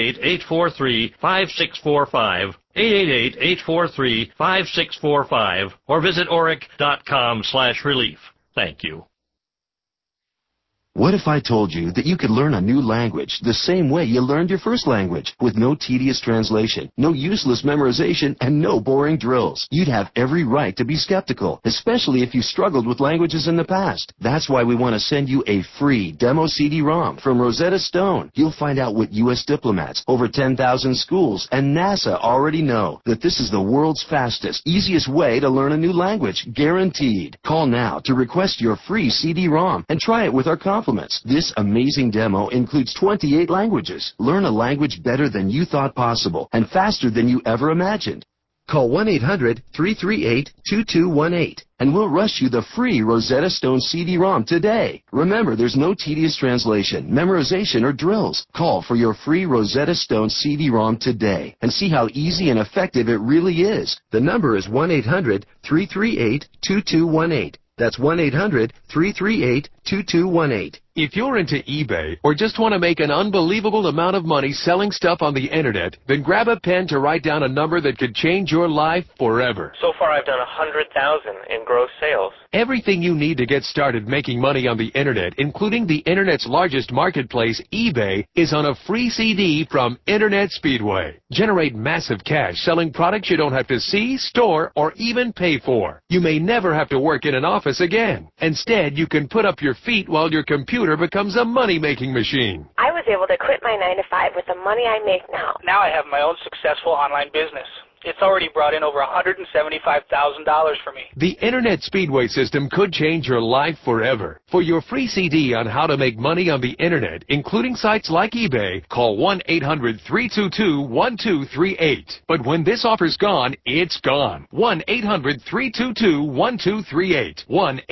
888-843-5645, 888-843-5645, or visit orrick.com/relief. Thank you. What if I told you that you could learn a new language the same way you learned your first language, with no tedious translation, no useless memorization, and no boring drills? You'd have every right to be skeptical, especially if you struggled with languages in the past. That's why we want to send you a free demo CD-ROM from Rosetta Stone. You'll find out what U.S. diplomats, over 10,000 schools, and NASA already know, that this is the world's fastest, easiest way to learn a new language, guaranteed. Call now to request your free CD-ROM and try it with our compliments. This amazing demo includes 28 languages. Learn a language better than you thought possible and faster than you ever imagined. Call 1-800-338-2218 and we'll rush you the free Rosetta Stone CD-ROM today. Remember, there's no tedious translation, memorization, or drills. Call for your free Rosetta Stone CD-ROM today and see how easy and effective it really is. The number is 1-800-338-2218. That's 1-800-338-2218. If you're into eBay or just want to make an unbelievable amount of money selling stuff on the internet, then grab a pen to write down a number that could change your life forever. So far I've done 100,000 in gross sales. Everything you need to get started making money on the internet, including the internet's largest marketplace, eBay, is on a free CD from Internet Speedway. Generate massive cash selling products you don't have to see, store, or even pay for. You may never have to work in an office again. Instead, you can put up your feet while your computer becomes a money-making machine. I was able to quit my 9-to-5 with the money I make now. Now I have my own successful online business. It's already brought in over $175,000 for me. The Internet Speedway system could change your life forever. For your free CD on how to make money on the Internet, including sites like eBay, call 1-800-322-1238. But when this offer's gone, it's gone. 1-800-322-1238.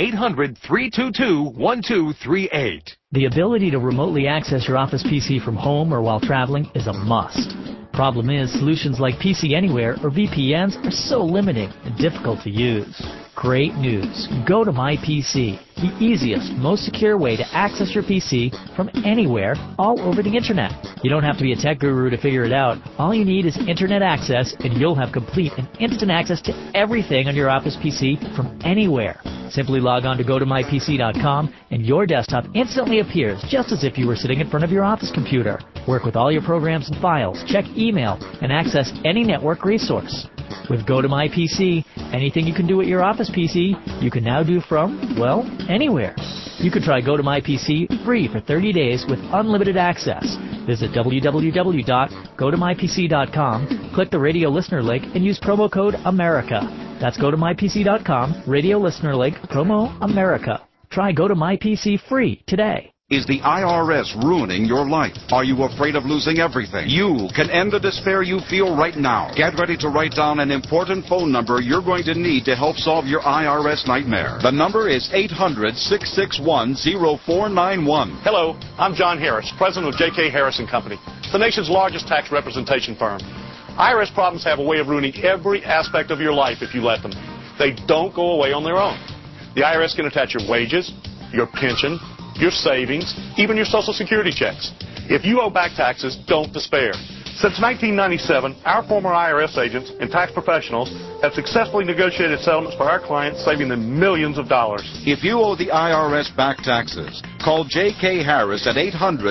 1-800-322-1238. The ability to remotely access your Office PC from home or while traveling is a must. Problem is, solutions like PC Anywhere or VPNs are so limiting and difficult to use. Great news. Go to MyPC, the easiest, most secure way to access your PC from anywhere all over the internet. You don't have to be a tech guru to figure it out. All you need is internet access and you'll have complete and instant access to everything on your Office PC from anywhere. Simply log on to GoToMyPC.com and your desktop instantly appears just as if you were sitting in front of your office computer. Work with all your programs and files, check email, and access any network resource. With GoToMyPC, anything you can do at your Office PC, you can now do from, well, anywhere. You can try GoToMyPC free for 30 days with unlimited access. Visit www.gotomypc.com, click the radio listener link, and use promo code AMERICA. That's GoToMyPC.com, radio listener link, promo AMERICA. Try Go to My PC free today. Is the IRS ruining your life? Are you afraid of losing everything? You can end the despair you feel right now. Get ready to write down an important phone number you're going to need to help solve your IRS nightmare. The number is 800-661-0491. Hello, I'm John Harris, president of J.K. Harris & Company, the nation's largest tax representation firm. IRS problems have a way of ruining every aspect of your life if you let them. They don't go away on their own. The IRS can attach your wages, your pension, your savings, even your Social Security checks. If you owe back taxes, don't despair. Since 1997, our former IRS agents and tax professionals have successfully negotiated settlements for our clients, saving them millions of dollars. If you owe the IRS back taxes, call J.K. Harris at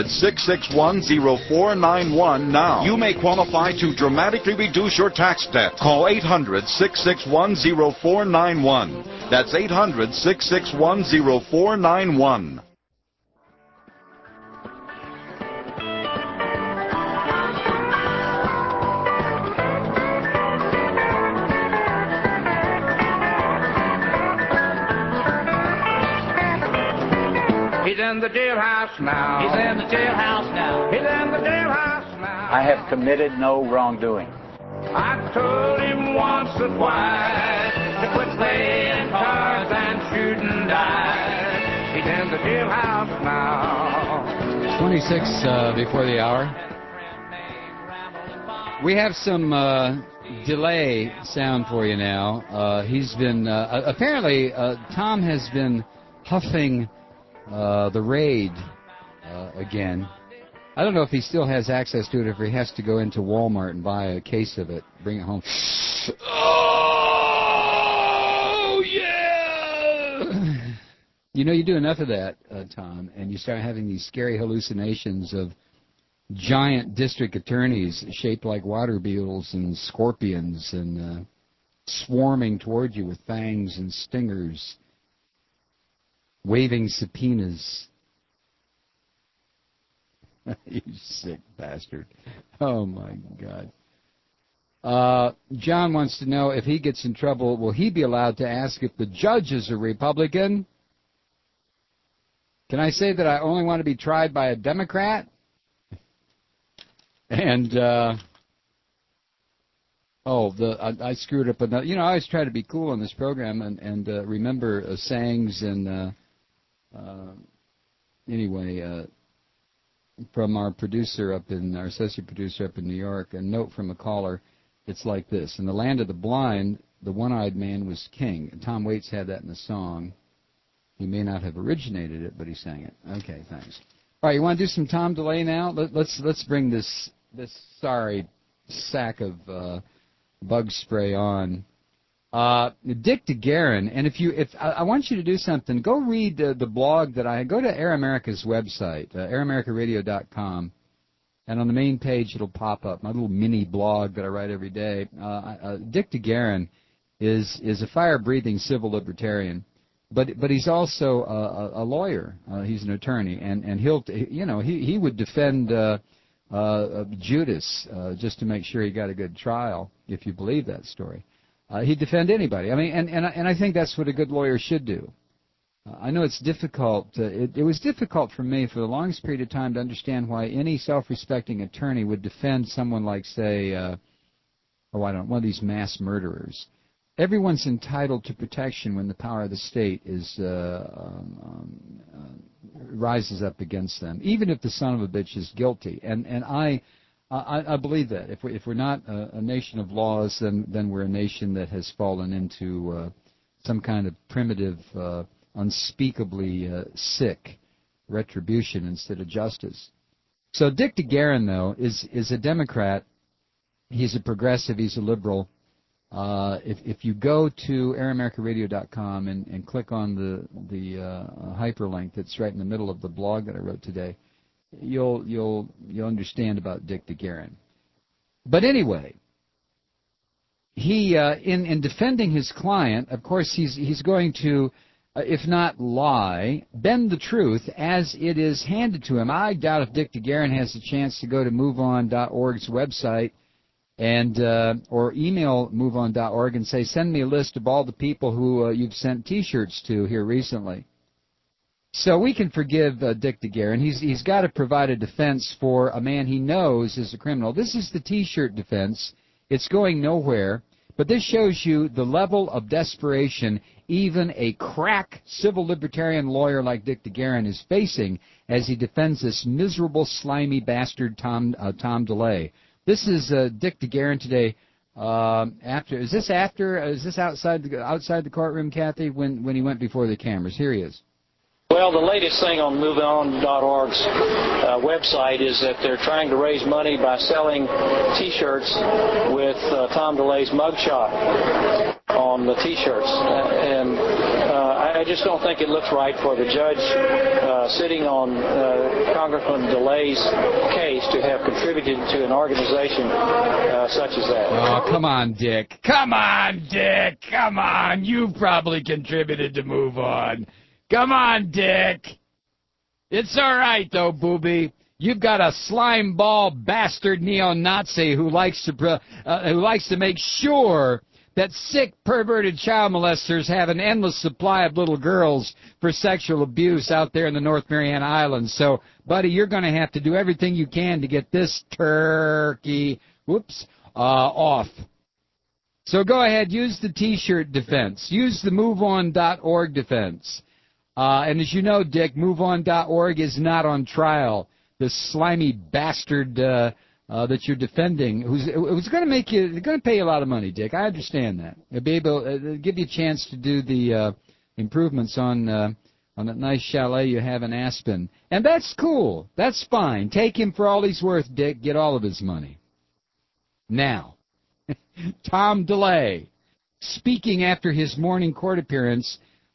800-661-0491 now. You may qualify to dramatically reduce your tax debt. Call 800-661-0491. That's 800-661-0491. He's in the jailhouse now. He's in the jailhouse now. He's in the jailhouse now. I have committed no wrongdoing. I told him once or twice to quit playing cards and shooting dice. He's in the jailhouse now. 26 before the hour. We have some delay sound for you now. He's been, apparently, Tom has been huffing the Raid again. I don't know if he still has access to it, if he has to go into Walmart and buy a case of it, bring it home. Oh, yeah! You know, you do enough of that, Tom, and you start having these scary hallucinations of giant district attorneys shaped like water beetles and scorpions and swarming toward you with fangs and stingers, waving subpoenas. You sick bastard. Oh, my God. John wants to know, if he gets in trouble, will he be allowed to ask if the judge is a Republican? Can I say that I only want to be tried by a Democrat? And, I screwed up another. You know, I always try to be cool on this program and remember sayings and, anyway, from our producer our associate producer up in New York, a note from a caller. It's like this: in the land of the blind, the one-eyed man was king. And Tom Waits had that in the song. He may not have originated it, but he sang it. Okay, thanks. All right, you want to do some Tom DeLay now? Let's bring this sorry sack of bug spray on. Dick DeGuerin, and if I want you to do something, go read the blog that go to Air America's website, AirAmericaRadio.com, and on the main page it'll pop up my little mini blog that I write every day. Dick DeGuerin is a fire-breathing civil libertarian, but he's also a lawyer. He's an attorney, and he would defend Judas just to make sure he got a good trial, if you believe that story. He'd defend anybody. I mean, and I think that's what a good lawyer should do. I know it's difficult. It was difficult for me for the longest period of time to understand why any self-respecting attorney would defend someone like, say, one of these mass murderers. Everyone's entitled to protection when the power of the state rises up against them, even if the son of a bitch is guilty. And I believe that. If we're not a nation of laws, then we're a nation that has fallen into some kind of primitive, unspeakably sick retribution instead of justice. So Dick DeGuerin, though, is a Democrat. He's a progressive. He's a liberal. If you go to AirAmericaRadio.com and click on the hyperlink that's right in the middle of the blog that I wrote today, you'll understand about Dick DeGuerin. But anyway, he in defending his client, of course, he's going to, if not lie, bend the truth as it is handed to him. I doubt if Dick DeGuerin has a chance to go to MoveOn.org's website and or email MoveOn.org and say, send me a list of all the people who you've sent T-shirts to here recently. So we can forgive Dick DeGuerin. He's got to provide a defense for a man he knows is a criminal. This is the T-shirt defense. It's going nowhere. But this shows you the level of desperation even a crack civil libertarian lawyer like Dick DeGuerin is facing as he defends this miserable, slimy bastard Tom DeLay. This is Dick DeGuerin today. Is this outside the courtroom, Kathy, when he went before the cameras? Here he is. Well, the latest thing on MoveOn.org's website is that they're trying to raise money by selling T-shirts with Tom DeLay's mugshot on the T-shirts. And I just don't think it looks right for the judge sitting on Congressman DeLay's case to have contributed to an organization such as that. Oh, come on, Dick. Come on, Dick. Come on. You've probably contributed to MoveOn. Come on, Dick. It's all right, though, booby. You've got a slime ball bastard neo-Nazi who likes to make sure that sick, perverted child molesters have an endless supply of little girls for sexual abuse out there in the North Mariana Islands. So, buddy, you're going to have to do everything you can to get this turkey, off. So go ahead, use the T-shirt defense. Use the MoveOn.org defense. And as you know, Dick, MoveOn.org is not on trial. This slimy bastard that you're defending, who's going to pay you a lot of money, Dick. I understand that. They'll be able to give you a chance to do the improvements on that nice chalet you have in Aspen, and that's cool. That's fine. Take him for all he's worth, Dick. Get all of his money. Now, Tom DeLay, speaking after his morning court appearance.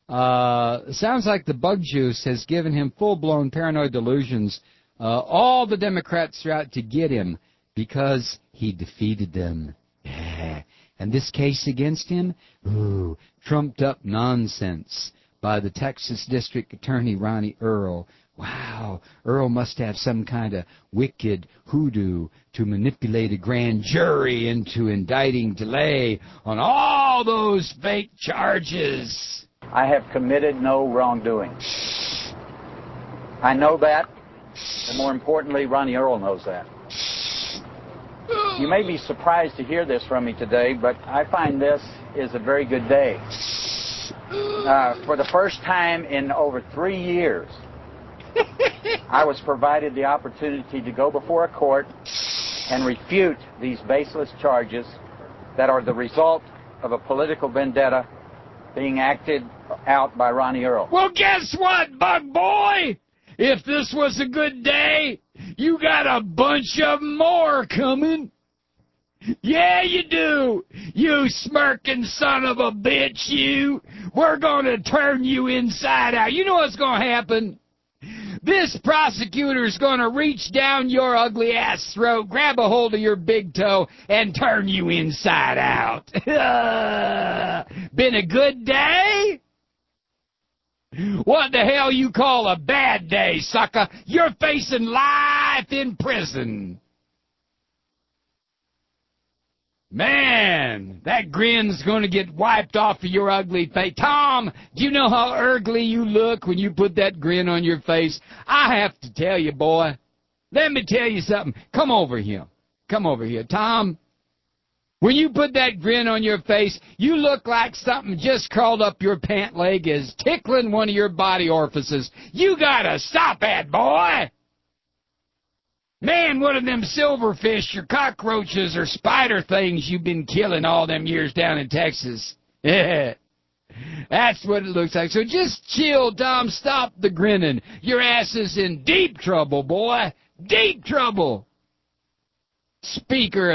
Sounds like the bug juice has given him full-blown paranoid delusions. All the Democrats are out to get him because he defeated them. Yeah. And this case against him, trumped-up nonsense by the Texas District Attorney Ronnie Earl. Wow, Earl must have some kind of wicked hoodoo to manipulate a grand jury into indicting DeLay on all those fake charges. I have committed no wrongdoing. I know that, and more importantly, Ronnie Earl knows that. You may be surprised to hear this from me today, but I find this is a very good day. For the first time in over 3 years, I was provided the opportunity to go before a court and refute these baseless charges that are the result of a political vendetta being acted out by Ronnie Earl. Well, guess what, bug boy? If this was a good day, you got a bunch of more coming. Yeah, you do. You smirking son of a bitch, you. We're going to turn you inside out. You know what's going to happen? This prosecutor's going to reach down your ugly ass throat, grab a hold of your big toe, and turn you inside out. Been a good day? What the hell you call a bad day, sucker? You're facing life in prison. Man, that grin's going to get wiped off of your ugly face. Tom, do you know how ugly you look when you put that grin on your face? I have to tell you, boy. Let me tell you something. Come over here. Come over here. Tom, when you put that grin on your face, you look like something just crawled up your pant leg is tickling one of your body orifices. You gotta stop that, boy. Man, one of them silverfish or cockroaches or spider things you've been killing all them years down in Texas. Yeah. That's what it looks like. So just chill, Tom. Stop the grinning. Your ass is in deep trouble, boy. Deep trouble. Speaker,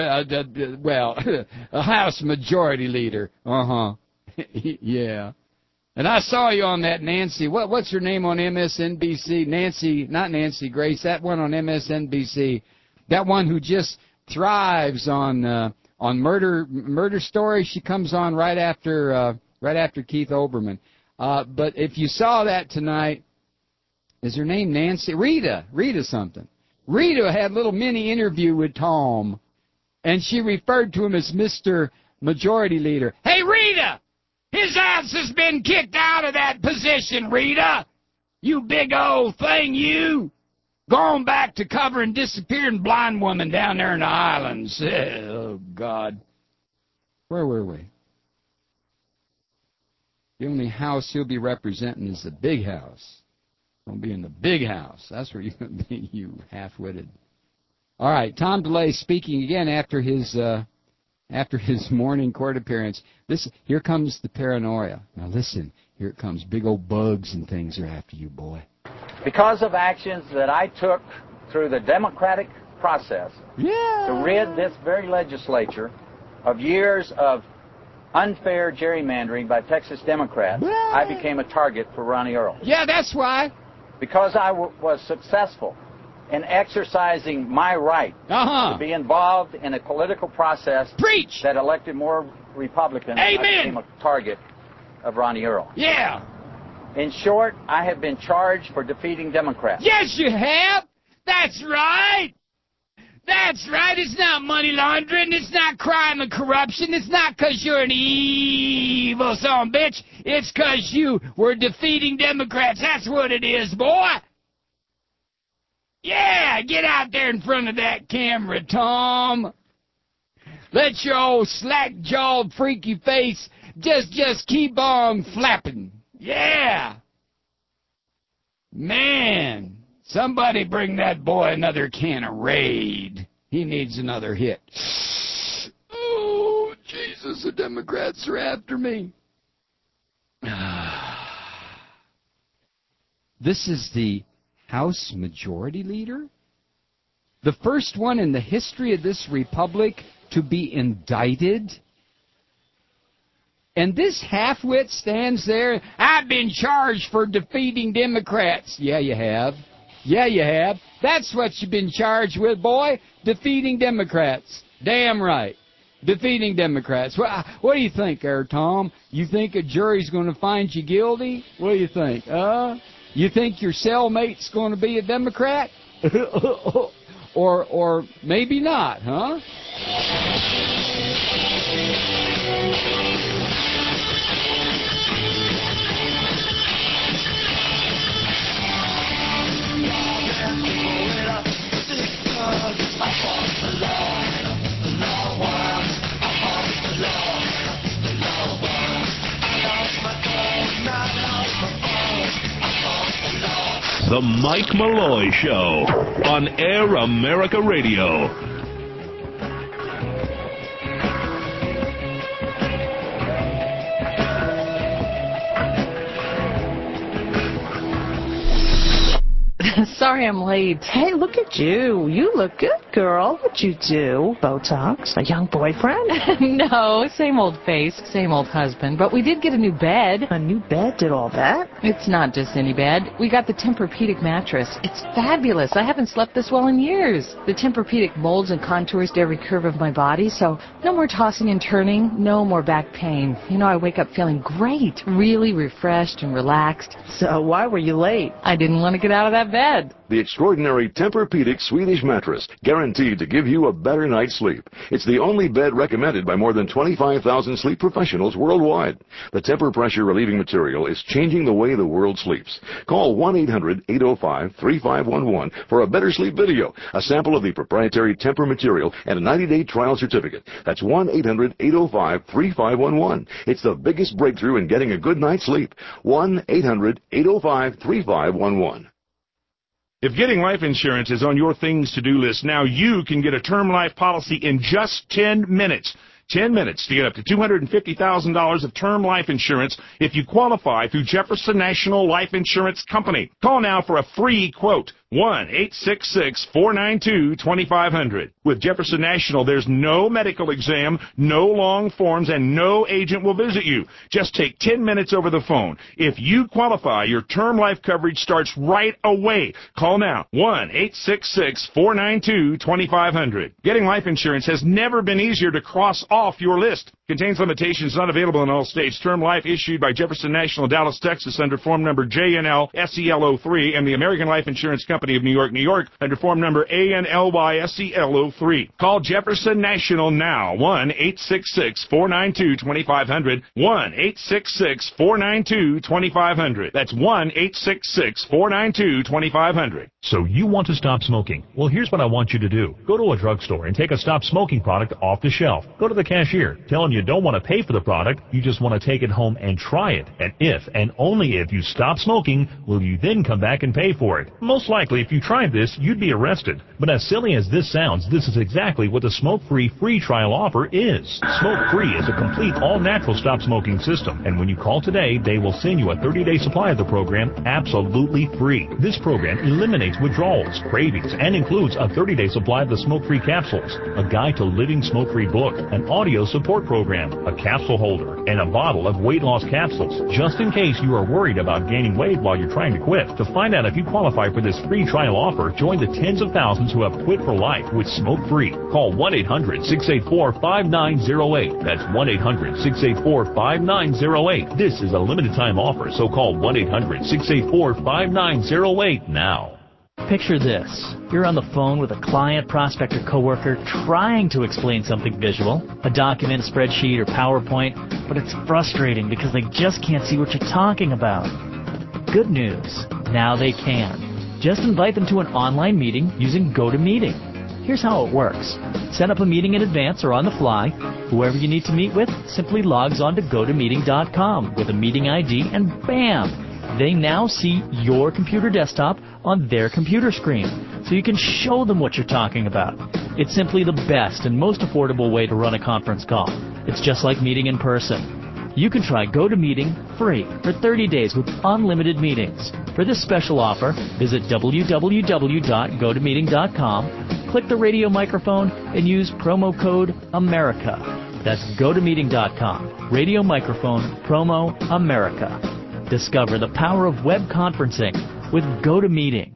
a House Majority Leader. Yeah. And I saw you on that Nancy. What's her name on MSNBC? Nancy, not Nancy Grace. That one on MSNBC. That one who just thrives on murder stories. She comes on right after Keith Olbermann. But if you saw that tonight, is her name Nancy? Rita something. Rita had a little mini interview with Tom, and she referred to him as Mr. Majority Leader. Hey, Rita! His ass has been kicked out of that position, Rita! You big old thing, you! Going back to covering disappearing blind woman down there in the islands. Oh, God. Where were we? The only house he'll be representing is the big house. He'll be in the big house. That's where you're going to be, you half-witted. All right, Tom DeLay speaking again after his morning court appearance. Here comes the paranoia. Now listen, here it comes. Big old bugs and things are after you, boy. Because of actions that I took through the democratic process to rid this very legislature of years of unfair gerrymandering by Texas Democrats, I became a target for Ronnie Earl. Yeah, that's why. Because I was successful in exercising my right to be involved in a political process that elected more Republicans, I became a target of Ronnie Earl. Yeah. In short, I have been charged for defeating Democrats. Yes, you have. That's right. That's right. It's not money laundering. It's not crime and corruption. It's not because you're an evil son of a bitch. It's because you were defeating Democrats. That's what it is, boy. Yeah, get out there in front of that camera, Tom. Let your old slack-jawed, freaky face just keep on flapping. Yeah. Man, somebody bring that boy another can of Raid. He needs another hit. Oh, Jesus, the Democrats are after me. This is the House Majority Leader? The first one in the history of this republic to be indicted? And this half-wit stands there, I've been charged for defeating Democrats. Yeah, you have. Yeah, you have. That's what you've been charged with, boy, defeating Democrats. Damn right. Defeating Democrats. What do you think there, Tom? You think a jury's going to find you guilty? What do you think? You think your cellmate's going to be a Democrat? or maybe not, huh? The Mike Malloy Show on Air America Radio. Sorry I'm late. Hey, look at you. You look good, girl. What'd you do? Botox? A young boyfriend? No, same old face, same old husband. But we did get a new bed. A new bed did all that? It's not just any bed. We got the Tempur-Pedic mattress. It's fabulous. I haven't slept this well in years. The Tempur-Pedic molds and contours to every curve of my body, so no more tossing and turning, no more back pain. You know, I wake up feeling great, really refreshed and relaxed. So why were you late? I didn't want to get out of that bed. The extraordinary Tempur-Pedic Swedish mattress, guaranteed to give you a better night's sleep. It's the only bed recommended by more than 25,000 sleep professionals worldwide. The Tempur pressure relieving material is changing the way the world sleeps. Call 1-800-805-3511 for a better sleep video, a sample of the proprietary Tempur material, and a 90-day trial certificate. That's 1-800-805-3511. It's the biggest breakthrough in getting a good night's sleep. 1-800-805-3511. If getting life insurance is on your things to do list, now you can get a term life policy in just 10 minutes. 10 minutes to get up to $250,000 of term life insurance if you qualify through Jefferson National Life Insurance Company. Call now for a free quote. 1-866-492-2500. With Jefferson National, there's no medical exam, no long forms, and no agent will visit you. Just take 10 minutes over the phone. If you qualify, your term life coverage starts right away. Call now. 1-866-492-2500. Getting life insurance has never been easier to cross off your list. Contains limitations, not available in all states. Term life issued by Jefferson National, Dallas, Texas, under form number JNL-SEL03, and the American Life Insurance Company of New York, New York, under form number ANLY-SEL03. Call Jefferson National now, 1-866-492-2500, 1-866-492-2500. That's 1-866-492-2500. So you want to stop smoking? Well, here's what I want you to do. Go to a drugstore and take a stop smoking product off the shelf. Go to the cashier. Tell him you don't want to pay for the product. You just want to take it home and try it. And if, and only if, you stop smoking, will you then come back and pay for it. Most likely, if you tried this, you'd be arrested. But as silly as this sounds, this is exactly what the smoke-free free trial offer is. Smoke-free is a complete all-natural stop smoking system. And when you call today, they will send you a 30-day supply of the program absolutely free. This program eliminates withdrawals, cravings, and includes a 30-day supply of the smoke-free capsules, a guide to living smoke-free book, an audio support program, a capsule holder, and a bottle of weight loss capsules, just in case you are worried about gaining weight while you're trying to quit. To find out if you qualify for this free trial offer, join the tens of thousands who have quit for life with smoke-free. Call 1-800-684-5908. That's 1-800-684-5908. This is a limited time offer, so call 1-800-684-5908 now. Picture this. You're on the phone with a client, prospect, or coworker trying to explain something visual, a document, a spreadsheet, or PowerPoint, but it's frustrating because they just can't see what you're talking about. Good news. Now they can. Just invite them to an online meeting using GoToMeeting. Here's how it works. Set up a meeting in advance or on the fly. Whoever you need to meet with simply logs on to GoToMeeting.com with a meeting ID, and bam! They now see your computer desktop on their computer screen, so you can show them what you're talking about. It's simply the best and most affordable way to run a conference call. It's just like meeting in person. You can try GoToMeeting free for 30 days with unlimited meetings. For this special offer, visit www.gotomeeting.com, click the radio microphone, and use promo code AMERICA. That's GoToMeeting.com, radio microphone, promo AMERICA. Discover the power of web conferencing with GoToMeeting.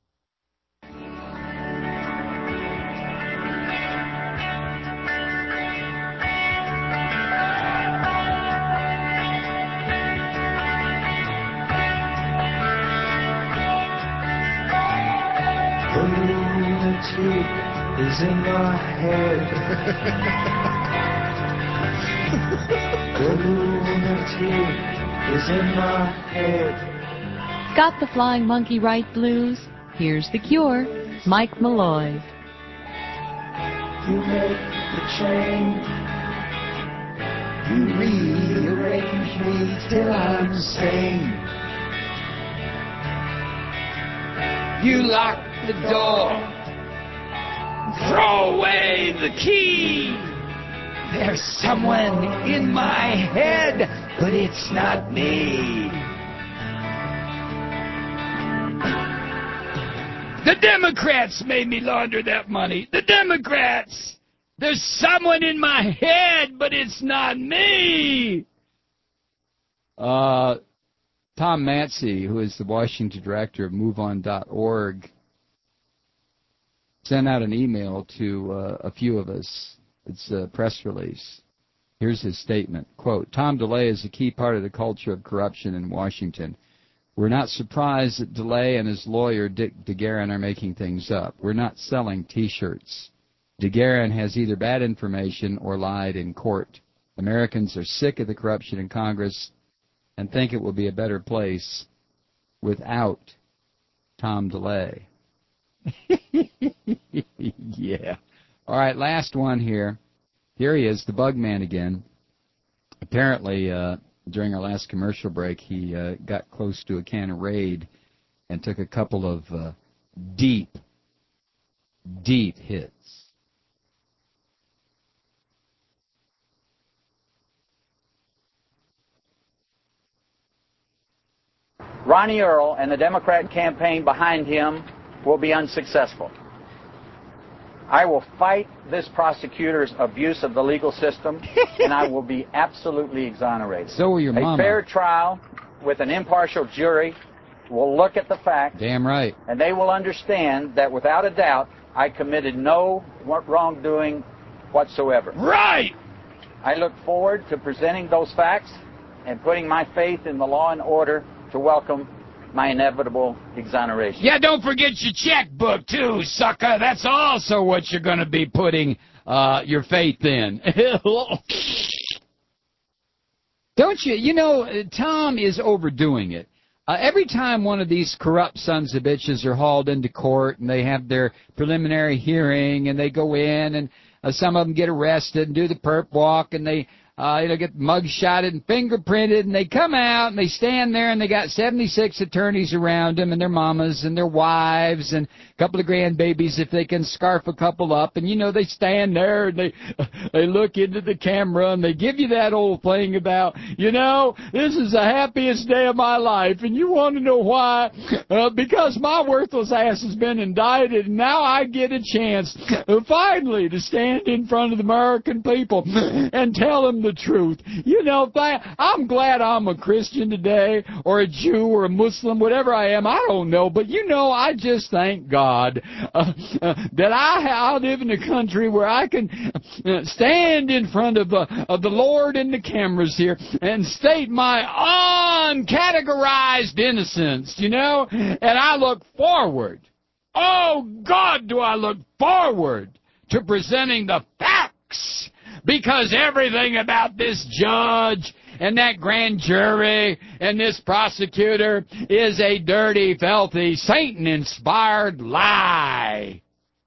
The lunatic is in my head. The lunatic is in my head. Got the flying monkey right blues? Here's the cure. Mike Malloy. You make the change. You rearrange me till I'm sane. You lock the door. Throw away the key. There's someone in my head, but it's not me. The Democrats made me launder that money. The Democrats! There's someone in my head, but it's not me! Tom Matsey, who is the Washington director of MoveOn.org, sent out an email to a few of us. It's a press release. Here's his statement. Quote, Tom DeLay is a key part of the culture of corruption in Washington. We're not surprised that DeLay and his lawyer, Dick DeGuerin, are making things up. We're not selling T-shirts. DeGuerin has either bad information or lied in court. Americans are sick of the corruption in Congress and think it will be a better place without Tom DeLay. Yeah. All right, last one here. Here he is, the bug man again. Apparently, during our last commercial break, he got close to a can of Raid and took a couple of deep hits. Ronnie Earl and the Democrat campaign behind him will be unsuccessful. I will fight this prosecutor's abuse of the legal system, and I will be absolutely exonerated. So will your mama. A fair trial with an impartial jury will look at the facts. Damn right. And they will understand that without a doubt, I committed no wrongdoing whatsoever. Right! I look forward to presenting those facts and putting my faith in the law and order to welcome my inevitable exoneration. Yeah, don't forget your checkbook, too, sucker. That's also what you're going to be putting your faith in. Don't you? You know, Tom is overdoing it. Every time one of these corrupt sons of bitches are hauled into court and they have their preliminary hearing and they go in and some of them get arrested and do the perp walk and they get mug-shotted and fingerprinted, and they come out and they stand there and they got 76 attorneys around them and their mamas and their wives and a couple of grandbabies if they can scarf a couple up. And, you know, they stand there and they look into the camera and they give you that old thing about, you know, this is the happiest day of my life. And you want to know why? Because my worthless ass has been indicted, and now I get a chance finally to stand in front of the American people and tell them the truth. You know, I'm glad I'm a Christian today, or a Jew, or a Muslim, whatever I am. I don't know, but you know, I just thank God that I live in a country where I can stand in front of the Lord and the cameras here and state my uncategorized innocence. You know, and I look forward. Oh God, do I look forward to presenting the facts. Because everything about this judge and that grand jury and this prosecutor is a dirty, filthy, Satan-inspired lie.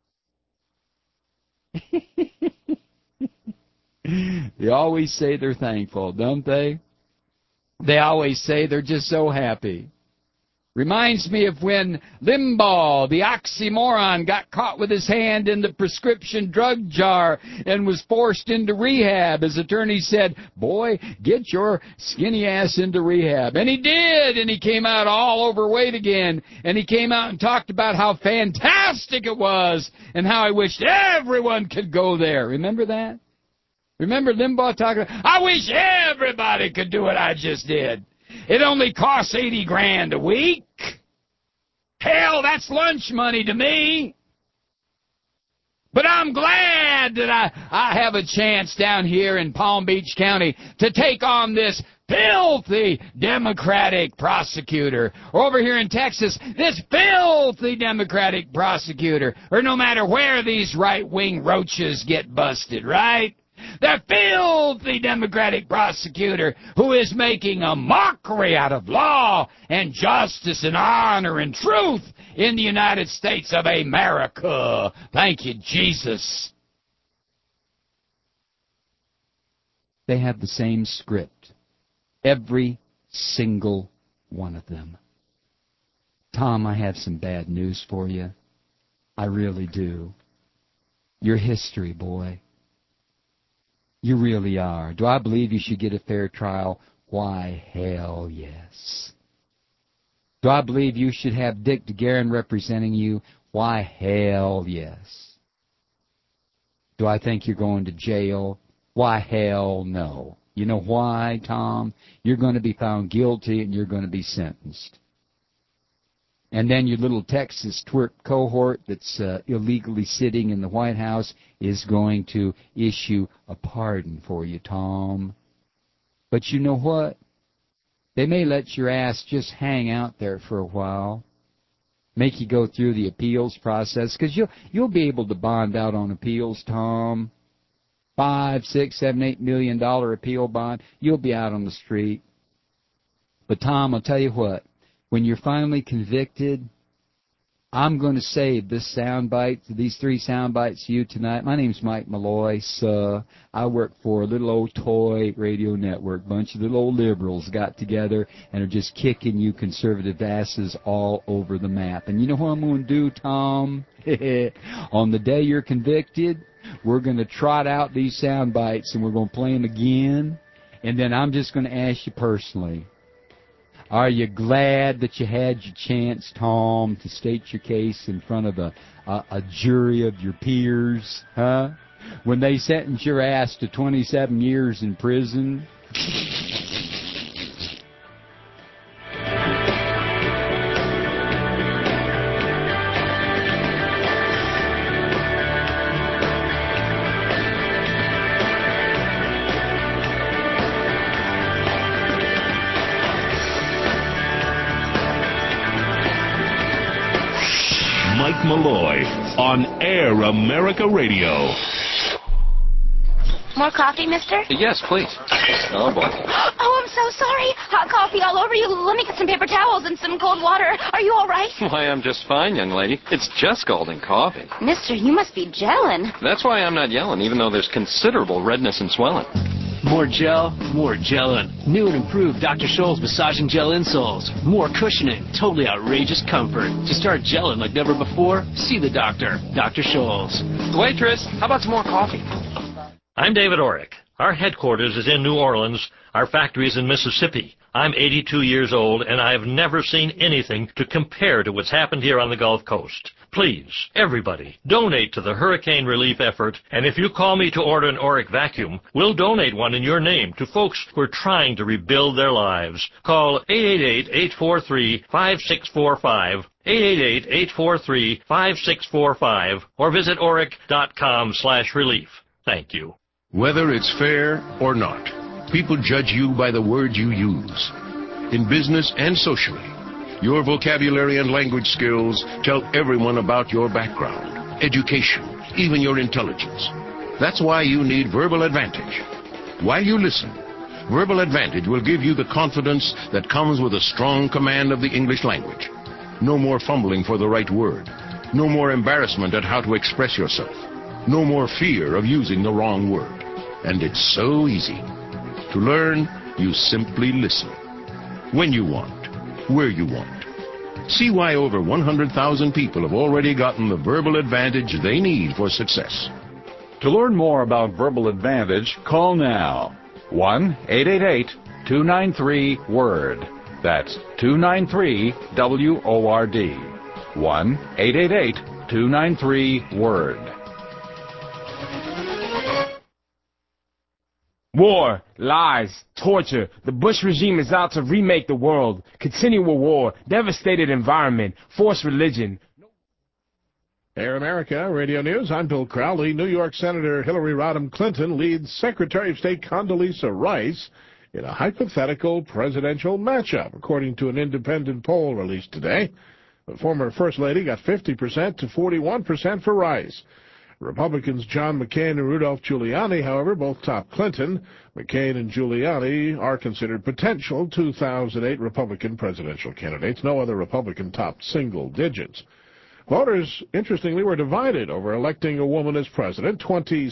They always say they're thankful, don't they? They always say they're just so happy. Reminds me of when Limbaugh, the oxymoron, got caught with his hand in the prescription drug jar and was forced into rehab. His attorney said, boy, get your skinny ass into rehab. And he did, and he came out all overweight again. And he came out and talked about how fantastic it was and how he wished everyone could go there. Remember that? Remember Limbaugh talking about, I wish everybody could do what I just did. It only costs $80,000 a week. Hell, that's lunch money to me. But I'm glad that I have a chance down here in Palm Beach County to take on this filthy Democratic prosecutor. Or over here in Texas, this filthy Democratic prosecutor. Or no matter where these right-wing roaches get busted, right? The filthy Democratic prosecutor who is making a mockery out of law and justice and honor and truth in the United States of America. Thank you, Jesus. They have the same script. Every single one of them. Tom, I have some bad news for you. I really do. You're history, boy. You really are. Do I believe you should get a fair trial? Why, hell yes. Do I believe you should have Dick DeGuerin representing you? Why, hell yes. Do I think you're going to jail? Why, hell no. You know why, Tom? You're going to be found guilty and you're going to be sentenced. And then your little Texas twerp cohort that's illegally sitting in the White House is going to issue a pardon for you, Tom. But you know what? They may let your ass just hang out there for a while, make you go through the appeals process, because you'll be able to bond out on appeals, Tom. $5, $6, $7, $8 million appeal bond. You'll be out on the street. But Tom, I'll tell you what. When you're finally convicted, I'm going to save this soundbite, these 3 sound bites to you tonight. My name's Mike Malloy. I work for a little old toy radio network. Bunch of little old liberals got together and are just kicking you conservative asses all over the map. And you know what I'm going to do, Tom? On the day you're convicted, we're going to trot out these sound bites and we're going to play them again. And then I'm just going to ask you personally, are you glad that you had your chance, Tom, to state your case in front of a jury of your peers, huh? When they sentence your ass to 27 years in prison? Speedway on Air America Radio. More coffee, mister? Yes, please. Oh, boy. Oh, I'm so sorry. Hot coffee all over you. Let me get some paper towels and some cold water. Are you all right? Why, I'm just fine, young lady. It's just scalding coffee. Mister, you must be gelling. That's why I'm not yelling, even though there's considerable redness and swelling. More gel, more gelling. New and improved Dr. Scholl's massaging gel insoles. More cushioning, totally outrageous comfort. To start gelling like never before, see the doctor. Dr. Scholl's. Waitress, how about some more coffee? I'm David Orrick. Our headquarters is in New Orleans. Our factory is in Mississippi. I'm 82 years old, and I've never seen anything to compare to what's happened here on the Gulf Coast. Please, everybody, donate to the hurricane relief effort, and if you call me to order an Orrick vacuum, we'll donate one in your name to folks who are trying to rebuild their lives. Call 888-843-5645, 888-843-5645, or visit Orrick.com/relief. Thank you. Whether it's fair or not, people judge you by the words you use. In business and socially, your vocabulary and language skills tell everyone about your background, education, even your intelligence. That's why you need Verbal Advantage. While you listen, Verbal Advantage will give you the confidence that comes with a strong command of the English language. No more fumbling for the right word. No more embarrassment at how to express yourself. No more fear of using the wrong word. And it's so easy. To learn, you simply listen. When you want, where you want. See why over 100,000 people have already gotten the Verbal Advantage they need for success. To learn more about Verbal Advantage, call now. 1-888-293-WORD. That's 293-WORD. 1-888-293-WORD. War, lies, torture. The Bush regime is out to remake the world. Continual war, devastated environment, forced religion. Air America Radio News. I'm Bill Crowley. New York Senator Hillary Rodham Clinton leads Secretary of State Condoleezza Rice in a hypothetical presidential matchup, according to an independent poll released today. The former First Lady got 50% to 41% for Rice. Republicans John McCain and Rudolph Giuliani, however, both top Clinton. McCain and Giuliani are considered potential 2008 Republican presidential candidates. No other Republican topped single digits. Voters, interestingly, were divided over electing a woman as president.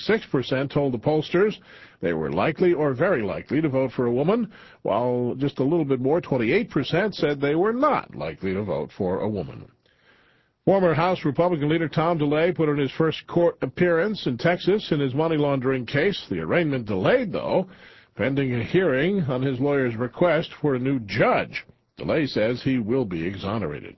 26% told the pollsters they were likely or very likely to vote for a woman, while just a little bit more, 28%, said they were not likely to vote for a woman. Former House Republican leader Tom DeLay put in his first court appearance in Texas in his money laundering case. The arraignment delayed, though, pending a hearing on his lawyer's request for a new judge. DeLay says he will be exonerated.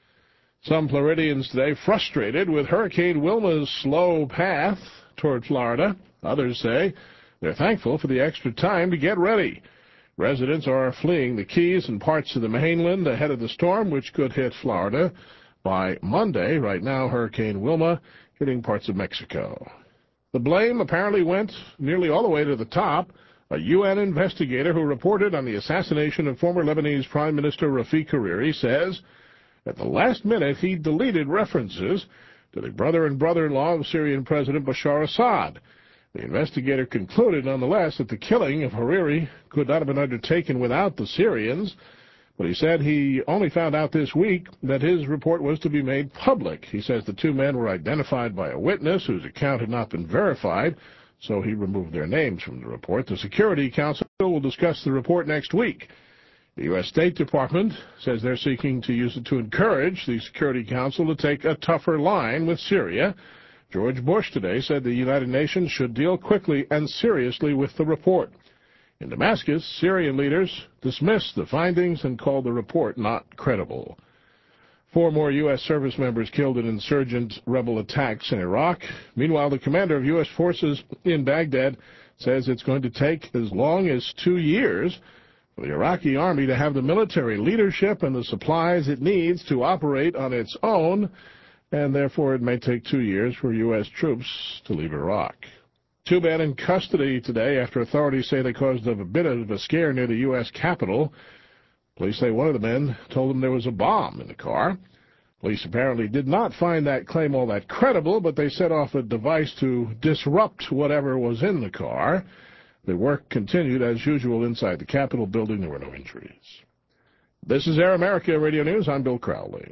Some Floridians today frustrated with Hurricane Wilma's slow path toward Florida. Others say they're thankful for the extra time to get ready. Residents are fleeing the Keys and parts of the mainland ahead of the storm, which could hit Florida by Monday. Right now, Hurricane Wilma hitting parts of Mexico. The blame apparently went nearly all the way to the top. A UN investigator who reported on the assassination of former Lebanese Prime Minister Rafiq Hariri says at the last minute he deleted references to the brother and brother-in-law of Syrian President Bashar Assad. The investigator concluded, nonetheless, that the killing of Hariri could not have been undertaken without the Syrians. But he said he only found out this week that his report was to be made public. He says the two men were identified by a witness whose account had not been verified, so he removed their names from the report. The Security Council will discuss the report next week. The U.S. State Department says they're seeking to use it to encourage the Security Council to take a tougher line with Syria. George Bush today said the United Nations should deal quickly and seriously with the report. In Damascus, Syrian leaders dismissed the findings and called the report not credible. 4 more U.S. service members killed in insurgent rebel attacks in Iraq. Meanwhile, the commander of U.S. forces in Baghdad says it's going to take as long as 2 years for the Iraqi army to have the military leadership and the supplies it needs to operate on its own, and therefore it may take 2 years for U.S. troops to leave Iraq. 2 men in custody today after authorities say they caused a bit of a scare near the U.S. Capitol. Police say one of the men told them there was a bomb in the car. Police apparently did not find that claim all that credible, but they set off a device to disrupt whatever was in the car. The work continued as usual inside the Capitol building. There were no injuries. This is Air America Radio News. I'm Bill Crowley.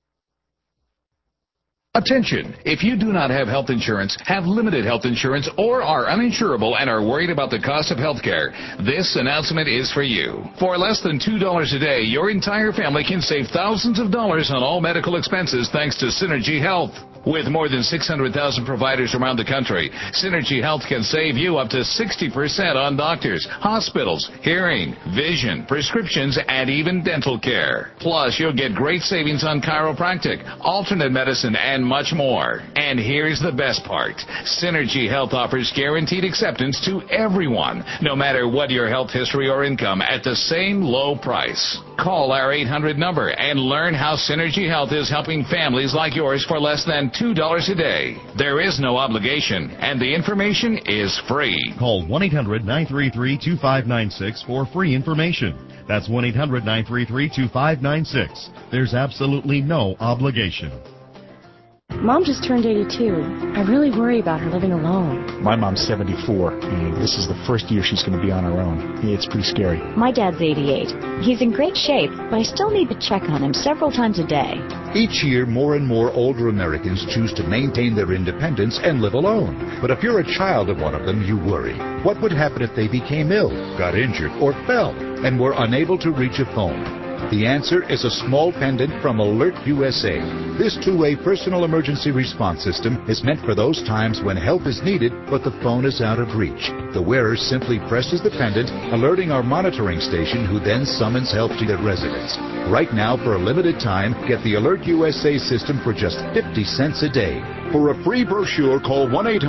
Attention! If you do not have health insurance, have limited health insurance, or are uninsurable and are worried about the cost of health care, this announcement is for you. For less than $2 a day, your entire family can save thousands of dollars on all medical expenses thanks to Synergy Health. With more than 600,000 providers around the country, Synergy Health can save you up to 60% on doctors, hospitals, hearing, vision, prescriptions, and even dental care. Plus, you'll get great savings on chiropractic, alternate medicine, and much more. And here's the best part. Synergy Health offers guaranteed acceptance to everyone, no matter what your health history or income, at the same low price. Call our 800 number and learn how Synergy Health is helping families like yours for less than $2 a day. There is no obligation, and the information is free. Call 1-800-933-2596 for free information. That's 1-800-933-2596. There's absolutely no obligation. Mom just turned 82. I really worry about her living alone. My mom's 74, and this is the first year she's going to be on her own. It's pretty scary. My dad's 88. He's in great shape, but I still need to check on him several times a day. Each year, more and more older Americans choose to maintain their independence and live alone. But if you're a child of one of them, you worry. What would happen if they became ill, got injured, or fell, and were unable to reach a phone? The answer is a small pendant from Alert USA. This two-way personal emergency response system is meant for those times when help is needed, but the phone is out of reach. The wearer simply presses the pendant, alerting our monitoring station, who then summons help to their residence. Right now, for a limited time, get the Alert USA system for just 50 cents a day. For a free brochure, call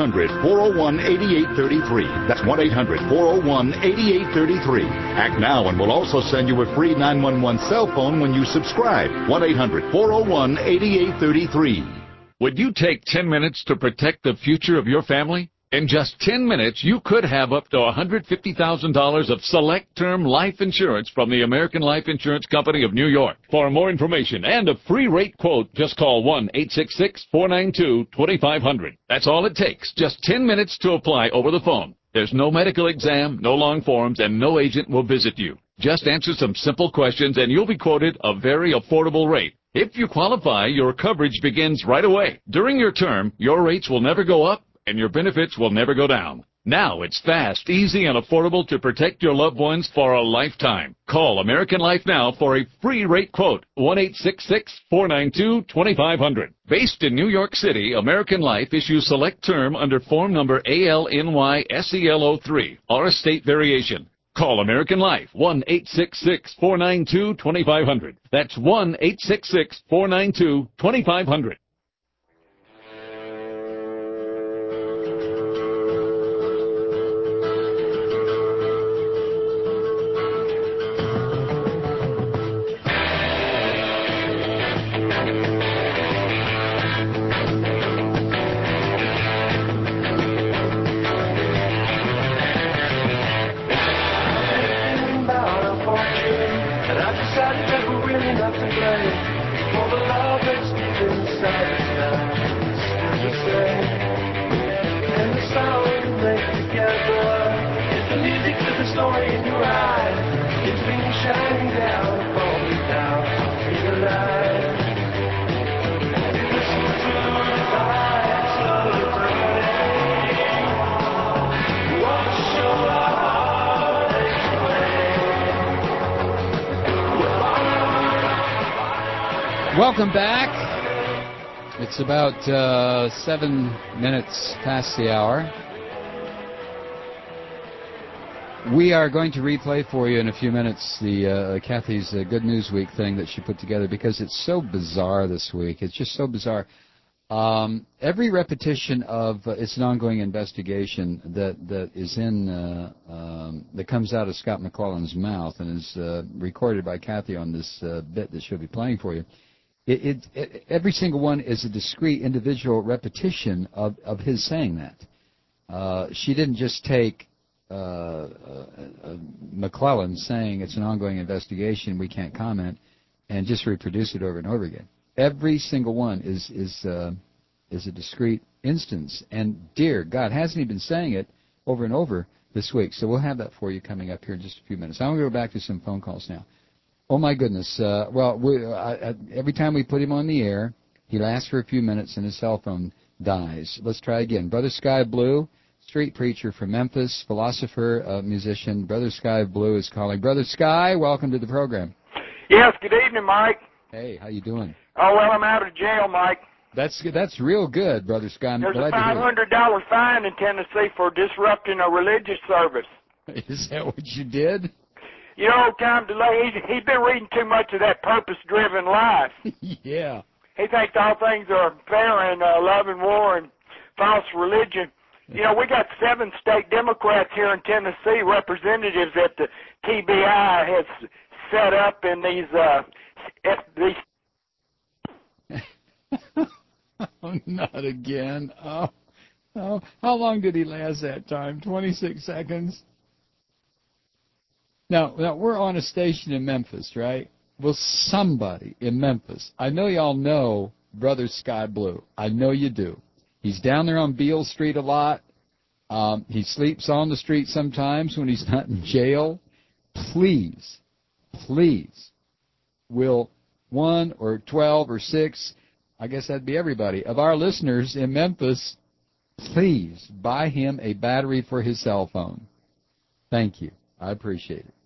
1-800-401-8833. That's 1-800-401-8833. Act now, and we'll also send you a free 911 cell phone when you subscribe. 1-800-401-8833. Would you take 10 minutes to protect the future of your family? In just 10 minutes, you could have up to $150,000 of select term life insurance from the American Life Insurance Company of New York. For more information and a free rate quote, just call 1-866-492-2500. That's all it takes, just 10 minutes to apply over the phone. There's no medical exam, no long forms, and no agent will visit you. Just answer some simple questions and you'll be quoted a very affordable rate. If you qualify, your coverage begins right away. During your term, your rates will never go up and your benefits will never go down. Now it's fast, easy, and affordable to protect your loved ones for a lifetime. Call American Life now for a free rate quote, 1-866-492-2500. Based in New York City, American Life issues select term under form number ALNY-SEL03 or a state variation. Call American Life, 1-866-492-2500. That's 1-866-492-2500. Welcome back. It's about 7 minutes past the hour. We are going to replay for you in a few minutes the Kathy's Good News Week thing that she put together because it's so bizarre this week. It's just so bizarre. Every repetition of it's an ongoing investigation that is in that comes out of Scott McClellan's mouth and is recorded by Kathy on this bit that she'll be playing for you. Every single one is a discrete individual repetition of his saying that. She didn't just take McClellan saying it's an ongoing investigation, we can't comment, and just reproduce it over and over again. Every single one is a discrete instance. And dear God, hasn't he been saying it over and over this week? So we'll have that for you coming up here in just a few minutes. I'm going to go back to some phone calls now. Oh, my goodness. Every time we put him on the air, he lasts for a few minutes and his cell phone dies. Let's try again. Brother Sky Blue, street preacher from Memphis, philosopher, musician. Brother Sky Blue is calling. Brother Sky, welcome to the program. Yes, good evening, Mike. Hey, how you doing? Oh, well, I'm out of jail, Mike. That's real good, Brother Sky. I'm There's glad a $500 fine in Tennessee for disrupting a religious service. Is that what you did? You know, time delay, he's been reading too much of that purpose-driven life. Yeah. He thinks all things are fair and love and war and false religion. You know, we got 7 state Democrats here in Tennessee, representatives that the TBI has set up in these Oh, not again. Oh. How long did he last that time? 26 seconds? Now, we're on a station in Memphis, right? Well, somebody in Memphis, I know y'all know Brother Sky Blue. I know you do. He's down there on Beale Street a lot. He sleeps on the street sometimes when he's not in jail. Please, will 1 or 12 or 6, I guess that'd be everybody, of our listeners in Memphis, please buy him a battery for his cell phone. Thank you. I appreciate it.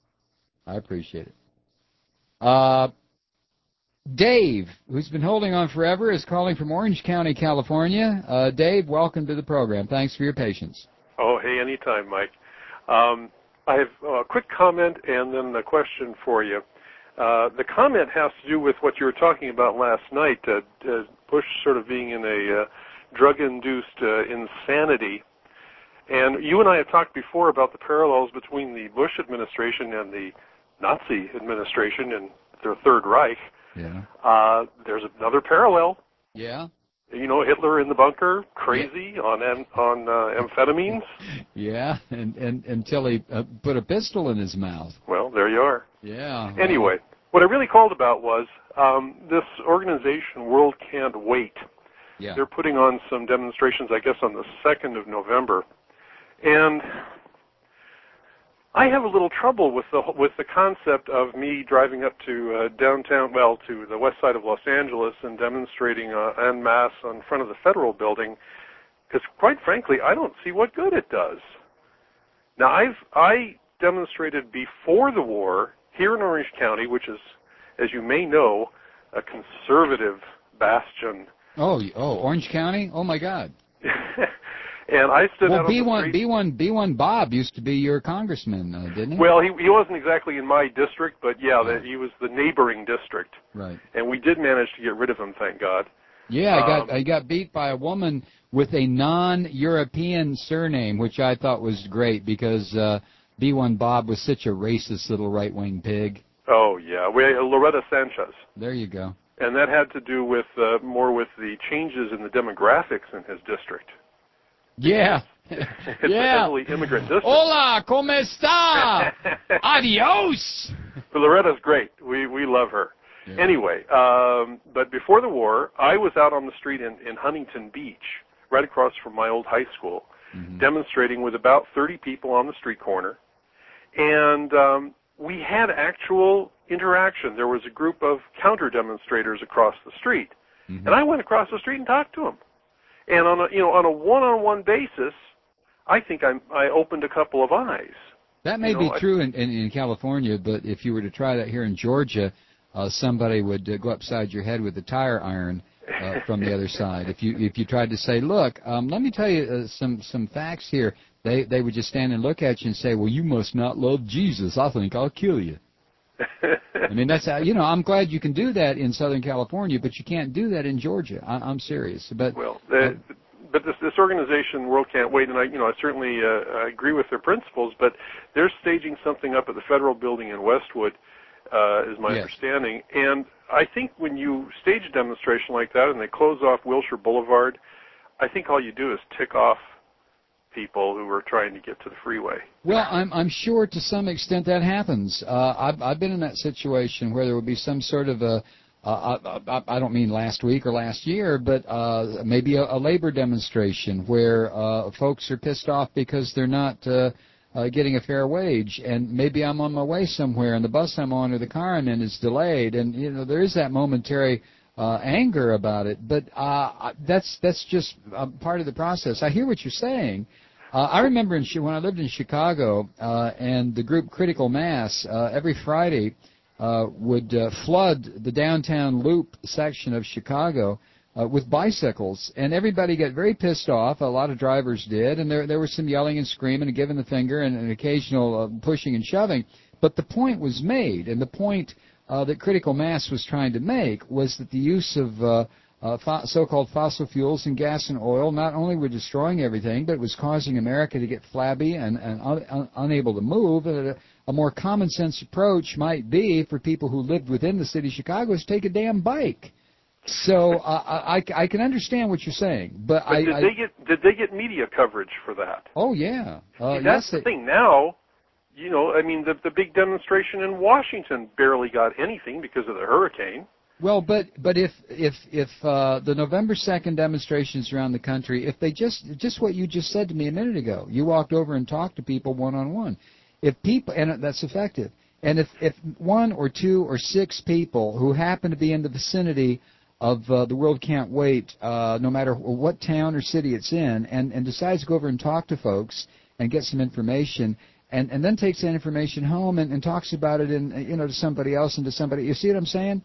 Dave, who's been holding on forever, is calling from Orange County, California. Dave, welcome to the program. Thanks for your patience. Oh, hey, anytime, Mike. I have a quick comment and then a question for you. The comment has to do with what you were talking about last night, Bush sort of being in a drug-induced insanity. And you and I have talked before about the parallels between the Bush administration and the Nazi administration and their Third Reich. Yeah. There's another parallel. Yeah. You know, Hitler in the bunker, crazy on amphetamines. Yeah, and until he put a pistol in his mouth. Well, there you are. Yeah. Anyway, what I really called about was this organization, World Can't Wait. Yeah. They're putting on some demonstrations, I guess, on the 2nd of November. And I have a little trouble with the concept of me driving up to downtown, well, to the west side of Los Angeles and demonstrating en masse in front of the Federal Building, because quite frankly, I don't see what good it does. Now, I demonstrated before the war here in Orange County, which is, as you may know, a conservative bastion. Oh, Orange County? Oh my God. And I stood out on the street. B1 Bob used to be your congressman, didn't he? Well, he wasn't exactly in my district, but yeah, he was the neighboring district. Right. And we did manage to get rid of him, thank God. Yeah, I got beat by a woman with a non-European surname, which I thought was great because B1 Bob was such a racist little right-wing pig. Oh, yeah. Loretta Sanchez. There you go. And that had to do with more with the changes in the demographics in his district. Yeah. It's a heavily immigrant district. Hola, ¿cómo está? Adios. But Loretta's great. We love her. Yeah. Anyway, but before the war, I was out on the street in Huntington Beach, right across from my old high school, demonstrating with about 30 people on the street corner. And we had actual interaction. There was a group of counter-demonstrators across the street. And I went across the street and talked to them. And on a one-on-one basis, I think I opened a couple of eyes. That may be true in California, but if you were to try that here in Georgia, somebody would go upside your head with a tire iron from the other side. If you tried to say, look, let me tell you some facts here, they would just stand and look at you and say, well, you must not love Jesus. I think I'll kill you. I mean, that's how, I'm glad you can do that in Southern California, but you can't do that in Georgia. I'm serious. But but this organization, World Can't Wait, and I certainly agree with their principles, but they're staging something up at the Federal Building in Westwood, is my understanding. And I think when you stage a demonstration like that and they close off Wilshire Boulevard, I think all you do is tick off people who are trying to get to the freeway. Well, I'm sure to some extent that happens. I've been in that situation where there would be some sort of a I don't mean last week or last year, but maybe a labor demonstration where folks are pissed off because they're not getting a fair wage, and maybe I'm on my way somewhere, and the bus I'm on or the car I'm in is delayed, and there is that momentary anger about it, but that's just part of the process. I hear what you're saying. I remember when I lived in Chicago, and the group Critical Mass every Friday would flood the downtown loop section of Chicago with bicycles, and everybody got very pissed off. A lot of drivers did, and there was some yelling and screaming and giving the finger and an occasional pushing and shoving. But the point was made, and the point that Critical Mass was trying to make was that the use of so-called fossil fuels and gas and oil not only were destroying everything, but it was causing America to get flabby and unable to move. A more common-sense approach might be for people who lived within the city of Chicago is take a damn bike. So I can understand what you're saying, but did they get media coverage for that? Oh yeah, that's the thing now. I mean, the big demonstration in Washington barely got anything because of the hurricane. Well, but if the November 2nd demonstrations around the country, if they just what you just said to me a minute ago, you walked over and talked to people one-on-one. If people, and that's effective, and if 1 or 2 or 6 people who happen to be in the vicinity of the World Can't Wait, no matter what town or city it's in, and decides to go over and talk to folks and get some information, and then takes that information home and talks about it to somebody else and to somebody. You see what I'm saying?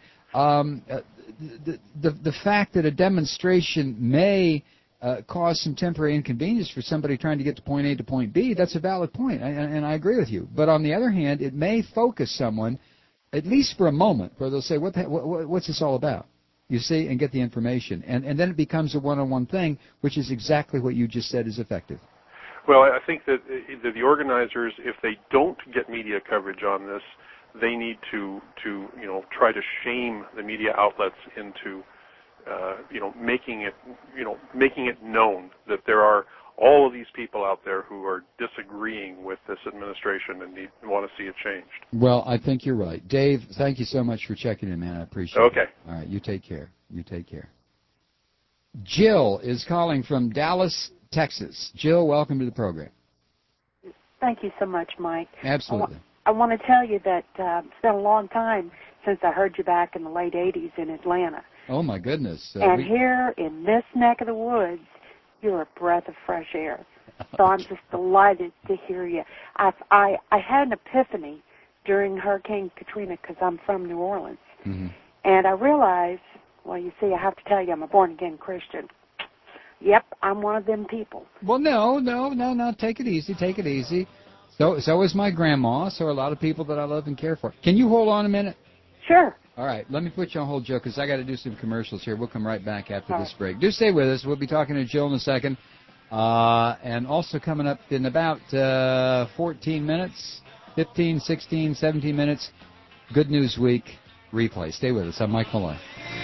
The fact that a demonstration may cause some temporary inconvenience for somebody trying to get to point A to point B, that's a valid point, and I agree with you. But on the other hand, it may focus someone, at least for a moment, where they'll say, what's this all about? You see, and get the information. And then it becomes a one-on-one thing, which is exactly what you just said is effective. Well, I think that the organizers, if they don't get media coverage on this, they need to try to shame the media outlets into making it known that there are all of these people out there who are disagreeing with this administration and want to see it changed. Well, I think you're right. Dave, thank you so much for checking in, man. I appreciate it. Okay. All right, you take care. You take care. Jill is calling from Dallas, Texas. Jill, welcome to the program. Thank you so much, Mike. Absolutely. I want to tell you that it's been a long time since I heard you back in the late 80s in Atlanta. Oh, my goodness. And here in this neck of the woods, you're a breath of fresh air. So I'm just delighted to hear you. I had an epiphany during Hurricane Katrina because I'm from New Orleans. Mm-hmm. And I realized, well, you see, I have to tell you, I'm a born-again Christian. Yep, I'm one of them people. Well, no. Take it easy. Take it easy. So is my grandma, so are a lot of people that I love and care for. Can you hold on a minute? Sure. All right, let me put you on hold, Joe, because I got to do some commercials here. We'll come right back after this break. Do stay with us. We'll be talking to Jill in a second. And also coming up in about 14 minutes, 15, 16, 17 minutes, Good News Week replay. Stay with us. I'm Mike Malloy.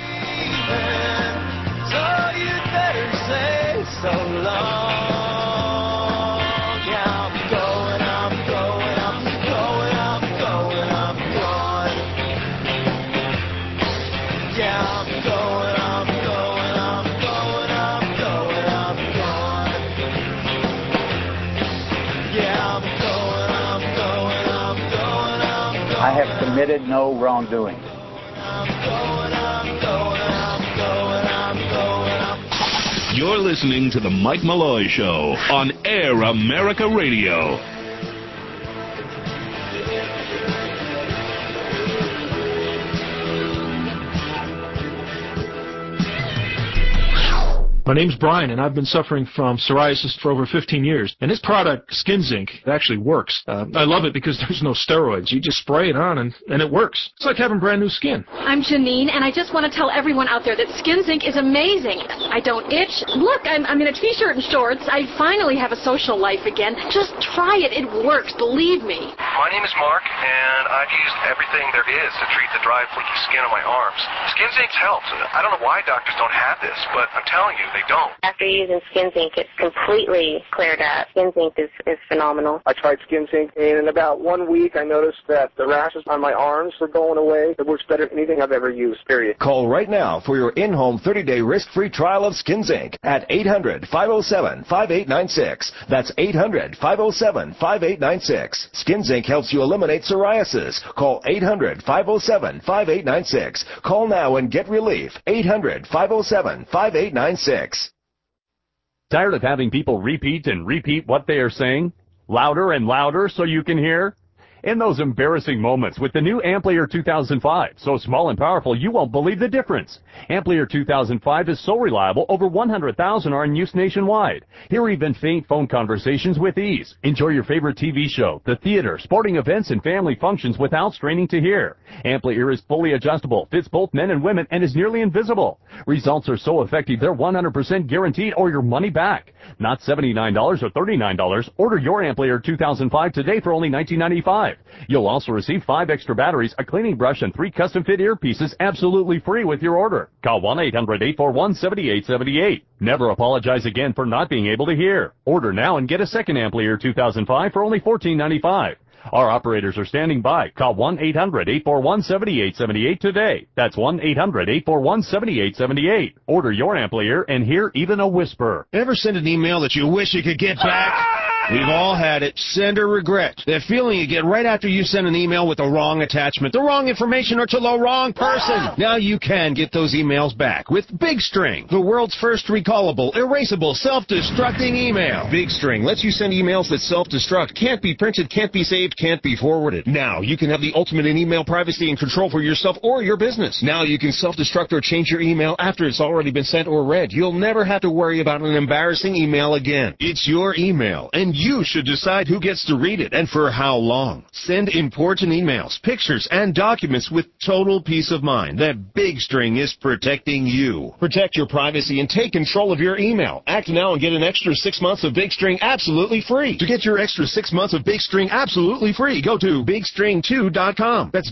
So you'd better say so long. I have committed no wrongdoing. You're listening to The Mike Malloy Show on Air America Radio. My name's Brian, and I've been suffering from psoriasis for over 15 years. And this product, Skin Zinc, actually works. I love it because there's no steroids. You just spray it on, and it works. It's like having brand new skin. I'm Janine, and I just want to tell everyone out there that Skin Zinc is amazing. I don't itch. Look, I'm in a T-shirt and shorts. I finally have a social life again. Just try it. It works. Believe me. My name is Mark, and I've used everything there is to treat the dry, flaky skin on my arms. Skin Zinc's helped. I don't know why doctors don't have this, but I'm telling you, they don't. After using Skin Zinc, it's completely cleared up. Skin Zinc is phenomenal. I tried Skin Zinc, and in about 1 week, I noticed that the rashes on my arms were going away. It works better than anything I've ever used, period. Call right now for your in-home 30-day risk-free trial of Skin Zinc at 800-507-5896. That's 800-507-5896. Skin Zinc helps you eliminate psoriasis. Call 800-507-5896. Call now and get relief. 800-507-5896. Tired of having people repeat and repeat what they are saying? Louder and louder so you can hear? In those embarrassing moments with the new Amplier 2005, so small and powerful you won't believe the difference. Amplier 2005 is so reliable, over 100,000 are in use nationwide. Hear even faint phone conversations with ease. Enjoy your favorite TV show, the theater, sporting events, and family functions without straining to hear. Amplier is fully adjustable, fits both men and women, and is nearly invisible. Results are so effective they're 100% guaranteed or your money back. Not $79 or $39. Order your Amplier 2005 today for only $19.95. You'll also receive 5 extra batteries, a cleaning brush, and 3 custom-fit earpieces absolutely free with your order. Call 1-800-841-7878. Never apologize again for not being able to hear. Order now and get a second Amplier 2005 for only $14.95. Our operators are standing by. Call 1-800-841-7878 today. That's 1-800-841-7878. Order your Amplier and hear even a whisper. Ever send an email that you wish you could get back? We've all had it. Send or regret. That feeling you get right after you send an email with the wrong attachment, the wrong information, or to the wrong person. Now you can get those emails back with Big String, the world's first recallable, erasable, self-destructing email. Big String lets you send emails that self-destruct, can't be printed, can't be saved, can't be forwarded. Now you can have the ultimate in email privacy and control for yourself or your business. Now you can self-destruct or change your email after it's already been sent or read. You'll never have to worry about an embarrassing email again. It's your email, and you should decide who gets to read it and for how long. Send important emails, pictures, and documents with total peace of mind that Big String is protecting you. Protect your privacy and take control of your email. Act now and get an extra 6 months of Big String absolutely free. To get your extra 6 months of Big String absolutely free, go to BigString2.com. That's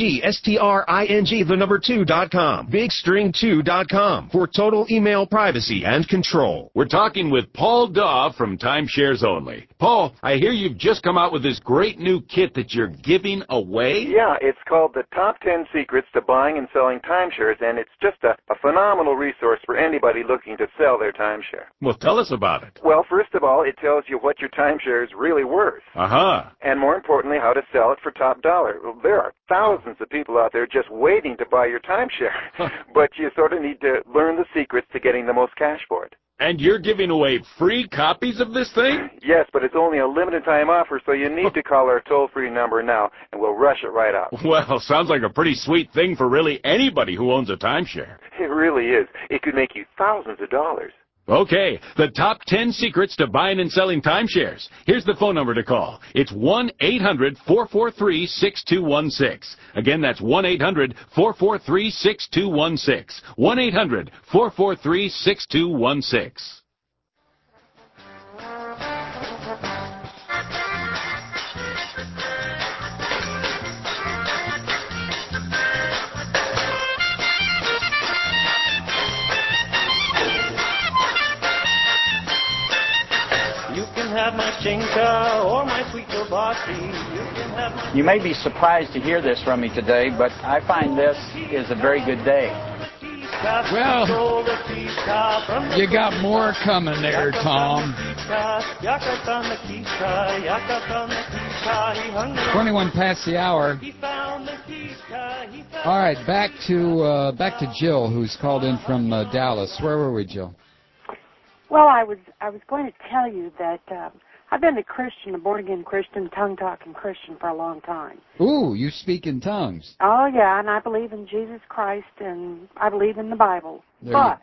BIGSTRING, the number 2.com. BigString2.com for total email privacy and control. We're talking with Paul Daw from Timeshares Only. Paul, I hear you've just come out with this great new kit that you're giving away? Yeah, it's called the Top 10 Secrets to Buying and Selling Timeshares, and it's just a phenomenal resource for anybody looking to sell their timeshare. Well, tell us about it. Well, first of all, it tells you what your timeshare is really worth. Uh-huh. And more importantly, how to sell it for top dollar. Well, there are thousands of people out there just waiting to buy your timeshare, but you sort of need to learn the secrets to getting the most cash for it. And you're giving away free copies of this thing? Yes, but it's only a limited time offer, so you need to call our toll-free number now, and we'll rush it right out. Well, sounds like a pretty sweet thing for really anybody who owns a timeshare. It really is. It could make you thousands of dollars. Okay, the top 10 secrets to buying and selling timeshares. Here's the phone number to call. It's 1-800-443-6216. Again, that's 1-800-443-6216. 1-800-443-6216. Have my chinka or my sweet hibachi. You may be surprised to hear this from me today, but I find this is a very good day. Well, you got more coming there, Tom. 21 past the hour. All right, back to Jill, who's called in from Dallas. Where were we, Jill? Well, I was going to tell you that I've been a Christian, a born-again Christian, tongue-talking Christian for a long time. Ooh, you speak in tongues. Oh, yeah, and I believe in Jesus Christ, and I believe in the Bible. But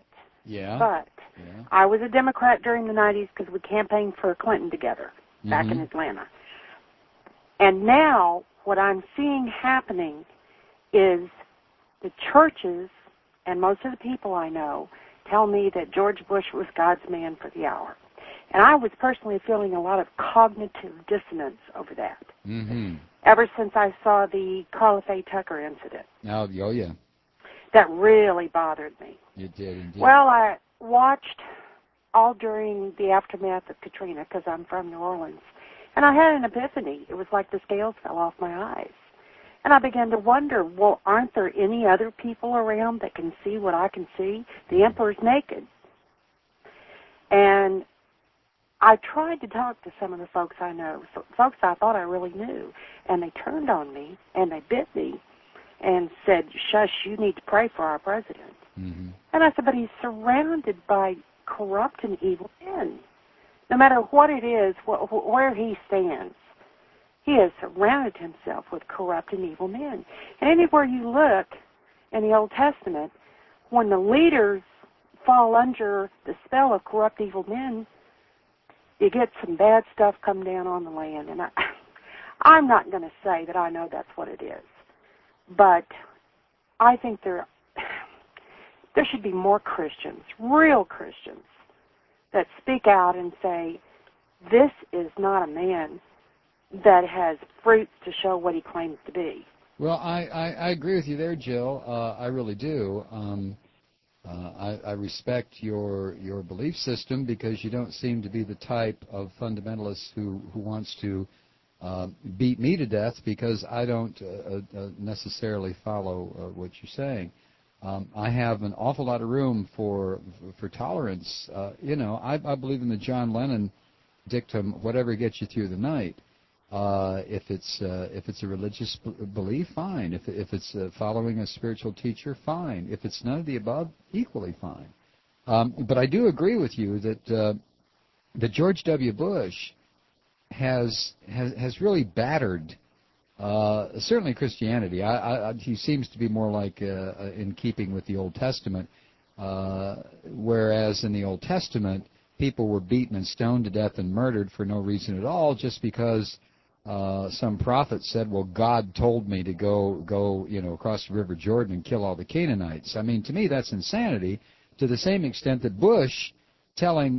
I was a Democrat during the 90s because we campaigned for Clinton together back in Atlanta. And now what I'm seeing happening is the churches and most of the people I know tell me that George Bush was God's man for the hour. And I was personally feeling a lot of cognitive dissonance over that. Ever since I saw the Carla Faye Tucker incident. Oh, yeah. That really bothered me. It did, indeed. Well, watched all during the aftermath of Katrina, because I'm from New Orleans, and I had an epiphany. It was like the scales fell off my eyes. And I began to wonder, well, aren't there any other people around that can see what I can see? The emperor's naked. And I tried to talk to some of the folks I know, folks I thought I really knew, and they turned on me, and they bit me, and said, shush, you need to pray for our president. Mm-hmm. And I said, but he's surrounded by corrupt and evil men. No matter what it is, where he stands, he has surrounded himself with corrupt and evil men. And anywhere you look in the Old Testament, when the leaders fall under the spell of corrupt evil men, you get some bad stuff come down on the land. And I'm not going to say that I know that's what it is, but I think there should be more Christians, real Christians, that speak out and say, this is not a man that has fruits to show what he claims to be. Well, I agree with you there, Jill. I really do. I respect your belief system because you don't seem to be the type of fundamentalist who wants to beat me to death because I don't necessarily follow what you're saying. I have an awful lot of room for tolerance. I believe in the John Lennon dictum, whatever gets you through the night. If it's a religious belief, fine. If it's following a spiritual teacher, fine. If it's none of the above, equally fine. But I do agree with you that George W. Bush has really battered certainly Christianity. He seems to be more like in keeping with the Old Testament, whereas in the Old Testament people were beaten and stoned to death and murdered for no reason at all, just because some prophet said, well, God told me to go across the River Jordan and kill all the Canaanites. I mean, to me, that's insanity, to the same extent that Bush telling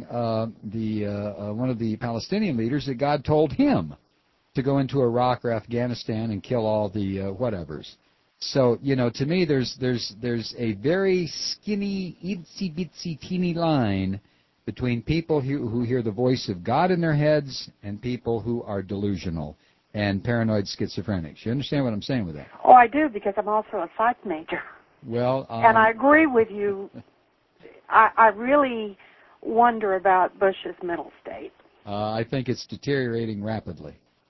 one of the Palestinian leaders that God told him to go into Iraq or Afghanistan and kill all the whatevers. So, to me, there's a very skinny, itsy-bitsy, teeny line between people who hear the voice of God in their heads and people who are delusional and paranoid schizophrenics. You understand what I'm saying with that? Oh, I do, because I'm also a psych major. Well, and I agree with you. I really wonder about Bush's mental state. I think it's deteriorating rapidly.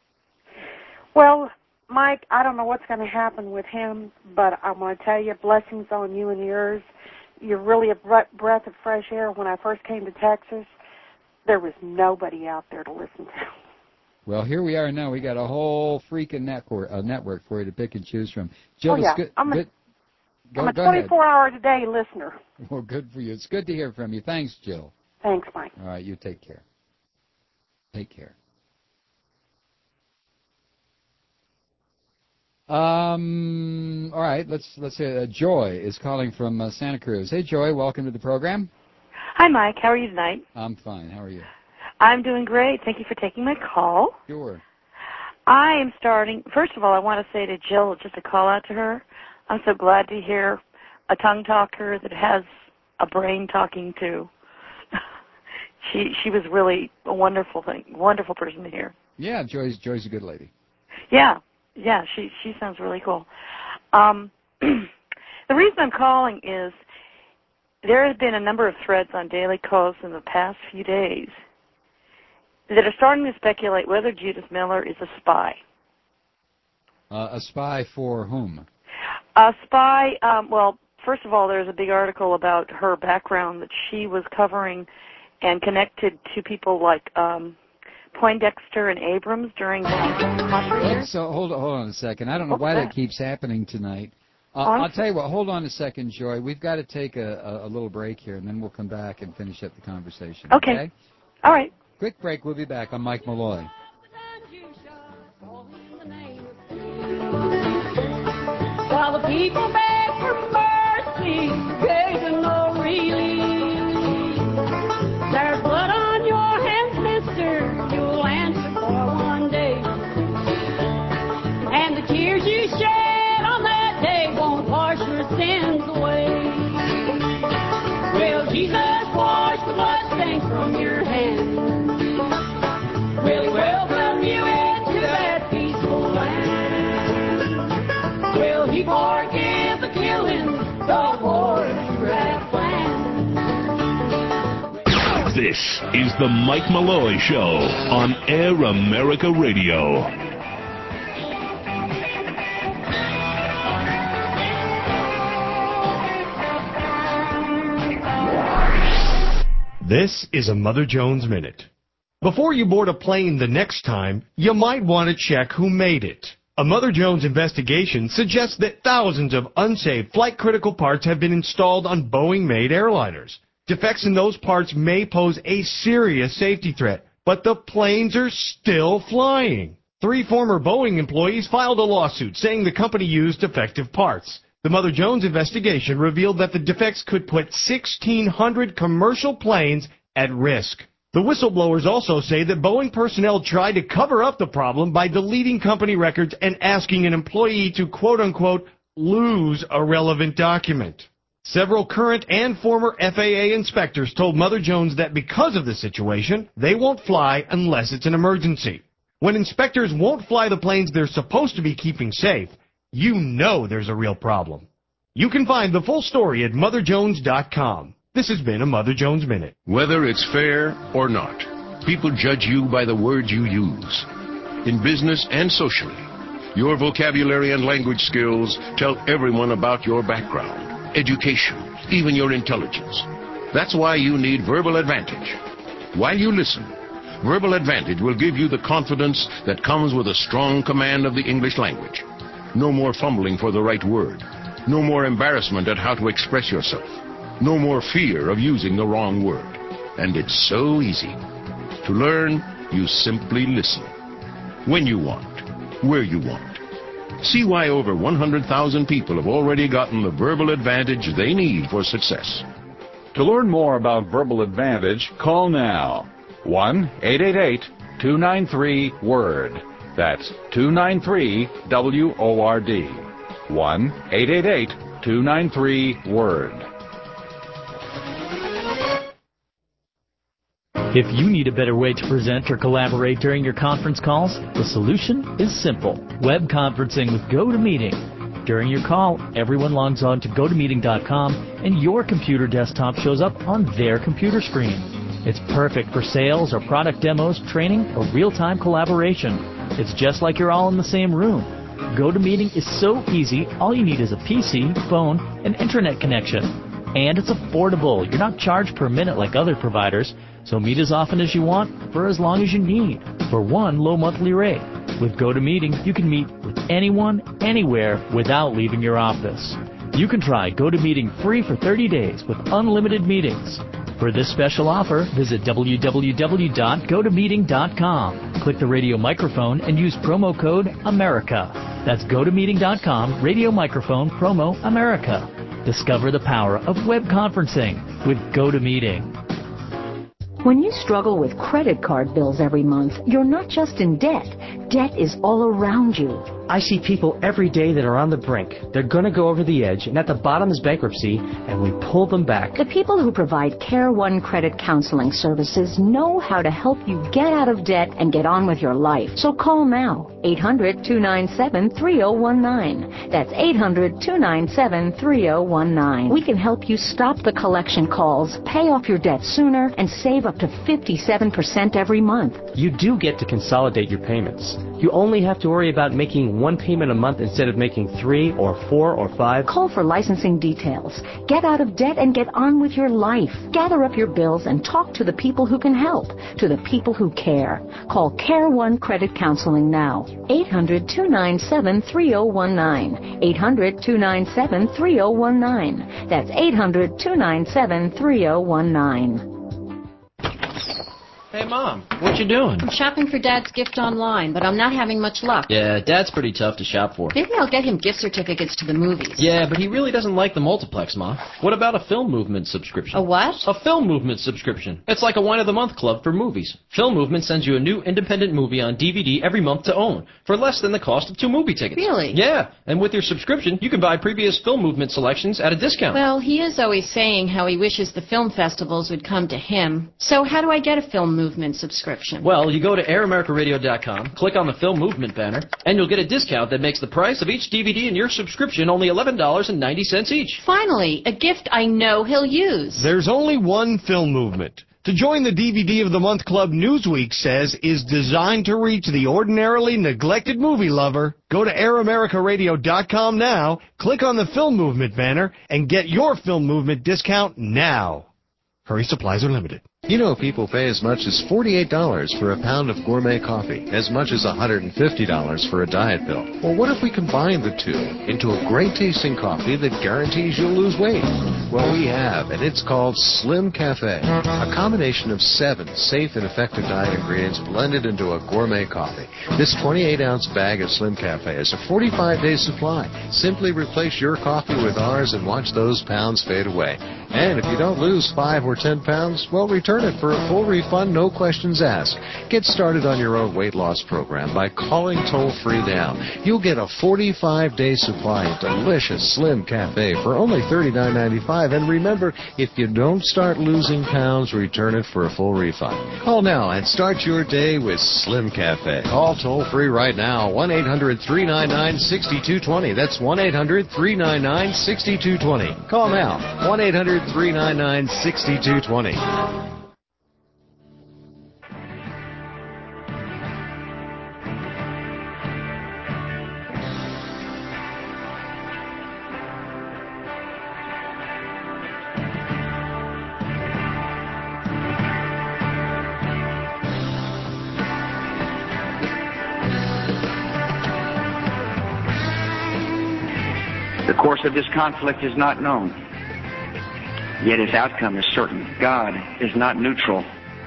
Well, Mike, I don't know what's going to happen with him, but I want to tell you, blessings on you and yours. You're really a breath of fresh air. When I first came to Texas, there was nobody out there to listen to. Well, here we are now. We got a whole freaking network for you to pick and choose from. Jill, oh, yeah. It's good. I'm a 24-hour-a-day listener. Well, good for you. It's good to hear from you. Thanks, Jill. Thanks, Mike. All right, you take care. Take care. All right, let's say Joy is calling from Santa Cruz. Hey, Joy, welcome to the program. Hi, Mike. How are you tonight? I'm fine. How are you? I'm doing great. Thank you for taking my call. Sure. I am starting. First of all, I want to say to Jill, just a call out to her. I'm so glad to hear a tongue talker that has a brain talking too. She was really a wonderful person to hear. Yeah, Joy's a good lady. Yeah, she sounds really cool. The reason I'm calling is there has been a number of threads on Daily Kos in the past few days that are starting to speculate whether Judith Miller is a spy. A spy for whom? A spy, well, first of all, there's a big article about her background that she was covering and connected to people like Poindexter and Abrams during the Contra years. So hold on a second. I don't know why that keeps happening tonight. I'll tell you what. Hold on a second, Joy. We've got to take a little break here, and then we'll come back and finish up the conversation. Okay. All right. Quick break. We'll be back. I'm Mike Malloy. While the people beg for mercy, begging no relief. There's blood on your hands, mister, you'll answer for one day. And the tears you shed on that day won't wash your sins away. Well, Jesus was from your hand. Will he welcome you into that peaceful land? Will he forgive the killing, the wars you have planned? This is the Mike Malloy Show on Air America Radio. This is a Mother Jones Minute. Before you board a plane the next time, you might want to check who made it. A Mother Jones investigation suggests that thousands of unsafe flight-critical parts have been installed on Boeing-made airliners. Defects in those parts may pose a serious safety threat, but the planes are still flying. 3 former Boeing employees filed a lawsuit saying the company used defective parts. The Mother Jones investigation revealed that the defects could put 1,600 commercial planes at risk. The whistleblowers also say that Boeing personnel tried to cover up the problem by deleting company records and asking an employee to quote-unquote lose a relevant document. Several current and former FAA inspectors told Mother Jones that because of the situation, they won't fly unless it's an emergency. When inspectors won't fly the planes they're supposed to be keeping safe, you know there's a real problem. You can find the full story at MotherJones.com. This has been a Mother Jones Minute. Whether it's fair or not, people judge you by the words you use. In business and socially, your vocabulary and language skills tell everyone about your background, education, even your intelligence. That's why you need Verbal Advantage. While you listen, Verbal Advantage will give you the confidence that comes with a strong command of the English language. No more fumbling for the right word. No more embarrassment at how to express yourself. No more fear of using the wrong word. And it's so easy. To learn, you simply listen. When you want. Where you want. See why over 100,000 people have already gotten the Verbal Advantage they need for success. To learn more about Verbal Advantage, call now. 1-888-293-WORD. That's 293-WORD. 1-888-293-WORD. If you need a better way to present or collaborate during your conference calls, the solution is simple. Web conferencing with GoToMeeting. During your call, everyone logs on to GoToMeeting.com and your computer desktop shows up on their computer screen. It's perfect for sales or product demos, training, or real-time collaboration. It's just like you're all in the same room. GoToMeeting is so easy, all you need is a PC, phone, and internet connection. And it's affordable. You're not charged per minute like other providers, so meet as often as you want for as long as you need for one low monthly rate. With GoToMeeting, you can meet with anyone, anywhere, without leaving your office. You can try GoToMeeting free for 30 days with unlimited meetings. For this special offer, visit www.gotomeeting.com. Click the radio microphone and use promo code AMERICA. That's gotomeeting.com, radio microphone, promo AMERICA. Discover the power of web conferencing with GoToMeeting. When you struggle with credit card bills every month, you're not just in debt. Debt is all around you. I see people every day that are on the brink. They're going to go over the edge, and at the bottom is bankruptcy, and we pull them back. The people who provide Care One Credit Counseling Services know how to help you get out of debt and get on with your life. So call now, 800-297-3019. That's 800-297-3019. We can help you stop the collection calls, pay off your debt sooner, and save up to 57% every month. You do get to consolidate your payments. You only have to worry about making one payment a month instead of making 3 or 4 or 5. Call for licensing details. Get out of debt and get on with your life. Gather up your bills and talk to the people who can help, to the people who care. Call Care One Credit Counseling now. 800-297-3019. 800-297-3019. That's 800-297-3019. Hey, Mom, what you doing? I'm shopping for Dad's gift online, but I'm not having much luck. Yeah, Dad's pretty tough to shop for. Maybe I'll get him gift certificates to the movies. Yeah, but he really doesn't like the multiplex, Ma. What about a Film Movement subscription? A what? A Film Movement subscription. It's like a Wine of the Month club for movies. Film Movement sends you a new independent movie on DVD every month to own for less than the cost of 2 movie tickets. Really? Yeah, and with your subscription, you can buy previous Film Movement selections at a discount. Well, he is always saying how he wishes the film festivals would come to him. So how do I get a Film Movement subscription? Well, you go to AirAmericaRadio.com, click on the Film Movement banner, and you'll get a discount that makes the price of each DVD in your subscription only $11.90 each. Finally, a gift I know he'll use. There's only one Film Movement. To join the DVD of the Month Club, Newsweek says is designed to reach the ordinarily neglected movie lover. Go to AirAmericaRadio.com now, click on the Film Movement banner, and get your Film Movement discount now. Hurry, supplies are limited. You know people pay as much as $48 for a pound of gourmet coffee, as much as $150 for a diet pill. Well, what if we combine the two into a great-tasting coffee that guarantees you'll lose weight? Well, we have, and it's called Slim Cafe, a combination of 7 safe and effective diet ingredients blended into a gourmet coffee. This 28-ounce bag of Slim Cafe is a 45-day supply. Simply replace your coffee with ours and watch those pounds fade away. And if you don't lose 5 or 10 pounds, well, return it for a full refund, no questions asked. Get started on your own weight loss program by calling toll-free now. You'll get a 45-day supply of delicious Slim Cafe for only $39.95. And remember, if you don't start losing pounds, return it for a full refund. Call now and start your day with Slim Cafe. Call toll-free right now, 1-800-399-6220. That's 1-800-399-6220. Call now, 1-800-399-6220. The course of this conflict is not known, yet its outcome is certain. God is not neutral.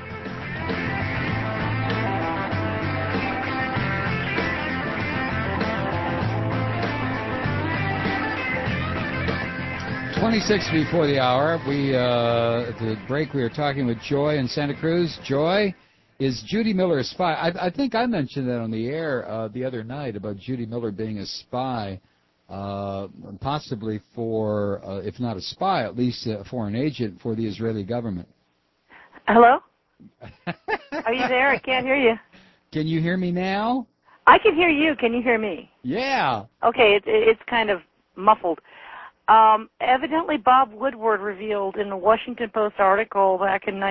.26 before the hour. At the break we were talking with Joy in Santa Cruz. Joy, is Judy Miller a spy? I think I mentioned that on the air the other night about Judy Miller being a spy. Possibly for, if not a spy, at least a foreign agent for the Israeli government. Hello? Are you there? I can't hear you. Can you hear me now? I can hear you. Can you hear me? Yeah. Okay, it's kind of muffled. Evidently, Bob Woodward revealed in the Washington Post article back in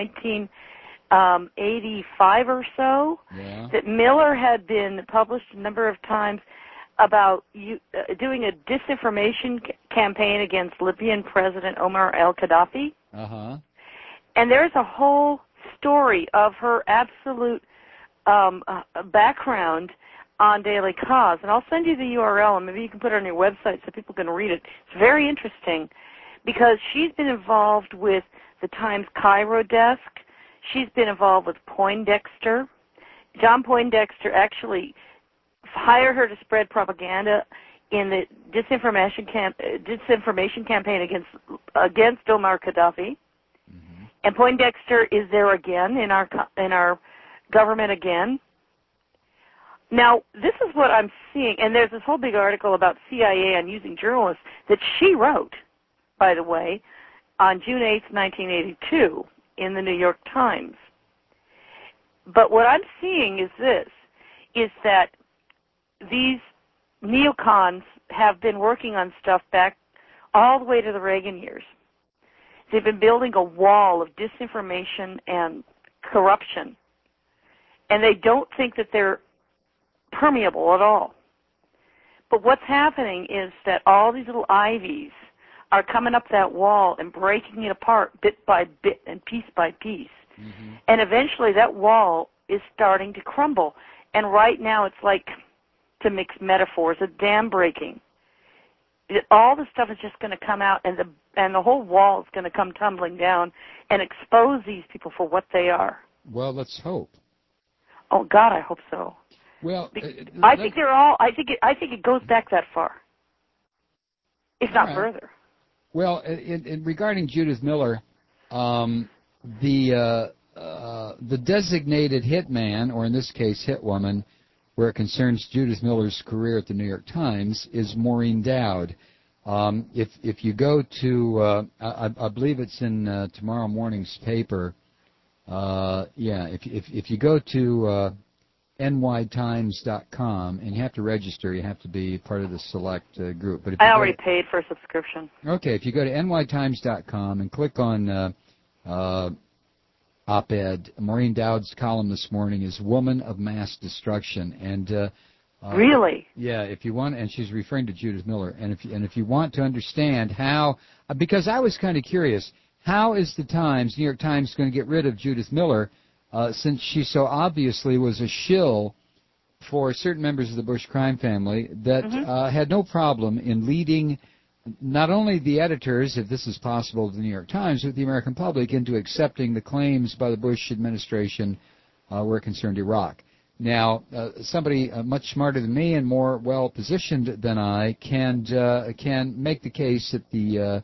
1985 or so that Miller had been published a number of times about doing a disinformation campaign against Libyan President Omar al-Gaddafi. Uh-huh. And there's a whole story of her absolute background on Daily Kos. And I'll send you the URL, and maybe you can put it on your website so people can read it. It's very interesting because she's been involved with the Times Cairo desk. She's been involved with Poindexter. John Poindexter actually hired her to spread propaganda in the disinformation campaign against Omar Gaddafi. Mm-hmm. And Poindexter is there again in our government again. Now, this is what I'm seeing, and there's this whole big article about CIA on using journalists that she wrote, by the way, on June 8th, 1982, in the New York Times. But what I'm seeing is this, is that these neocons have been working on stuff back all the way to the Reagan years. They've been building a wall of disinformation and corruption, and they don't think that they're permeable at all. But what's happening is that all these little ivies are coming up that wall and breaking it apart bit by bit and piece by piece. Mm-hmm. And eventually that wall is starting to crumble. And right now it's like, to mix metaphors, a dam breaking. All the stuff is just going to come out, and the whole wall is going to come tumbling down and expose these people for what they are. Well, let's hope. Oh God, I hope so. Well, I think they're all. I think it goes back that far, if not further. Well, in regarding Judith Miller, the designated hitman, or in this case, hitwoman, where it concerns Judith Miller's career at the New York Times, is Maureen Dowd. If you go to, I believe it's in tomorrow morning's paper. If you go to nytimes.com, and you have to register, you have to be part of the select group. But if I already paid for a subscription. Okay, if you go to nytimes.com and click on op-ed, Maureen Dowd's column this morning is "Woman of Mass Destruction," and really, yeah, if you want, and she's referring to Judith Miller, and if you want to understand how, because I was kind of curious, how is the New York Times, going to get rid of Judith Miller? Since she so obviously was a shill for certain members of the Bush crime family that had no problem in leading not only the editors, if this is possible, of the New York Times, but the American public into accepting the claims by the Bush administration were concerned Iraq. Now, somebody much smarter than me and more well-positioned than I can make the case that the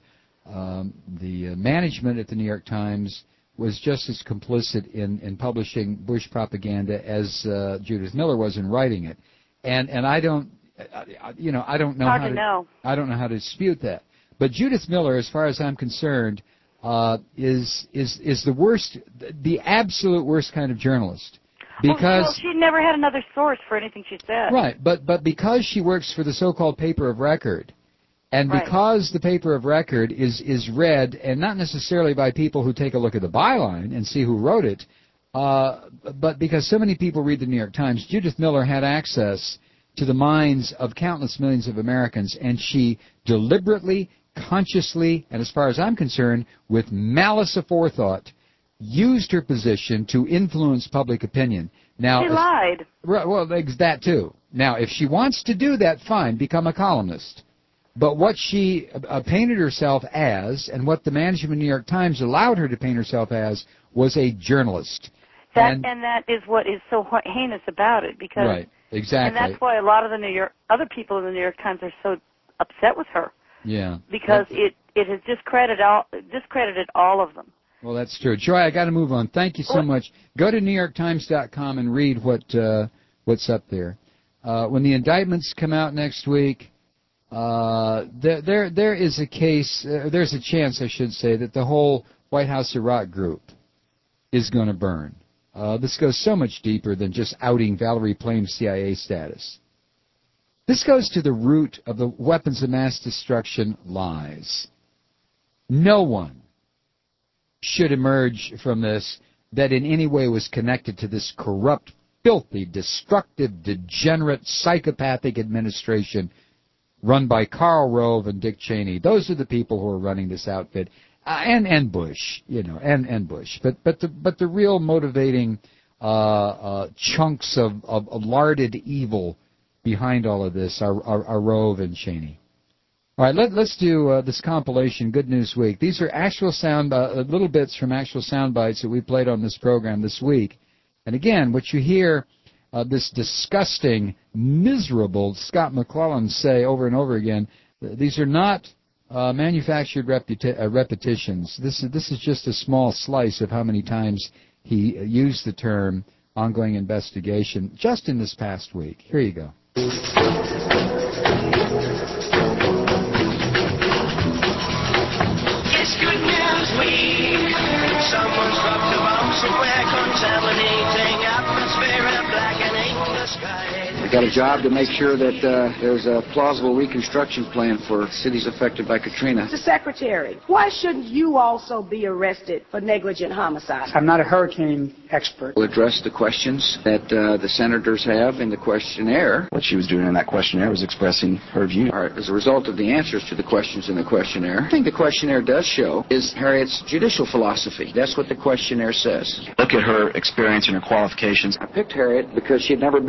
management at the New York Times was just as complicit in publishing Bush propaganda as Judith Miller was in writing it, and I don't know I don't know how to dispute that. But Judith Miller, as far as I'm concerned, is the worst, the absolute worst kind of journalist. Because she never had another source for anything she said. Right, but because she works for the so-called paper of record. And because the paper of record is read, and not necessarily by people who take a look at the byline and see who wrote it, but because so many people read the New York Times, Judith Miller had access to the minds of countless millions of Americans, and she deliberately, consciously, and as far as I'm concerned, with malice aforethought, used her position to influence public opinion. Now, she lied. Well, that too. Now, if she wants to do that, fine, become a columnist. But what she painted herself as, and what the management of the New York Times allowed her to paint herself as, was a journalist. And that is what is so heinous about it, because right, exactly. And that's why a lot of the other people in the New York Times are so upset with her. Yeah. Because it has discredited all of them. Well, that's true. Joy, I got to move on. Thank you so much. Go to NewYorkTimes.com and read what's up there. When the indictments come out next week, there is a case. There's a chance, I should say, that the whole White House Iraq group is going to burn. This goes so much deeper than just outing Valerie Plame's CIA status. This goes to the root of the weapons of mass destruction lies. No one should emerge from this that in any way was connected to this corrupt, filthy, destructive, degenerate, psychopathic administration run by Karl Rove and Dick Cheney. Those are the people who are running this outfit, and Bush, and Bush. But the real motivating chunks of larded evil behind all of this are Rove and Cheney. All right, let's do this compilation, Good News Week. These are actual little bits from actual sound bites that we played on this program this week. And again, what you hear this disgusting, miserable Scott McClellan say over and over again, these are not manufactured repetitions. This is just a small slice of how many times he used the term ongoing investigation just in this past week. Here you go. It's Good News Week. Someone's dropped a bomb somewhere, contaminating atmosphere and blackening the sky. I got a job to make sure that there's a plausible reconstruction plan for cities affected by Katrina. Mr. Secretary, why shouldn't you also be arrested for negligent homicide? I'm not a hurricane expert. We'll address the questions that the senators have in the questionnaire. What she was doing in that questionnaire was expressing her view. All right, as a result of the answers to the questions in the questionnaire, I think the questionnaire does show is Harriet's judicial philosophy. That's what the questionnaire says. Look at her experience and her qualifications. I picked Harriet because she had never been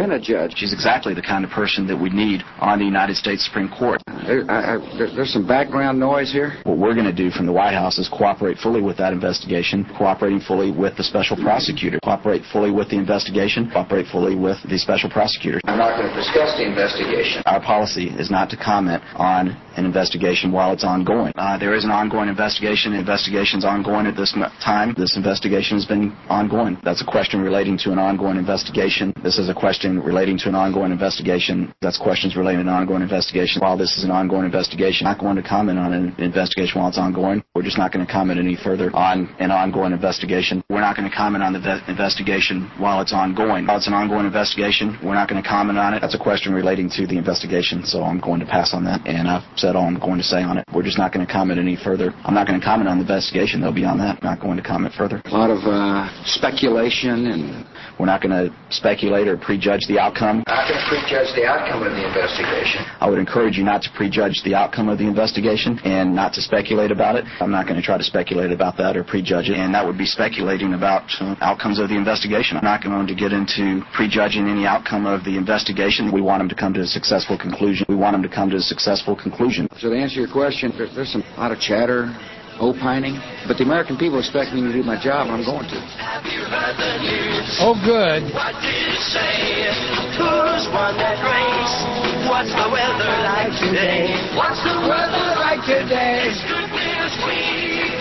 been a judge. She's exactly the kind of person that we need on the United States Supreme Court. There's some background noise here. What we're going to do from the White House is cooperate fully with that investigation, cooperating fully with the special prosecutor, cooperate fully with the investigation, cooperate fully with the special prosecutor. I'm not going to discuss the investigation. Our policy is not to comment on an investigation while it's ongoing. There is an ongoing investigation. The investigation's ongoing at this time. This investigation has been ongoing. That's a question relating to an ongoing investigation. This is a question relating to an ongoing investigation. That's questions relating to an ongoing investigation. While this is an ongoing investigation, I'm not going to comment on an investigation while it's ongoing. We're just not going to comment any further on an ongoing investigation. We're not going to comment on the investigation while it's ongoing. While it's an ongoing investigation, we're not going to comment on it. That's a question relating to the investigation, so I'm going to pass on that, and I've said all I'm going to say on it. We're just not going to comment any further. I'm not going to comment on the investigation, though, beyond that. I'm not going to comment further. A lot of speculation, and we're not going to speculate or prejudge the outcome. I'm not going to prejudge the outcome of the investigation. I would encourage you not to prejudge the outcome of the investigation and not to speculate about it. I'm not going to try to speculate about that or prejudge it, and that would be speculating about outcomes of the investigation. I'm not going to get into prejudging any outcome of the investigation. We want them to come to a successful conclusion. We want them to come to a successful conclusion. So to answer your question, there's a lot of chatter, opining, but the American people expect me to do my job, and I'm going to. Oh, good. What did it say? Who's won that race? What's the weather like today? What's the weather like today? It's Good News Week.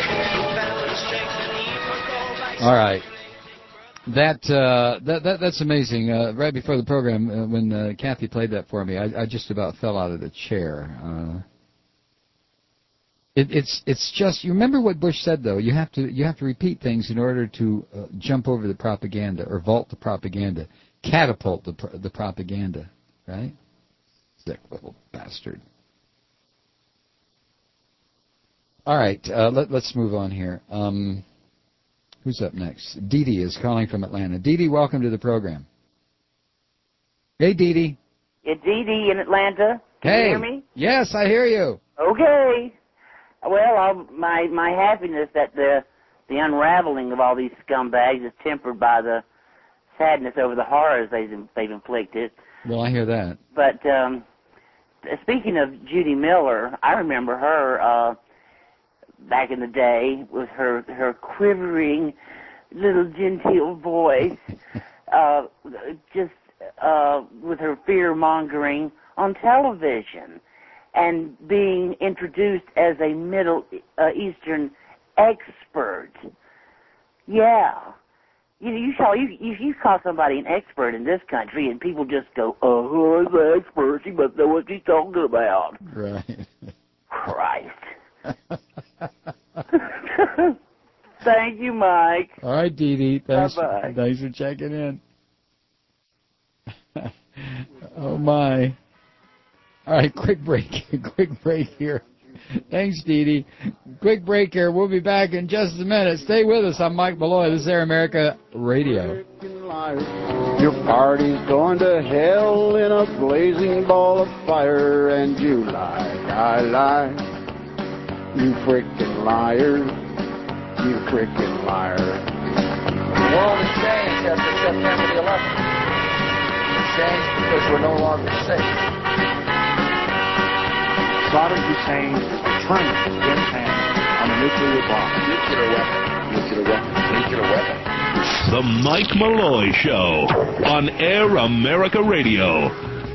All right. That's amazing. Right before the program, when Kathy played that for me, I just about fell out of the chair. It's just, you remember what Bush said, though. You have to repeat things in order to jump over the propaganda or vault the propaganda, catapult the propaganda, right? Sick little bastard. All right, let's move on here. Who's up next? Dee Dee is calling from Atlanta. Dee Dee, welcome to the program. Hey, Dee Dee. It's Dee Dee in Atlanta. Can you hear me? Yes, I hear you. Okay. Well, my happiness at the unraveling of all these scumbags is tempered by the sadness over the horrors they've inflicted. Well, I hear that. But speaking of Judy Miller, I remember her back in the day with her quivering little genteel voice, just with her fear-mongering on television, and being introduced as a Middle Eastern expert. Yeah. You call somebody an expert in this country, and people just go, "Oh, he's an expert. She must know what she's talking about." Right. Christ. Thank you, Mike. All right, Dee Dee. Thanks Bye-bye. for checking in. Oh, my. All right, quick break here. Thanks, Dee Dee. Quick break here. We'll be back in just a minute. Stay with us. I'm Mike Malloy. This is Air America Radio. Your party's going to hell in a blazing ball of fire, and you lie. You frickin' liar. You frickin' liar. The world has changed after September the 11th. It's changed because we're no longer safe. Saddam Hussein turned his hand on a nuclear bomb. Nuclear weapon. The Mike Malloy Show on Air America Radio.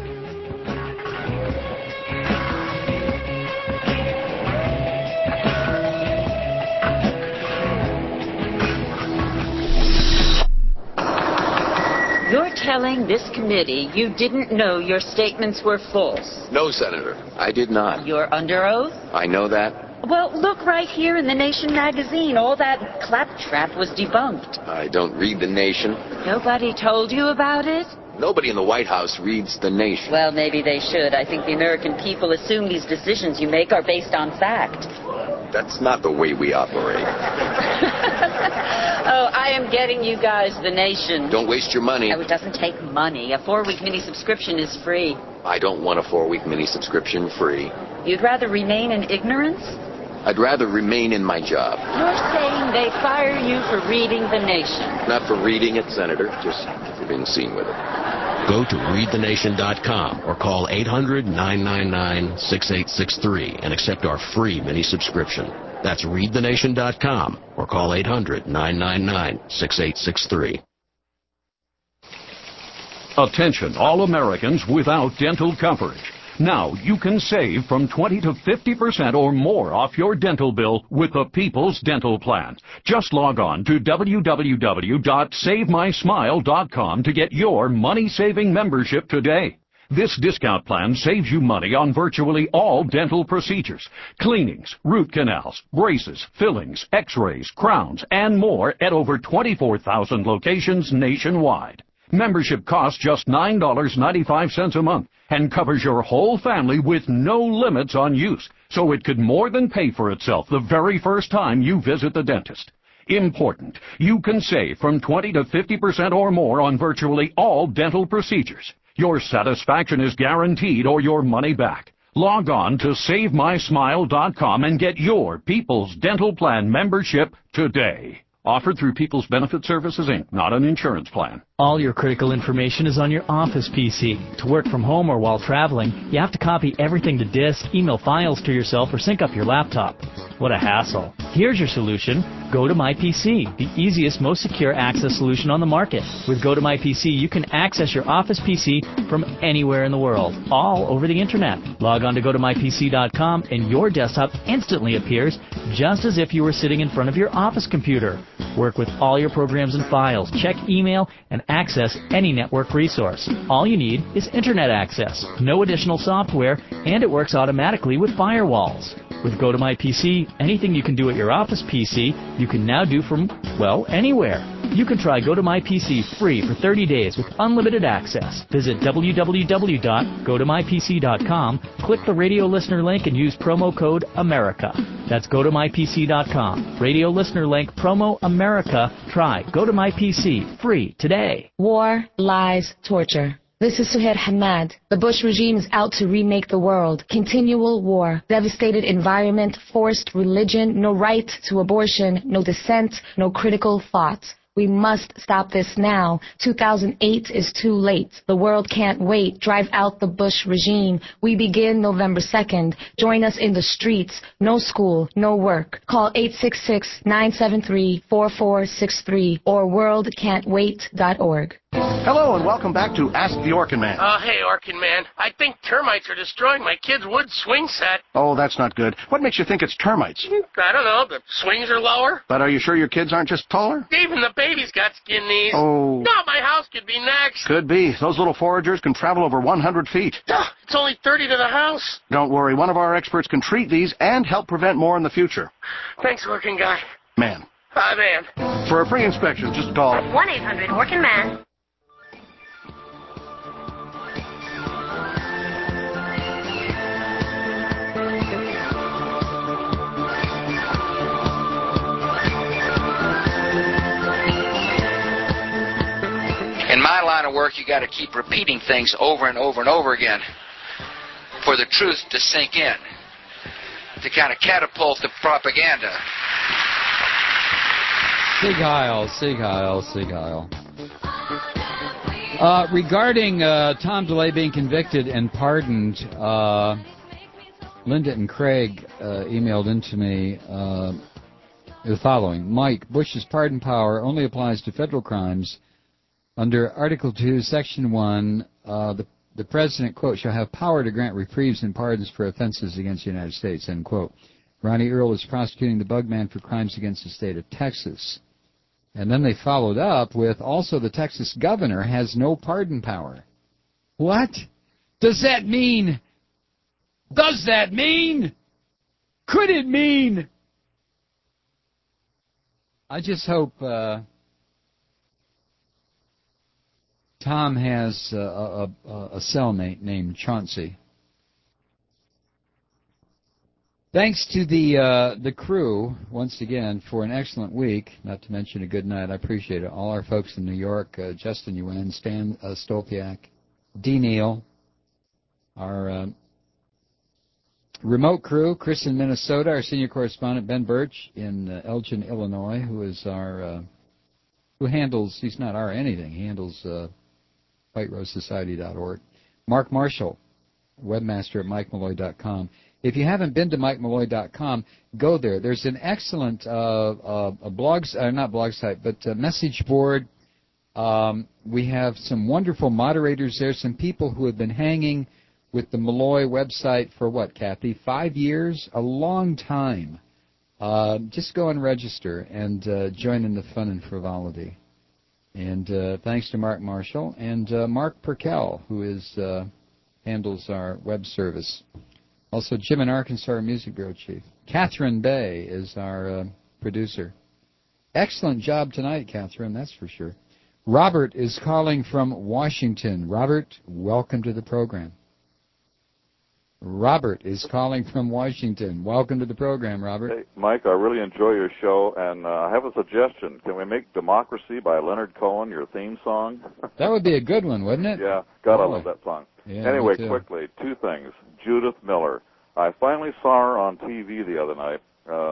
You're telling this committee you didn't know your statements were false. No, Senator, I did not. You're under oath? I know that. Well, look right here in the Nation magazine. All that claptrap was debunked. I don't read The Nation. Nobody told you about it? Nobody in the White House reads The Nation. Well, maybe they should. I think the American people assume these decisions you make are based on fact. That's not the way we operate. Oh, I am getting you guys The Nation. Don't waste your money. Oh, it doesn't take money. A 4-week mini subscription is free. I don't want a 4-week mini subscription free. You'd rather remain in ignorance? I'd rather remain in my job. You're saying they fire you for reading The Nation. Not for reading it, Senator, just for being seen with it. Go to readthenation.com or call 800-999-6863 and accept our free mini subscription. That's readthenation.com or call 800-999-6863. Attention, all Americans without dental coverage. Now you can save from 20 to 50% or more off your dental bill with the People's Dental Plan. Just log on to www.savemysmile.com to get your money-saving membership today. This discount plan saves you money on virtually all dental procedures, cleanings, root canals, braces, fillings, x-rays, crowns, and more at over 24,000 locations nationwide. Membership costs just $9.95 a month and covers your whole family with no limits on use, so it could more than pay for itself the very first time you visit the dentist. Important, you can save from 20 to 50% or more on virtually all dental procedures. Your satisfaction is guaranteed or your money back. Log on to SaveMySmile.com and get your People's Dental Plan membership today. Offered through People's Benefit Services, Inc., not an insurance plan. All your critical information is on your office PC. To work from home or while traveling, you have to copy everything to disk, email files to yourself, or sync up your laptop. What a hassle. Here's your solution. Go to MyPC, the easiest, most secure access solution on the market. With Go to MyPC, you can access your office PC from anywhere in the world, all over the internet. Log on to GoToMyPC.com and your desktop instantly appears just as if you were sitting in front of your office computer. Work with all your programs and files, check email, and access any network resource. All you need is internet access, no additional software, and it works automatically with firewalls. With GoToMyPC, anything you can do at your office PC, you can now do from, well, anywhere. You can try GoToMyPC free for 30 days with unlimited access. Visit www.gotomypc.com, click the radio listener link, and use promo code AMERICA. That's GoToMyPC.com. Radio listener link, promo AMERICA. Try GoToMyPC free today. War, lies, torture. This is Suhair Hamad. The Bush regime is out to remake the world. Continual war, devastated environment, forced religion, no right to abortion, no dissent, no critical thought. We must stop this now. 2008 is too late. The world can't wait. Drive out the Bush regime. We begin November 2nd. Join us in the streets. No school, no work. Call 866-973-4463 or worldcan'twait.org. Hello and welcome back to Ask the Orkin Man. Hey, Orkin Man. I think termites are destroying my kid's wood swing set. Oh, that's not good. What makes you think it's termites? I don't know. The swings are lower. But are you sure your kids aren't just taller? Even the baby's got skin knees. Oh. No, my house could be next. Could be. Those little foragers can travel over 100 feet. It's only 30 to the house. Don't worry. One of our experts can treat these and help prevent more in the future. Thanks, Orkin Guy. Man. Hi, man. For a free inspection, just call 1-800-ORKIN-MAN. In my line of work, you got to keep repeating things over and over and over again for the truth to sink in, to kind of catapult the propaganda. Sig Heil, Sig Heil, Sig Heil. Regarding Tom DeLay being convicted and pardoned, Linda and Craig emailed into me the following. Mike, Bush's pardon power only applies to federal crimes. Under Article 2, Section 1, the President, quote, shall have power to grant reprieves and pardons for offenses against the United States, end quote. Ronnie Earl is prosecuting the Bugman for crimes against the state of Texas. And then they followed up with, also the Texas governor has no pardon power. What does that mean? Does that mean? Could it mean? I just hope Tom has a cellmate named Chauncey. Thanks to the crew, once again, for an excellent week, not to mention a good night. I appreciate it. All our folks in New York, Justin Yuen, Stan Stolpiak, D. Neal, our remote crew, Chris in Minnesota, our senior correspondent, Ben Birch in Elgin, Illinois, who is our, who handles, he's not our anything, he handles WhiteRoseSociety.org. Mark Marshall, webmaster at MikeMalloy.com. If you haven't been to MikeMalloy.com, go there. There's an excellent message board. We have some wonderful moderators there, some people who have been hanging with the Malloy website for what, Kathy? 5 years? A long time. Just go and register and join in the fun and frivolity. And thanks to Mark Marshall and Mark Perkel, who handles our web service. Also, Jim in Arkansas, our music bureau chief. Catherine Bay is our producer. Excellent job tonight, Catherine, that's for sure. Robert is calling from Washington. Robert, welcome to the program. Robert is calling from Washington. Welcome to the program, Robert. Hey, Mike, I really enjoy your show, and I have a suggestion. Can we make Democracy by Leonard Cohen your theme song? That would be a good one, wouldn't it? Yeah. God, I love that song. Yeah, anyway, quickly, two things. Judith Miller. I finally saw her on TV the other night,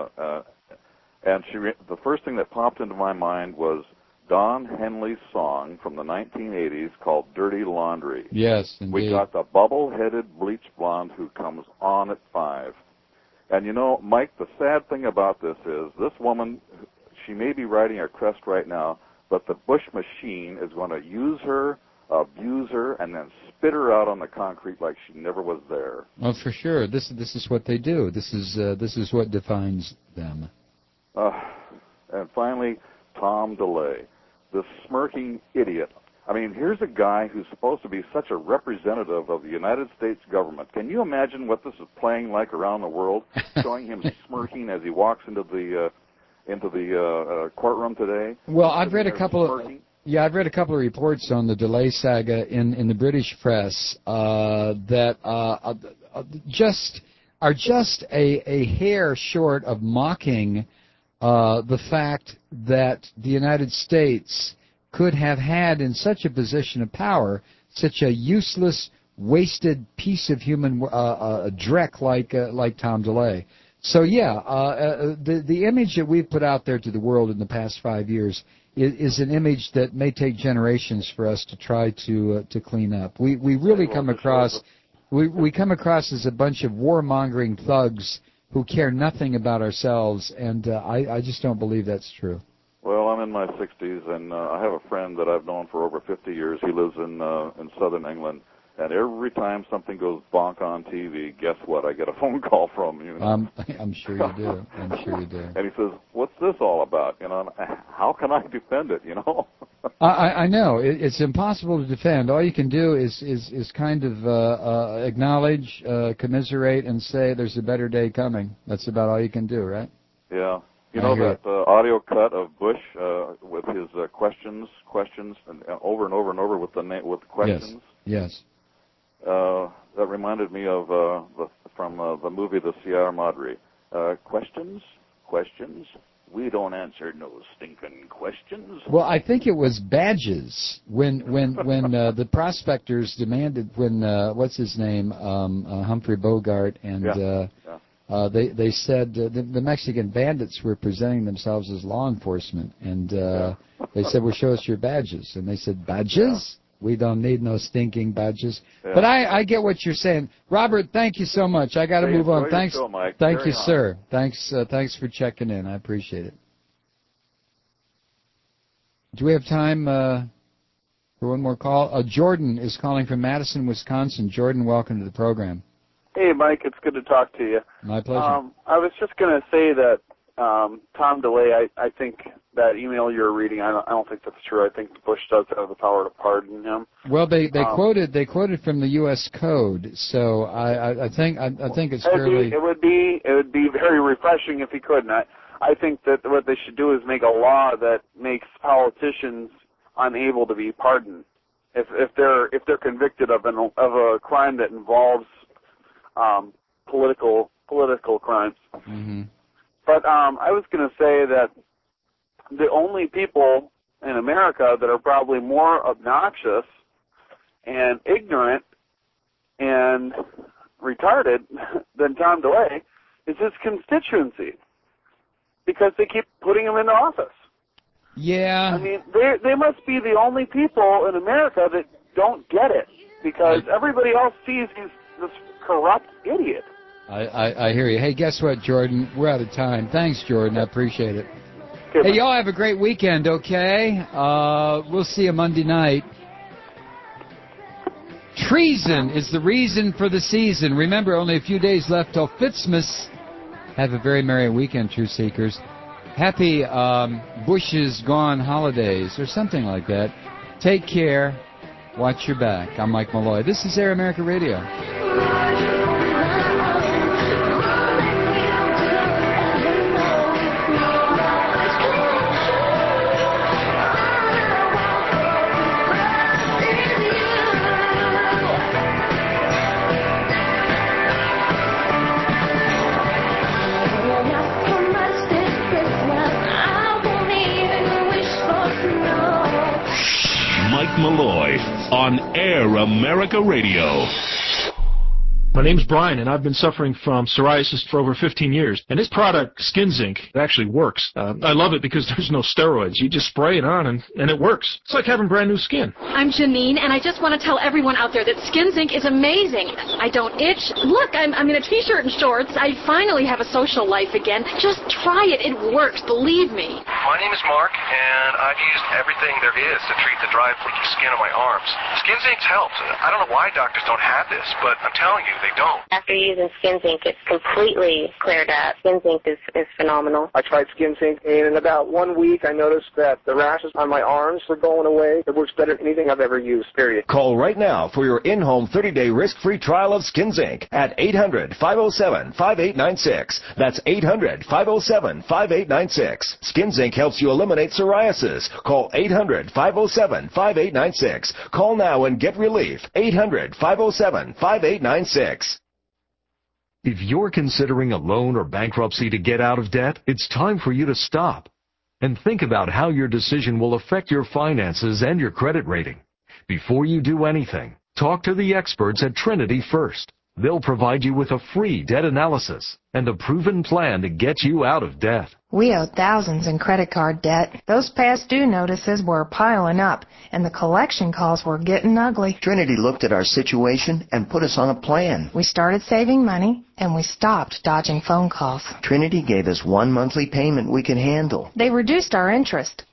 and the first thing that popped into my mind was Don Henley's song from the 1980s called Dirty Laundry. Yes, indeed. We got the bubble-headed bleach blonde who comes on at 5. And you know, Mike, the sad thing about this is this woman, she may be riding her crest right now, but the Bush machine is going to use her, abuse her, and then spit her out on the concrete like she never was there. Oh, for sure. This is what they do. This is what defines them. And finally, Tom DeLay, this smirking idiot. I mean, here's a guy who's supposed to be such a representative of the United States government. Can you imagine what this is playing like around the world? Showing him smirking as he walks into the courtroom today. Well, I've read a couple of reports on the DeLay saga in the British press that are just a hair short of mocking the fact that the United States could have had in such a position of power such a useless, wasted piece of human dreck like Tom DeLay. So yeah, the image that we've put out there to the world in the past 5 years is an image that may take generations for us to try to clean up. We really come across as a bunch of warmongering thugs who care nothing about ourselves, and I just don't believe that's true. Well, I'm in my 60s, and I have a friend that I've known for over 50 years. He lives in southern England, and every time something goes bonk on TV, guess what? I get a phone call from you. I'm sure you do. I'm sure you do. And he says, "What's this all about? You know, how can I defend it? You know." I know it's impossible to defend. All you can do is kind of acknowledge, commiserate, and say there's a better day coming. That's about all you can do, right? Yeah. You know that audio cut of Bush with his questions, and over and over and over with the questions. Yes. That reminded me of from the movie The Sierra Madre. Questions. We don't answer no stinking questions. Well, I think it was badges when the prospectors demanded what's his name, Humphrey Bogart, and they said the Mexican bandits were presenting themselves as law enforcement, and they said, "Well, show us your badges," and they said, "Badges? Yeah. We don't need no stinking badges." Yeah. But I get what you're saying, Robert. Thank you so much. I got to move on. Thanks, show, Mike. Thank you, sir. Thanks for checking in. I appreciate it. Do we have time for one more call? Jordan is calling from Madison, Wisconsin. Jordan, welcome to the program. Hey, Mike. It's good to talk to you. My pleasure. I was just going to say that Tom DeLay, I think that email you're reading, I don't think that's true. I think Bush does have the power to pardon him. Well, they quoted from the U.S. Code, so I think it's fairly. It would be very refreshing if he could. And I think that what they should do is make a law that makes politicians unable to be pardoned if they're convicted of a crime that involves political crimes. Mm-hmm. But I was going to say that the only people in America that are probably more obnoxious and ignorant and retarded than Tom DeLay is his constituency, because they keep putting him into office. Yeah. I mean, they must be the only people in America that don't get it because everybody else sees he's this corrupt idiot. I hear you. Hey, guess what, Jordan? We're out of time. Thanks, Jordan. I appreciate it. Okay, hey, y'all have a great weekend, okay? We'll see you Monday night. Treason is the reason for the season. Remember, only a few days left till Fitzmas. Have a very merry weekend, Truth Seekers. Happy Bush is Gone holidays or something like that. Take care. Watch your back. I'm Mike Malloy. This is Air America Radio. Mike Malloy on Air America Radio. My name's Brian, and I've been suffering from psoriasis for over 15 years. And this product, Skin Zinc, actually works. I love it because there's no steroids. You just spray it on, and it works. It's like having brand new skin. I'm Janine, and I just want to tell everyone out there that Skin Zinc is amazing. I don't itch. Look, I'm in a T-shirt and shorts. I finally have a social life again. Just try it. It works. Believe me. My name is Mark, and I've used everything there is to treat the dry, flaky skin on my arms. Skin Zinc's helped. I don't know why doctors don't have this, but I'm telling you, they don't. After using Skin Zinc, it's completely cleared up. Skin Zinc is phenomenal. I tried Skin Zinc, and in about 1 week, I noticed that the rashes on my arms were going away. It works better than anything I've ever used, period. Call right now for your in-home 30-day risk-free trial of Skin Zinc at 800-507-5896. That's 800-507-5896. Skin Zinc helps you eliminate psoriasis. Call 800-507-5896. Call now and get relief. 800-507-5896. If you're considering a loan or bankruptcy to get out of debt, it's time for you to stop and think about how your decision will affect your finances and your credit rating. Before you do anything, talk to the experts at Trinity first. They'll provide you with a free debt analysis and a proven plan to get you out of debt. We owe thousands in credit card debt. Those past due notices were piling up, and the collection calls were getting ugly. Trinity looked at our situation and put us on a plan. We started saving money, and we stopped dodging phone calls. Trinity gave us one monthly payment we could handle. They reduced our interest,